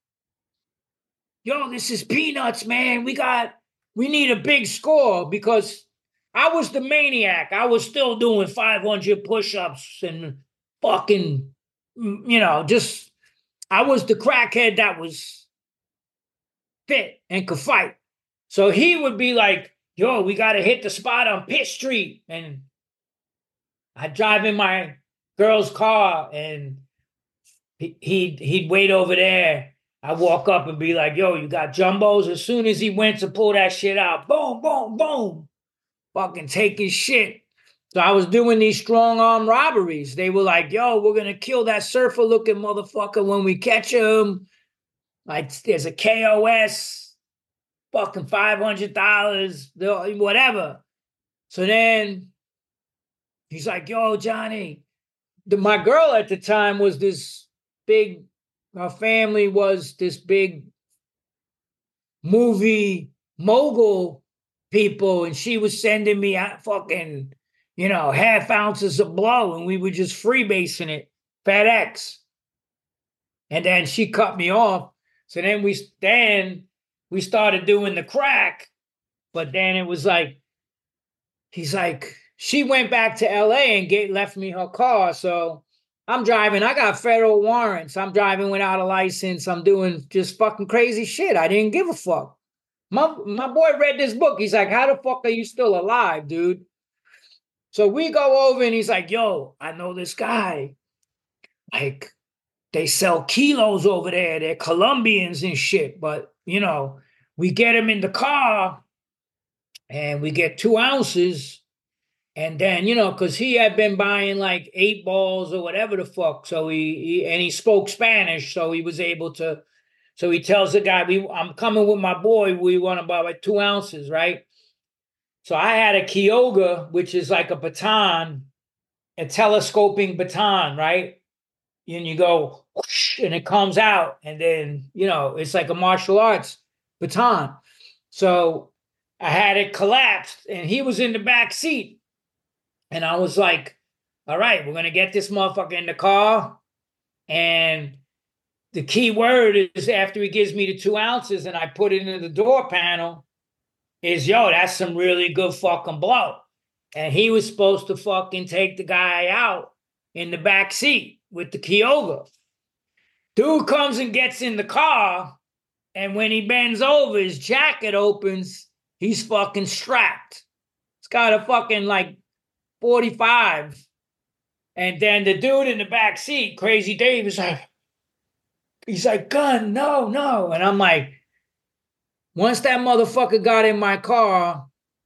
yo, this is peanuts, man. We got, we need a big score because I was the maniac. I was still doing five hundred push-ups and fucking, you know, just, I was the crackhead that was fit and could fight. So he would be like, yo, we got to hit the spot on Pitt Street. And I'd drive in my girl's car and he, he'd, he'd wait over there. I'd walk up and be like, yo, you got jumbos? As soon as he went to pull that shit out, boom, boom, boom, fucking taking shit. So I was doing these strong arm robberies. They were like, yo, we're going to kill that surfer looking motherfucker when we catch him. Like, there's a K O S, fucking five hundred dollars, whatever. So then he's like, yo, Johnny. The, my girl at the time was this big, her family was this big movie mogul people, and she was sending me out fucking, you know, half ounces of blow, and we were just freebasing it, FedEx. And then she cut me off. So then we then we started doing the crack, but then it was like, he's like, she went back to L A and get, left me her car. So I'm driving. I got federal warrants. I'm driving without a license. I'm doing just fucking crazy shit. I didn't give a fuck. My, my boy read this book. He's like, how the fuck are you still alive, dude? So we go over and he's like, yo, I know this guy. Like, they sell kilos over there. They're Colombians and shit. But, you know, we get him in the car and we get two ounces. And then, you know, because he had been buying like eight balls or whatever the fuck. So he, he, and he spoke Spanish. So he was able to. So he tells the guy, "We, I'm coming with my boy. We want about like two ounces, right?" So I had a Kyoga, which is like a baton, a telescoping baton, right? And you go, whoosh, and it comes out. And then, you know, it's like a martial arts baton. So I had it collapsed and he was in the back seat. And I was like, all right, we're going to get this motherfucker in the car. And the key word is after he gives me the two ounces and I put it in the door panel is, yo, that's some really good fucking blow. And he was supposed to fucking take the guy out in the back seat with the Kyoga. Dude comes and gets in the car, and when he bends over, his jacket opens, he's fucking strapped. It's got a fucking like forty-five. And then the dude in the back seat, Crazy Dave, is like, he's like, gun, no, no. And I'm like, once that motherfucker got in my car,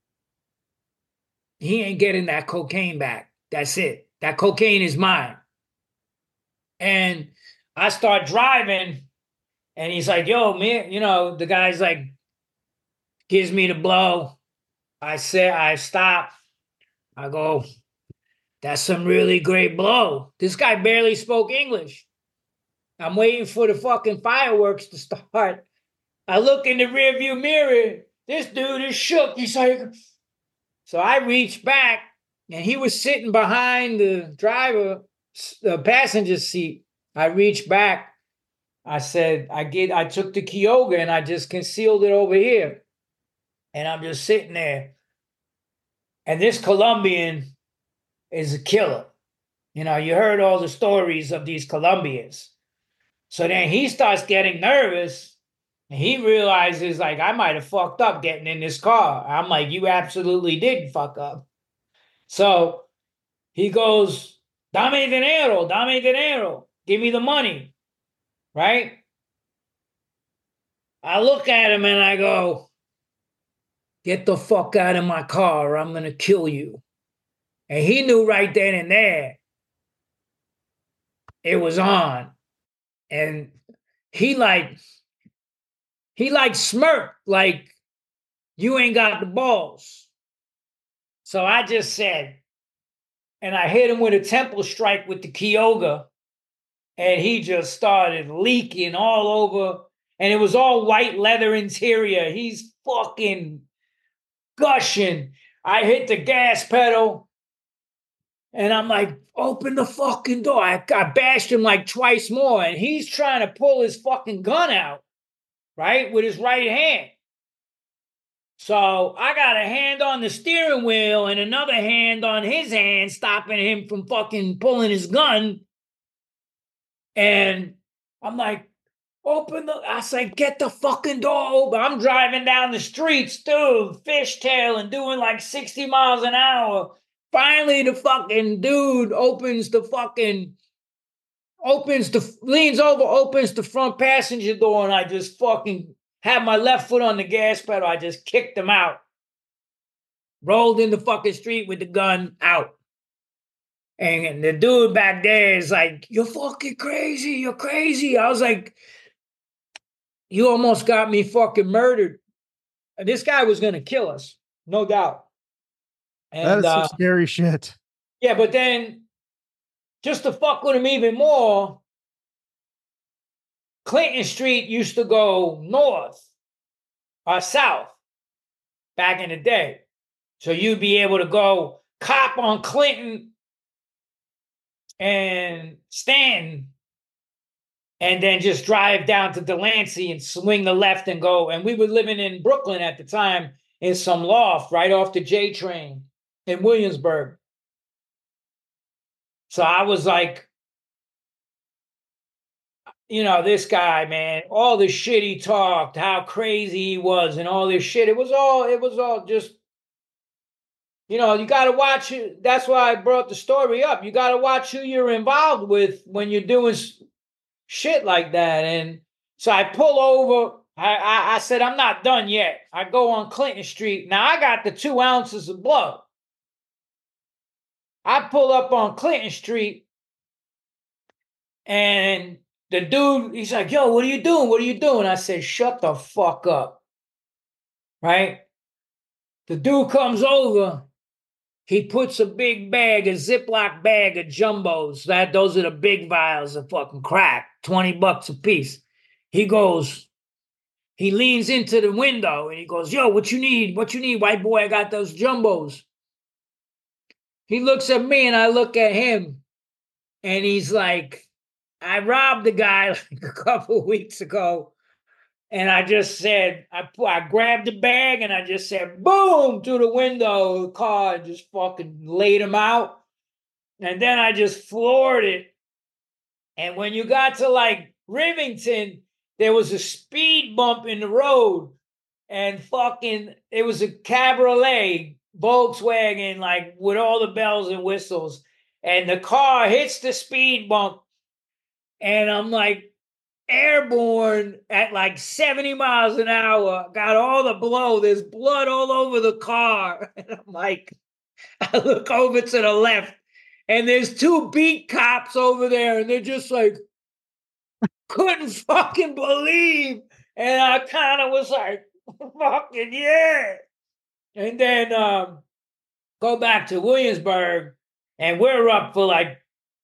he ain't getting that cocaine back. That's it. That cocaine is mine. And I start driving, and he's like, yo, man, you know, the guy's like, gives me the blow. I say, I stop. I go, that's some really great blow. This guy barely spoke English. I'm waiting for the fucking fireworks to start. I look in the rearview mirror. This dude is shook. He's like, so I reached back, and he was sitting behind the driver, the passenger seat. I reached back. I said, I get, I took the Kyoga and I just concealed it over here. And I'm just sitting there. And this Colombian is a killer. You know, you heard all the stories of these Colombians. So then he starts getting nervous and he realizes, like, I might have fucked up getting in this car. I'm like, you absolutely did fuck up. So he goes, dame dinero, dame dinero. Give me the money. Right? I look at him and I go, get the fuck out of my car or I'm going to kill you. And he knew right then and there it was on. And he like, he like smirked like, you ain't got the balls. So I just said, and I hit him with a temple strike with the Kyoga. And he just started leaking all over. And it was all white leather interior. He's fucking gushing. I hit the gas pedal. And I'm like, open the fucking door. I, I bashed him like twice more. And he's trying to pull his fucking gun out, right? With his right hand. So I got a hand on the steering wheel and another hand on his hand, stopping him from fucking pulling his gun. And I'm like, open the, I say, get the fucking door open. I'm driving down the streets, dude, fishtail and doing like sixty miles an hour. Finally, the fucking dude opens the fucking, opens the, leans over, opens the front passenger door, and I just fucking had my left foot on the gas pedal. I just kicked him out. Rolled in the fucking street with the gun out. And the dude back there is like, you're fucking crazy. You're crazy. I was like, you almost got me fucking murdered. And this guy was going to kill us, no doubt. And, that is some uh, scary shit. Yeah, but then just to fuck with him even more, Clinton Street used to go north or south back in the day. So you'd be able to go cop on Clinton and Stanton and then just drive down to Delancey and swing the left and go. And we were living in Brooklyn at the time in some loft right off the J train in Williamsburg. So I was like, you know, this guy, man, all the shit he talked, how crazy he was and all this shit. It was all, it was all just, you know, you got to watch it. That's why I brought the story up. You got to watch who you're involved with when you're doing shit like that. And so I pull over. I, I, I said, I'm not done yet. I go on Clinton Street. Now I got the two ounces of blood. I pull up on Clinton Street and the dude, he's like, yo, what are you doing? What are you doing? I said, shut the fuck up. Right? The dude comes over. He puts a big bag, a Ziploc bag of jumbos. That those are the big vials of fucking crack, twenty bucks a piece. He goes, he leans into the window and he goes, yo, what you need? What you need, white boy? I got those jumbos. He looks at me and I look at him and he's like, I robbed the guy like a couple of weeks ago. And I just said, I, I grabbed the bag and I just said, boom, through the window of the car and just fucking laid him out. And then I just floored it. And when you got to like Rivington, there was a speed bump in the road. And fucking, it was a cabriolet Volkswagen, like with all the bells and whistles. And the car hits the speed bump. And I'm like, airborne at like seventy miles an hour, got all the blow. There's blood all over the car. And I'm like, I look over to the left and there's two beat cops over there and they're just like, couldn't fucking believe. And I kind of was like, fucking yeah. And then um, go back to Williamsburg and we're up for like,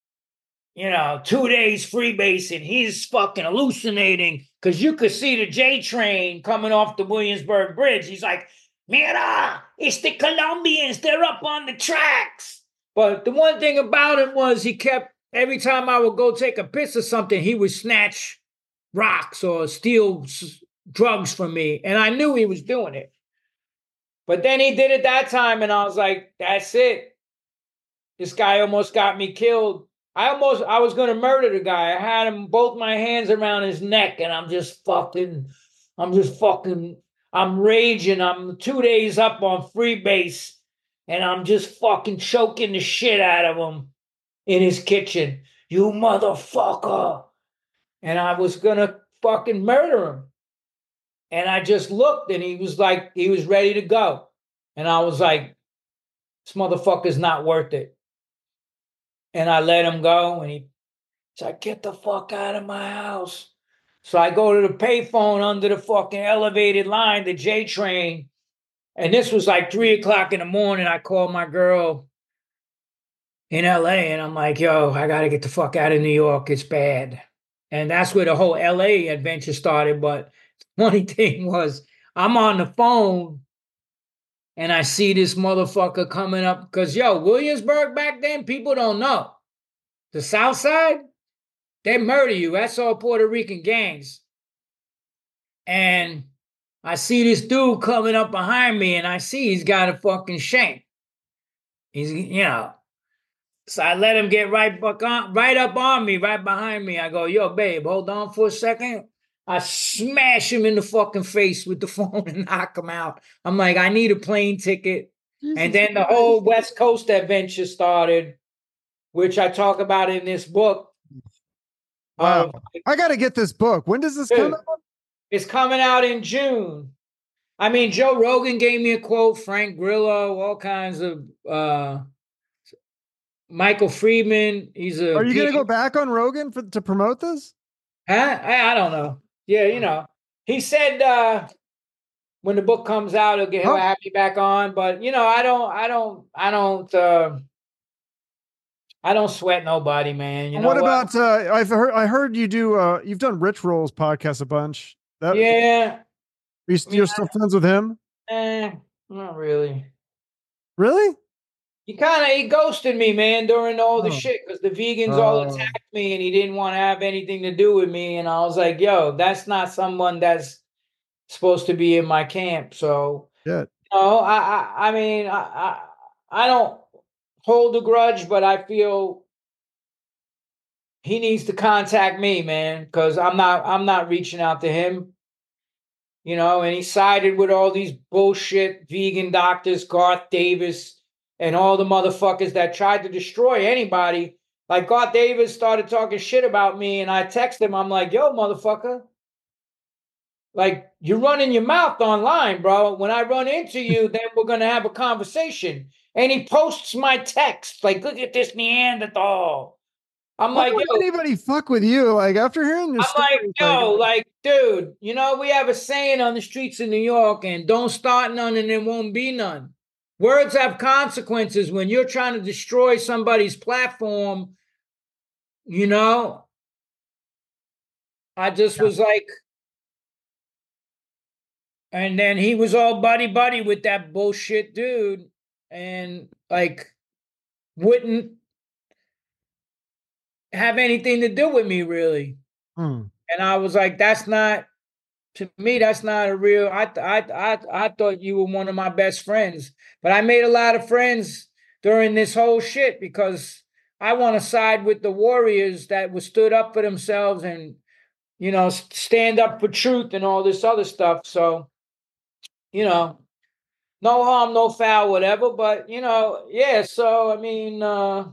you know, two days freebasing. He's fucking hallucinating because you could see the J train coming off the Williamsburg Bridge. He's like, Mira, it's the Colombians. They're up on the tracks. But the one thing about him was he kept, every time I would go take a piss or something, he would snatch rocks or steal s- drugs from me. And I knew he was doing it. But then he did it that time and I was like, that's it. This guy almost got me killed. I almost, I was going to murder the guy. I had him, both my hands around his neck, and I'm just fucking, I'm just fucking, I'm raging. I'm two days up on freebase, and I'm just fucking choking the shit out of him in his kitchen. You motherfucker. And I was going to fucking murder him. And I just looked, and he was like, he was ready to go. And I was like, this motherfucker's not worth it. And I let him go, and he He's like, get the fuck out of my house. So I go to the payphone under the fucking elevated line, the J train. And this was like three o'clock in the morning. I called my girl in L A and I'm like, yo, I got to get the fuck out of New York. It's bad. And that's where the whole L A adventure started. But the funny thing was, I'm on the phone and I see this motherfucker coming up. Because, yo, Williamsburg back then, people don't know. The South Side, they murder you. That's all Puerto Rican gangs. And I see this dude coming up behind me, and I see he's got a fucking shank. He's, you know. So I let him get right back on, right up on me, right behind me. I go, yo, babe, hold on for a second. I smash him in the fucking face with the phone and knock him out. I'm like, I need a plane ticket. Jesus and then the whole West Coast adventure started, which I talk about in this book. Wow. Um, I got to get this book. When does this dude, come out? It's coming out in June. I mean, Joe Rogan gave me a quote, Frank Grillo, all kinds of, uh, Michael Friedman. He's a. Are you going to go back on Rogan for, to promote this? Huh? I, I don't know. Yeah, you know, he said, uh, when the book comes out, he'll get, he'll oh. have me back on, but you know, I don't, I don't, I don't, uh, I don't sweat nobody, man. You know what about? What? Uh, I've heard. I heard you do. Uh, you've done Rich Roll's podcast a bunch. That, yeah. Are you, you're yeah. still friends with him? Eh, not really. Really? He kind of he ghosted me, man, during all the oh. shit because the vegans oh. all attacked me, and he didn't want to have anything to do with me. And I was like, "Yo, that's not someone that's supposed to be in my camp." So, yeah. No, I, I, I mean, I, I, I don't hold a grudge, but I feel he needs to contact me, man, because I'm not I'm not reaching out to him. You know, and he sided with all these bullshit vegan doctors, Garth Davis, and all the motherfuckers that tried to destroy anybody. Like Garth Davis started talking shit about me, and I text him, I'm like, yo, motherfucker. Like, you're running your mouth online, bro. When I run into you, then we're going to have a conversation. And he posts my text, like, look at this Neanderthal. I'm Why like, would yo, anybody fuck with you? Like after hearing your I'm story, like, like, yo, like, dude, you know, we have a saying on the streets of New York, and don't start none and there won't be none. Words have consequences when you're trying to destroy somebody's platform, you know. I just yeah. was like, and then he was all buddy buddy with that bullshit dude, and like wouldn't have anything to do with me really. Hmm. And I was like, that's not to me, that's not a real. I I I I thought you were one of my best friends, but I made a lot of friends during this whole shit because I want to side with the warriors that were stood up for themselves and you know stand up for truth and all this other stuff. So you know, no harm, no foul, whatever. But you know, yeah. So I mean, uh,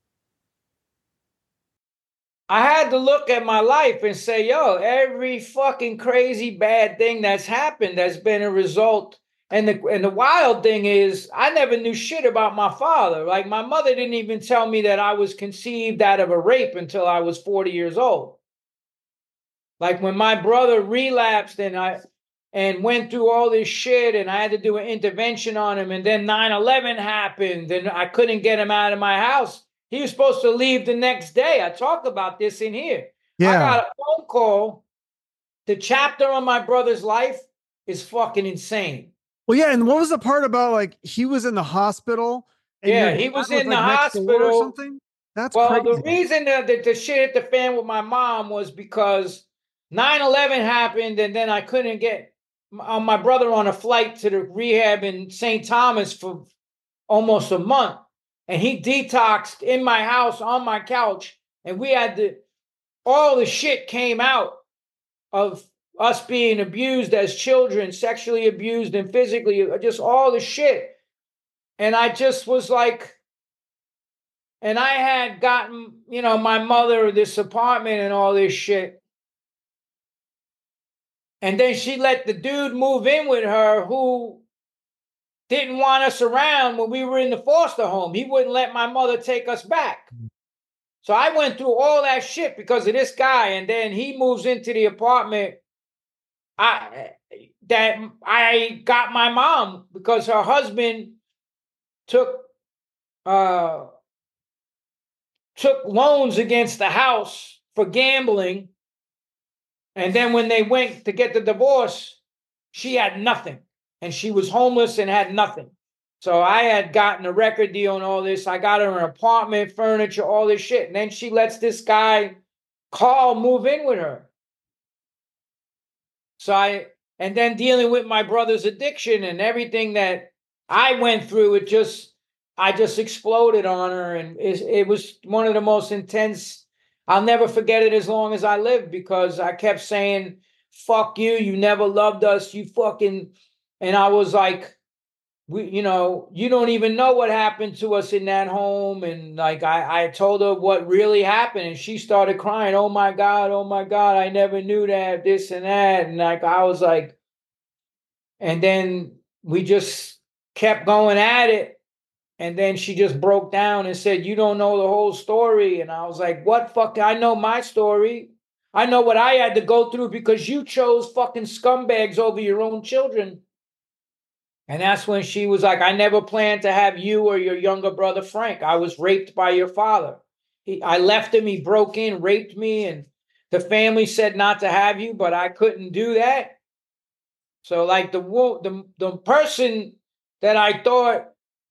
I had to look at my life and say, yo, every fucking crazy bad thing that's happened that's been a result. And the and the wild thing is, I never knew shit about my father. Like my mother didn't even tell me that I was conceived out of a rape until I was forty years old. Like when my brother relapsed and I and went through all this shit and I had to do an intervention on him and then nine eleven happened and I couldn't get him out of my house. He was supposed to leave the next day. I talk about this in here. I Yeah. got a phone call. The chapter on my brother's life is fucking insane. Well, yeah. And what was the part about like he was in the hospital and your Yeah, dad he was was in the like next door or hospital. something? That's Well, the crazy. reason that the, the shit hit the fan with my mom was because nine eleven happened and then I couldn't get uh, my brother on a flight to the rehab in Saint Thomas for almost a month. And he detoxed in my house on my couch. And we had to, all the shit came out of us being abused as children, sexually abused and physically, just all the shit. And I just was like, and I had gotten, you know, my mother this apartment and all this shit. And then she let the dude move in with her who didn't want us around when we were in the foster home. He wouldn't let my mother take us back. So I went through all that shit because of this guy. And then he moves into the apartment I that I got my mom because her husband took uh took loans against the house for gambling. And then when they went to get the divorce, she had nothing. And she was homeless and had nothing. So I had gotten a record deal and all this. I got her an apartment, furniture, all this shit. And then she lets this guy, Carl, move in with her. So I, and then dealing with my brother's addiction and everything that I went through, it just, I just exploded on her. And it, it was one of the most intense. I'll never forget it as long as I live because I kept saying, fuck you, you never loved us, you fucking, and I was like, we, you know, you don't even know what happened to us in that home. And like, I, I told her what really happened and she started crying. Oh my God. Oh my God. I never knew that, this and that. And like, I was like, and then we just kept going at it. And then she just broke down and said, you don't know the whole story. And I was like, what fuck? I know my story. I know what I had to go through because you chose fucking scumbags over your own children. And that's when she was like, I never planned to have you or your younger brother, Frank. I was raped by your father. He, I left him. He broke in, raped me. And the family said not to have you, but I couldn't do that. So like the, the, the person that I thought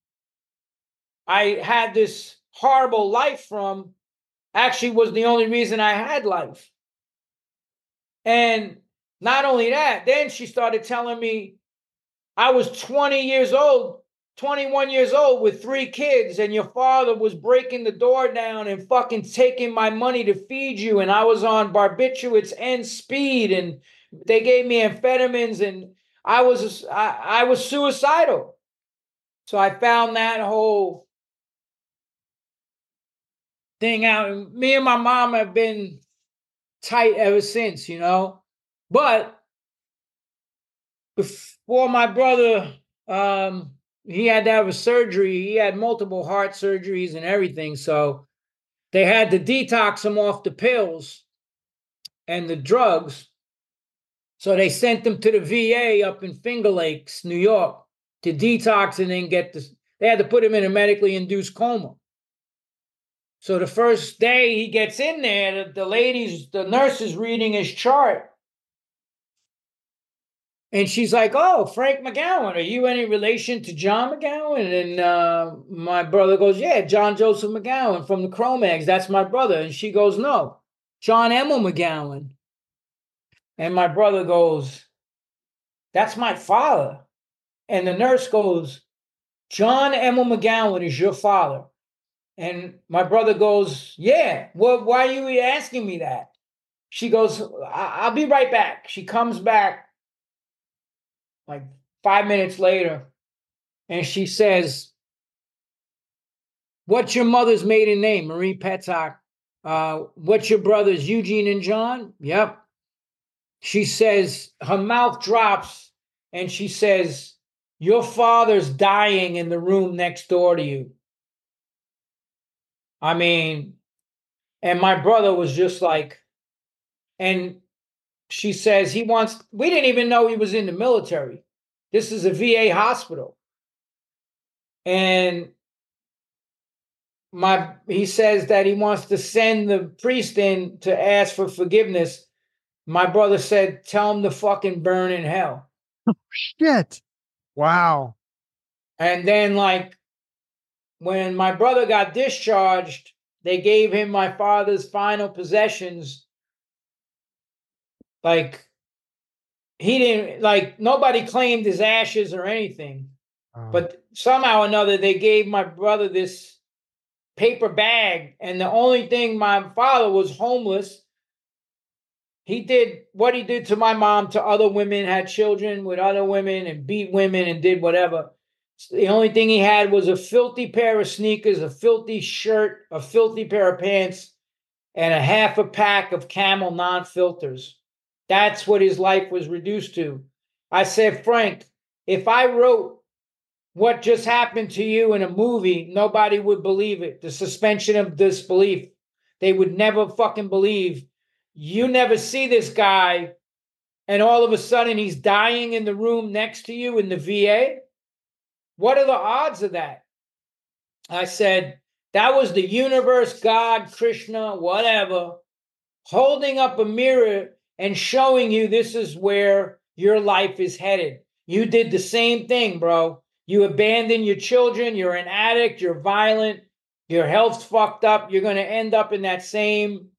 I had this horrible life from actually was the only reason I had life. And not only that, then she started telling me I was twenty years old, twenty-one years old with three kids, and your father was breaking the door down and fucking taking my money to feed you. And I was on barbiturates and speed, and they gave me amphetamines, and I was I, I was suicidal. So I found that whole thing out. And me and my mom have been tight ever since, you know. But before my brother, um, he had to have a surgery. He had multiple heart surgeries and everything. So they had to detox him off the pills and the drugs. So they sent him to the V A up in Finger Lakes, New York, to detox and then get this. They had to put him in a medically induced coma. So the first day he gets in there, the, the ladies, the nurse is reading his chart. And she's like, oh, Frank McGowan, are you any relation to John McGowan? And uh, my brother goes, yeah, John Joseph McGowan from the Cro-Mags. That's my brother. And she goes, no, John Emil McGowan. And my brother goes, that's my father. And the nurse goes, John Emil McGowan is your father. And my brother goes, yeah, well, why are you asking me that? She goes, I- I'll be right back. She comes back like five minutes later, and she says, what's your mother's maiden name? Marie Petak. Uh, what's your brothers, Eugene and John? Yep. She says, her mouth drops, and she says, your father's dying in the room next door to you. I mean, and my brother was just like, and she says he wants, we didn't even know he was in the military. This is a V A hospital. And my he says that he wants to send the priest in to ask for forgiveness. My brother said, tell him to fucking burn in hell. Shit. Wow. And then, like, when my brother got discharged, they gave him my father's final possessions. Like, he didn't, like, nobody claimed his ashes or anything. Oh. But somehow or another, they gave my brother this paper bag. And the only thing, my father was homeless. He did what he did to my mom, to other women, had children with other women and beat women and did whatever. The only thing he had was a filthy pair of sneakers, a filthy shirt, a filthy pair of pants, and a half a pack of Camel non-filters. That's what his life was reduced to. I said, Frank, if I wrote what just happened to you in a movie, nobody would believe it. The suspension of disbelief. They would never fucking believe. You never see this guy, and all of a sudden he's dying in the room next to you in the V A. What are the odds of that? I said, that was the universe, God, Krishna, whatever, holding up a mirror and showing you this is where your life is headed. You did the same thing, bro. You abandoned your children. You're an addict. You're violent. Your health's fucked up. You're going to end up in that same.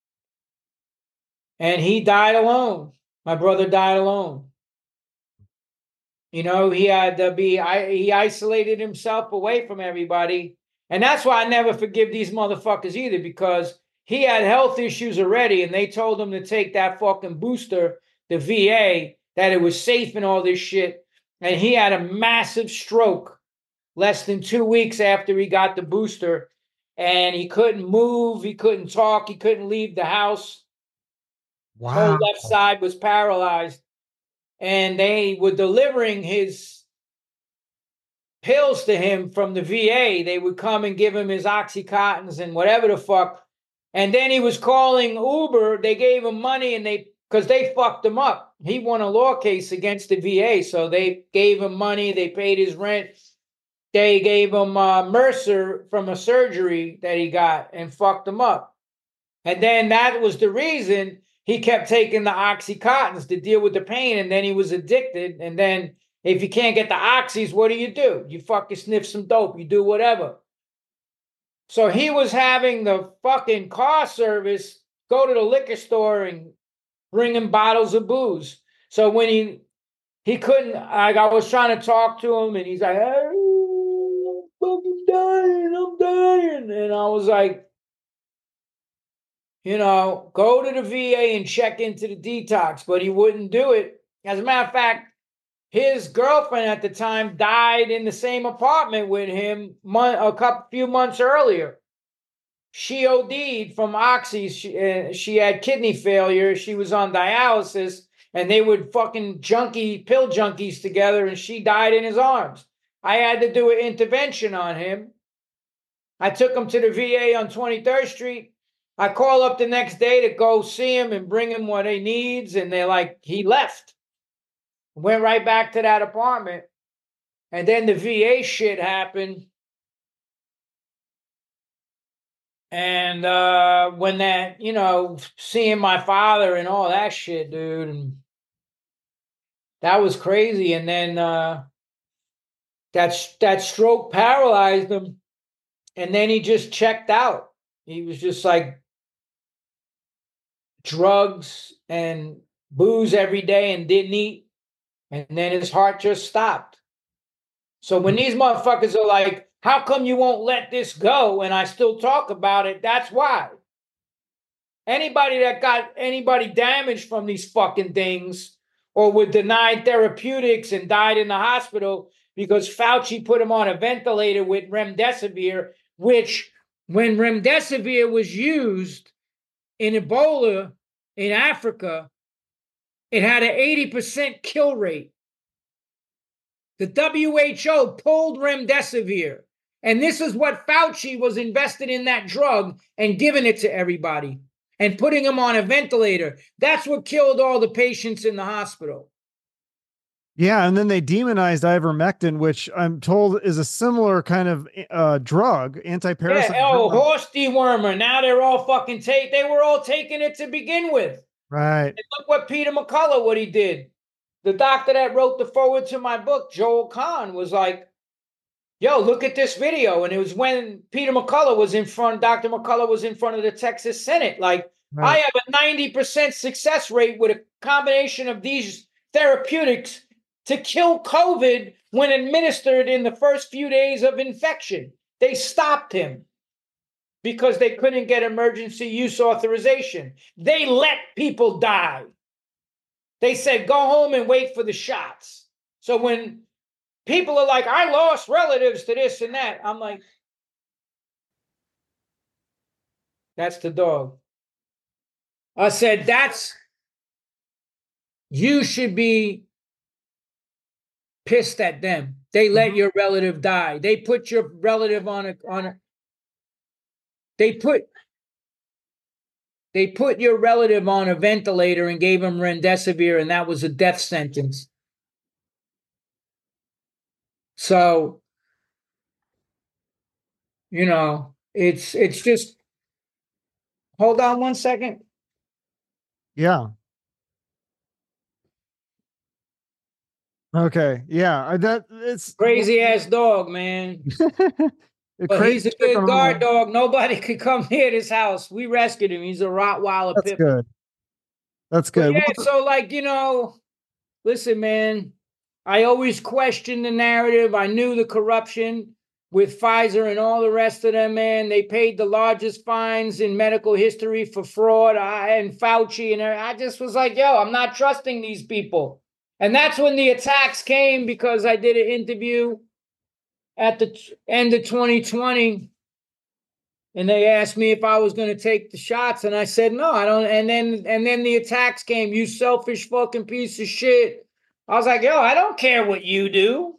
And he died alone. My brother died alone. You know, he had to be, I, he isolated himself away from everybody. And that's why I never forgive these motherfuckers either, because he had health issues already, and they told him to take that fucking booster, the V A, that it was safe and all this shit. And he had a massive stroke less than two weeks after he got the booster. And he couldn't move, he couldn't talk, he couldn't leave the house. Wow. His whole left side was paralyzed. And they were delivering his pills to him from the V A. They would come and give him his Oxycontins and whatever the fuck. And then he was calling Uber. They gave him money, and they, because they fucked him up. He won a law case against the V A. So they gave him money. They paid his rent. They gave him uh, Mercer from a surgery that he got and fucked him up. And then that was the reason he kept taking the Oxycontins to deal with the pain, and then he was addicted. And then if you can't get the Oxys, what do you do? You fucking sniff some dope. You do whatever. So he was having the fucking car service go to the liquor store and bring him bottles of booze. So when he he couldn't, like, I was trying to talk to him, and he's like, hey, I'm fucking dying, I'm dying. And I was like, you know, go to the V A and check into the detox, but he wouldn't do it. As a matter of fact, his girlfriend at the time died in the same apartment with him a couple few months earlier. She O D'd from oxys. She, uh, she had kidney failure. She was on dialysis, and they would fucking junkie pill junkies together, and she died in his arms. I had to do an intervention on him. I took him to the V A on twenty-third Street. I call up the next day to go see him and bring him what he needs. And they're like, he left. Went right back to that apartment. And then the V A shit happened. And uh, when that, you know, seeing my father and all that shit, dude, and that was crazy. And then uh, that, that stroke paralyzed him. And then he just checked out. He was just like drugs and booze every day and didn't eat. And then his heart just stopped. So when these motherfuckers are like, how come you won't let this go? And I still talk about it. That's why. Anybody that got anybody damaged from these fucking things or were denied therapeutics and died in the hospital because Fauci put him on a ventilator with remdesivir, which when remdesivir was used in Ebola in Africa, it had an eighty percent kill rate. The W H O pulled remdesivir. And this is what Fauci was invested in that drug and giving it to everybody and putting them on a ventilator. That's what killed all the patients in the hospital. Yeah, and then they demonized ivermectin, which I'm told is a similar kind of uh, drug, anti-parasite. Yeah, oh, drug. horse dewormer. Now they're all fucking take. They were all taking it to begin with. Right. And look what Peter McCullough, what he did. The doctor that wrote the forward to my book, Joel Kahn, was like, yo, look at this video. And it was when Peter McCullough was in front, Doctor McCullough was in front of the Texas Senate. Like, right. I have a ninety percent success rate with a combination of these therapeutics to kill COVID when administered in the first few days of infection. They stopped him because they couldn't get emergency use authorization. They let people die. They said, go home and wait for the shots. So when people are like, I lost relatives to this and that, I'm like, that's the dog. I said, that's, you should be pissed at them. They let your relative die. They put your relative on a, on a, they put, they put your relative on a ventilator and gave him remdesivir, and that was a death sentence. So, you know, it's, it's just, hold on one second. Yeah. Okay. Yeah. That it's crazy ass dog, man. But he's a good guard dog. Nobody could come near this house. We rescued him. He's a Rottweiler. That's pit. Good. That's good. But yeah, so like, you know, listen, man, I always questioned the narrative. I knew the corruption with Pfizer and all the rest of them, man. They paid the largest fines in medical history for fraud. I, and Fauci, and I just was like, yo, I'm not trusting these people. And that's when the attacks came, because I did an interview at the end of twenty twenty. And they asked me if I was going to take the shots. And I said, no, I don't. And then, and then the attacks came. You selfish fucking piece of shit. I was like, yo, I don't care what you do.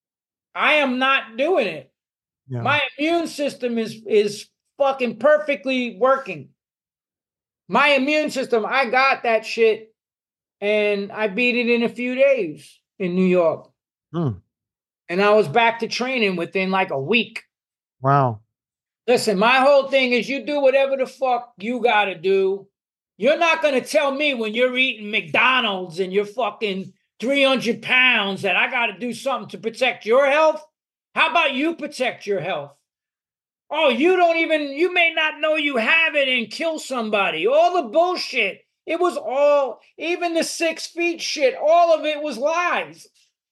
I am not doing it. Yeah. My immune system is, is fucking perfectly working. My immune system, I got that shit. And I beat it in a few days in New York. Hmm. And I was back to training within like a week. Wow. Listen, my whole thing is you do whatever the fuck you got to do. You're not going to tell me when you're eating McDonald's and you're fucking three hundred pounds that I got to do something to protect your health. How about you protect your health? Oh, you don't even, you may not know you have it and kill somebody. All the bullshit. It was all, even the six feet shit, all of it was lies.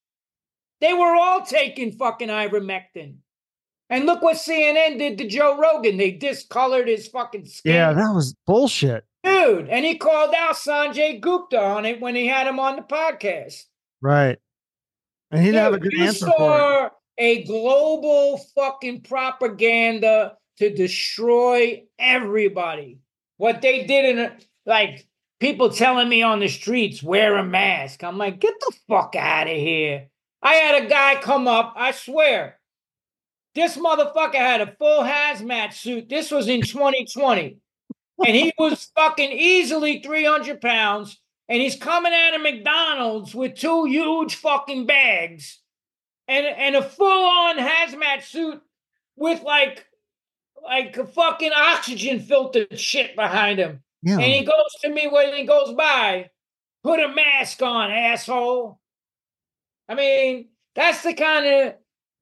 They were all taking fucking ivermectin. And look what C N N did to Joe Rogan. They discolored his fucking skin. Yeah, that was bullshit. Dude, and he called out Sanjay Gupta on it when he had him on the podcast. Right. And he didn't Dude, have a good you answer saw for it. A global fucking propaganda to destroy everybody. What they did in a, like, people telling me on the streets, wear a mask. I'm like, get the fuck out of here. I had a guy come up, I swear. This motherfucker had a full hazmat suit. This was in twenty twenty. And he was fucking easily three hundred pounds. And he's coming out of McDonald's with two huge fucking bags and, and a full-on hazmat suit with like, like a fucking oxygen filtered shit behind him. Yeah. And he goes to me when he goes by, put a mask on, asshole. I mean, that's the kind of...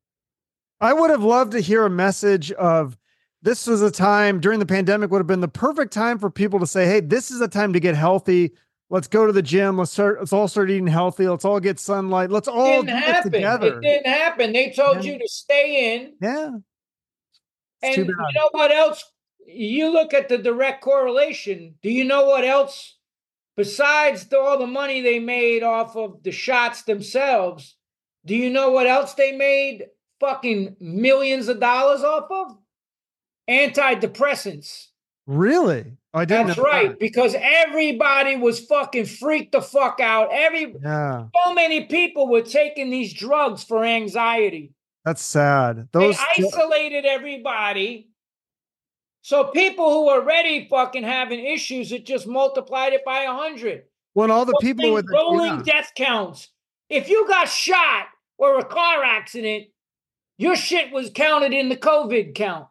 I would have loved to hear a message of, this was a time during the pandemic would have been the perfect time for people to say, hey, this is a time to get healthy. Let's go to the gym. Let's start, let's all start eating healthy. Let's all get sunlight. Let's all didn't do happen. it together. It didn't happen. They told Yeah. you to stay in. Yeah. It's and you know what else? You look at the direct correlation. Do you know what else? Besides the, all the money they made off of the shots themselves, do you know what else they made fucking millions of dollars off of? Antidepressants. Really? I didn't That's know right, that. because everybody was fucking freaked the fuck out. Every yeah. So many people were taking these drugs for anxiety. That's sad. Those They isolated everybody. So people who were already fucking having issues, it just multiplied it by a hundred. When all the people with rolling yeah. death counts. If you got shot or a car accident, your shit was counted in the COVID count.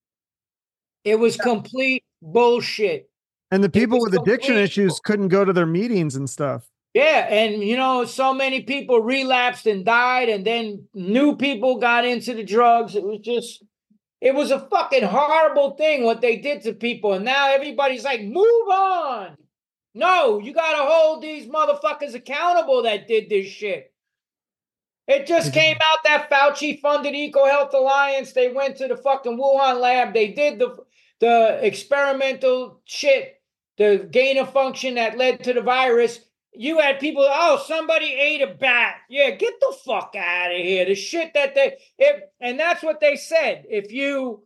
It was complete bullshit. And the people with addiction issues couldn't go to their meetings and stuff. Yeah, and you know, so many people relapsed and died, and then new people got into the drugs. It was just, it was a fucking horrible thing what they did to people. And now everybody's like, move on. No, you got to hold these motherfuckers accountable that did this shit. It just came out that Fauci funded EcoHealth Alliance. They went to the fucking Wuhan lab. They did the the experimental shit, the gain of function that led to the virus. You had people, oh, somebody ate a bat. Yeah, get the fuck out of here. The shit that they, if, and that's what they said. If you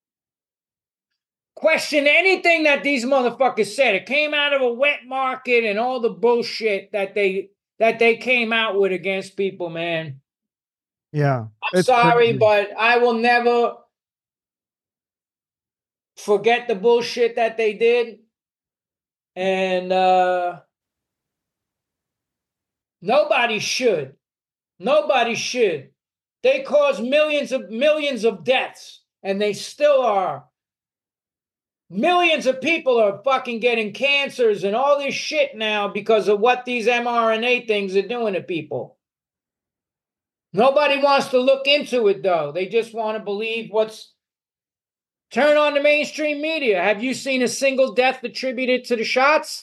question anything that these motherfuckers said, it came out of a wet market and all the bullshit that they that they came out with against people, man. Yeah. I'm sorry, crazy. But I will never forget the bullshit that they did. And uh, nobody should. Nobody should. They caused millions of millions of deaths, and they still are. Millions of people are fucking getting cancers and all this shit now because of what these mRNA things are doing to people. Nobody wants to look into it, though. They just want to believe what's... Turn on the mainstream media. Have you seen a single death attributed to the shots?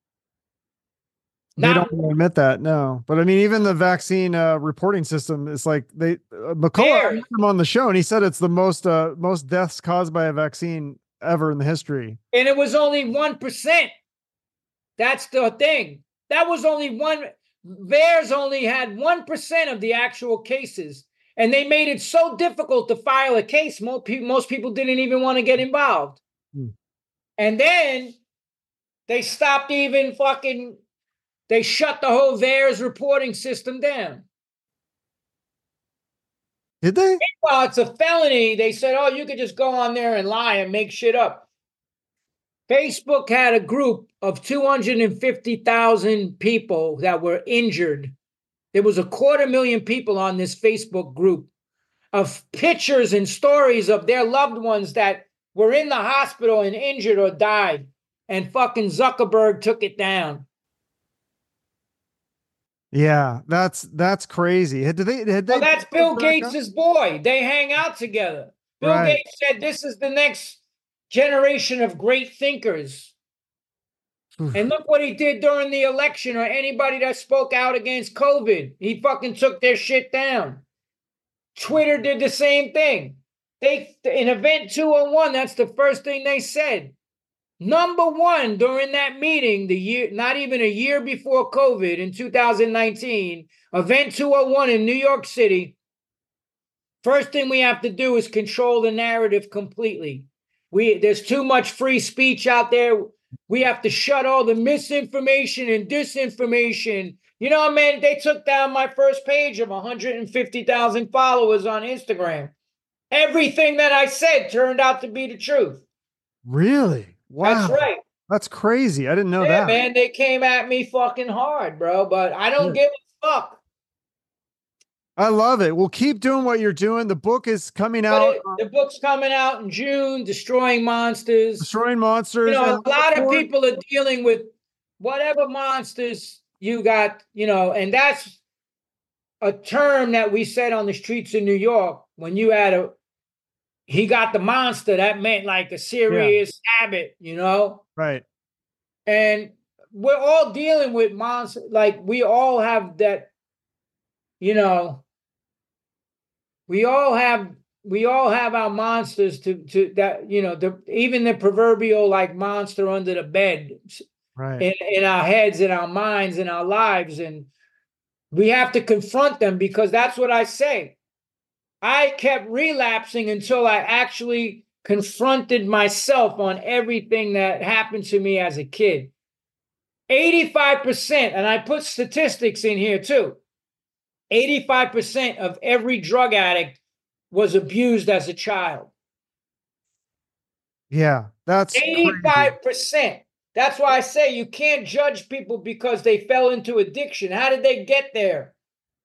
They Not- don't admit that, no. But I mean, even the vaccine uh, reporting system is like they uh, McCullough had him on the show, and he said it's the most uh, most deaths caused by a vaccine ever in the history. And it was only one percent. That's the thing. That was only one. VAERS only had one percent of the actual cases. And they made it so difficult to file a case. Most people, most people didn't even want to get involved. Hmm. And then they stopped even fucking, they shut the whole VAERS reporting system down. Did they? Well, it's a felony. They said, oh, you could just go on there and lie and make shit up. Facebook had a group of two hundred fifty thousand people that were injured. There was a quarter million people on this Facebook group of pictures and stories of their loved ones that were in the hospital and injured or died. And fucking Zuckerberg took it down. Yeah, that's that's crazy. Did they? Did they well, that's Bill Gates's boy. They hang out together. Bill right. Gates said this is the next generation of great thinkers. And look what he did during the election, or anybody that spoke out against COVID. He fucking took their shit down. Twitter did the same thing. They in Event two oh one, that's the first thing they said. Number one during that meeting, the year, not even a year before COVID in two thousand nineteen, Event two oh one in New York City. First thing we have to do is control the narrative completely. We there's too much free speech out there. We have to shut all the misinformation and disinformation. You know, man, they took down my first page of one hundred fifty thousand followers on Instagram. Everything that I said turned out to be the truth. Really? Wow. That's right. That's crazy. I didn't know Yeah, that. man, they came at me fucking hard, bro, but I don't Yeah. give a fuck. I love it. Well, keep doing what you're doing. The book is coming But out. it, the book's coming out in June, Destroying Monsters. Destroying Monsters. You know, and a lot of before- people are dealing with whatever monsters you got, you know, and that's a term that we said on the streets of New York. When you had a, he got the monster, that meant like a serious yeah. habit, you know? Right. And we're all dealing with monsters. Like we all have that, you know, we all have we all have our monsters to to that, you know, the even the proverbial like monster under the bed, right, in, in our heads, in our minds, in our lives. And we have to confront them, because that's what I say. I kept relapsing until I actually confronted myself on everything that happened to me as a kid. eighty-five percent, and I put statistics in here too. eighty-five percent of every drug addict was abused as a child. Yeah, that's eighty-five percent. Crazy. That's why I say you can't judge people because they fell into addiction. How did they get there?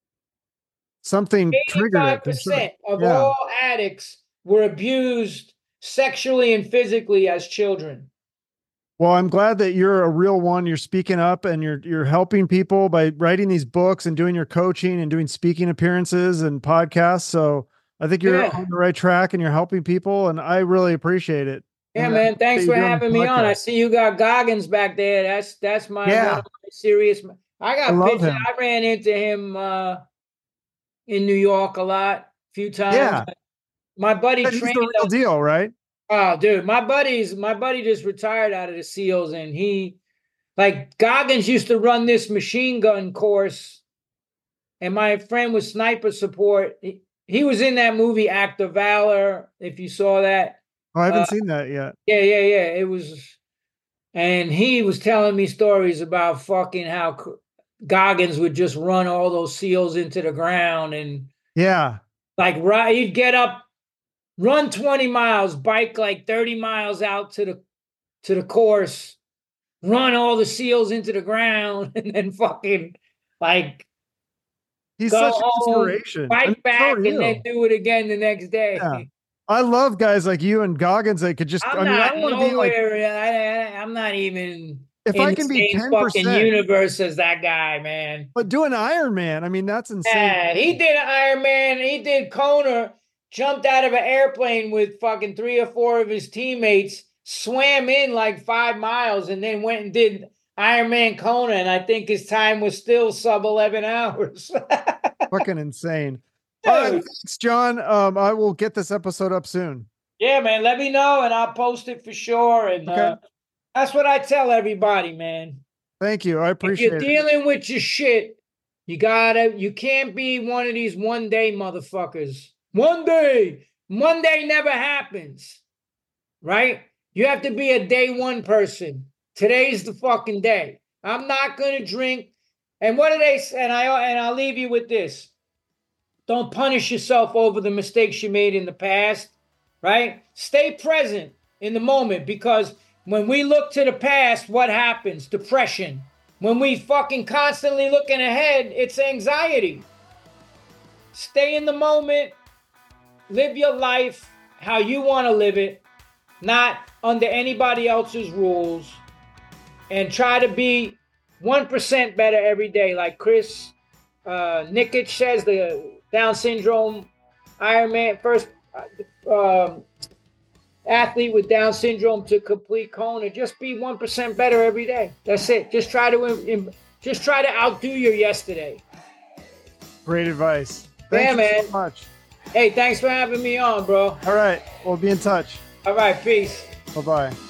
Something triggered it. eighty-five percent of yeah. all addicts were abused sexually and physically as children. Well, I'm glad that you're a real one. You're speaking up and you're you're helping people by writing these books and doing your coaching and doing speaking appearances and podcasts. So I think you're yeah. on the right track and you're helping people, and I really appreciate it. Yeah, and man. Thanks for having me on. I see you got Goggins back there. That's that's my, yeah. my serious. I got I pictures. Him. I ran into him uh, in New York a lot, a few times. Yeah. My buddy He's trained the real us. deal, right? Oh, dude, my buddy's my buddy just retired out of the SEALs, and he, like, Goggins used to run this machine gun course, and my friend was sniper support. He, he was in that movie Act of Valor, if you saw that. Oh, I haven't uh, seen that yet. Yeah, yeah, yeah. It was, and he was telling me stories about fucking how Goggins would just run all those SEALs into the ground, and yeah, like right, he'd get up. Run twenty miles, bike like thirty miles out to the to the course, run all the SEALs into the ground, and then fucking like he's go such an home, inspiration. bike I mean, back, so and then do it again the next day. Yeah. I love guys like you and Goggins that could just. I'm I mean, not I don't want to be nowhere. like. I, I, I'm not even. If in I can the be same ten fucking percent universe as that guy, man. But doing Iron Man, I mean, that's insane. Yeah, he did Iron Man. He did Kona. Jumped out of an airplane with fucking three or four of his teammates, swam in like five miles, and then went and did Iron Man Kona. And I think his time was still sub eleven hours. Fucking insane. All right, thanks, John. Um, I will get this episode up soon. Yeah, man. Let me know, and I'll post it for sure. And okay. uh, that's what I tell everybody, man. Thank you. I appreciate it. If you're dealing with your shit, you gotta. You can't be one of these one day motherfuckers. One day, Monday never happens, right? You have to be a day one person. Today's the fucking day. I'm not going to drink. And what do they say? And, I, and I'll leave you with this. Don't punish yourself over the mistakes you made in the past, right? Stay present in the moment, because when we look to the past, what happens? Depression. When we fucking constantly looking ahead, it's anxiety. Stay in the moment. Live your life how you want to live it, not under anybody else's rules, and try to be one percent better every day. Like Chris uh, Nikic says, the Down syndrome Ironman, first uh, um, athlete with Down syndrome to complete Kona. Just be one percent better every day. That's it. Just try to just try to outdo your yesterday. Great advice. Thank yeah, you man. so much. Hey, thanks for having me on, bro. All right. We'll be in touch. All right. Peace. Bye-bye.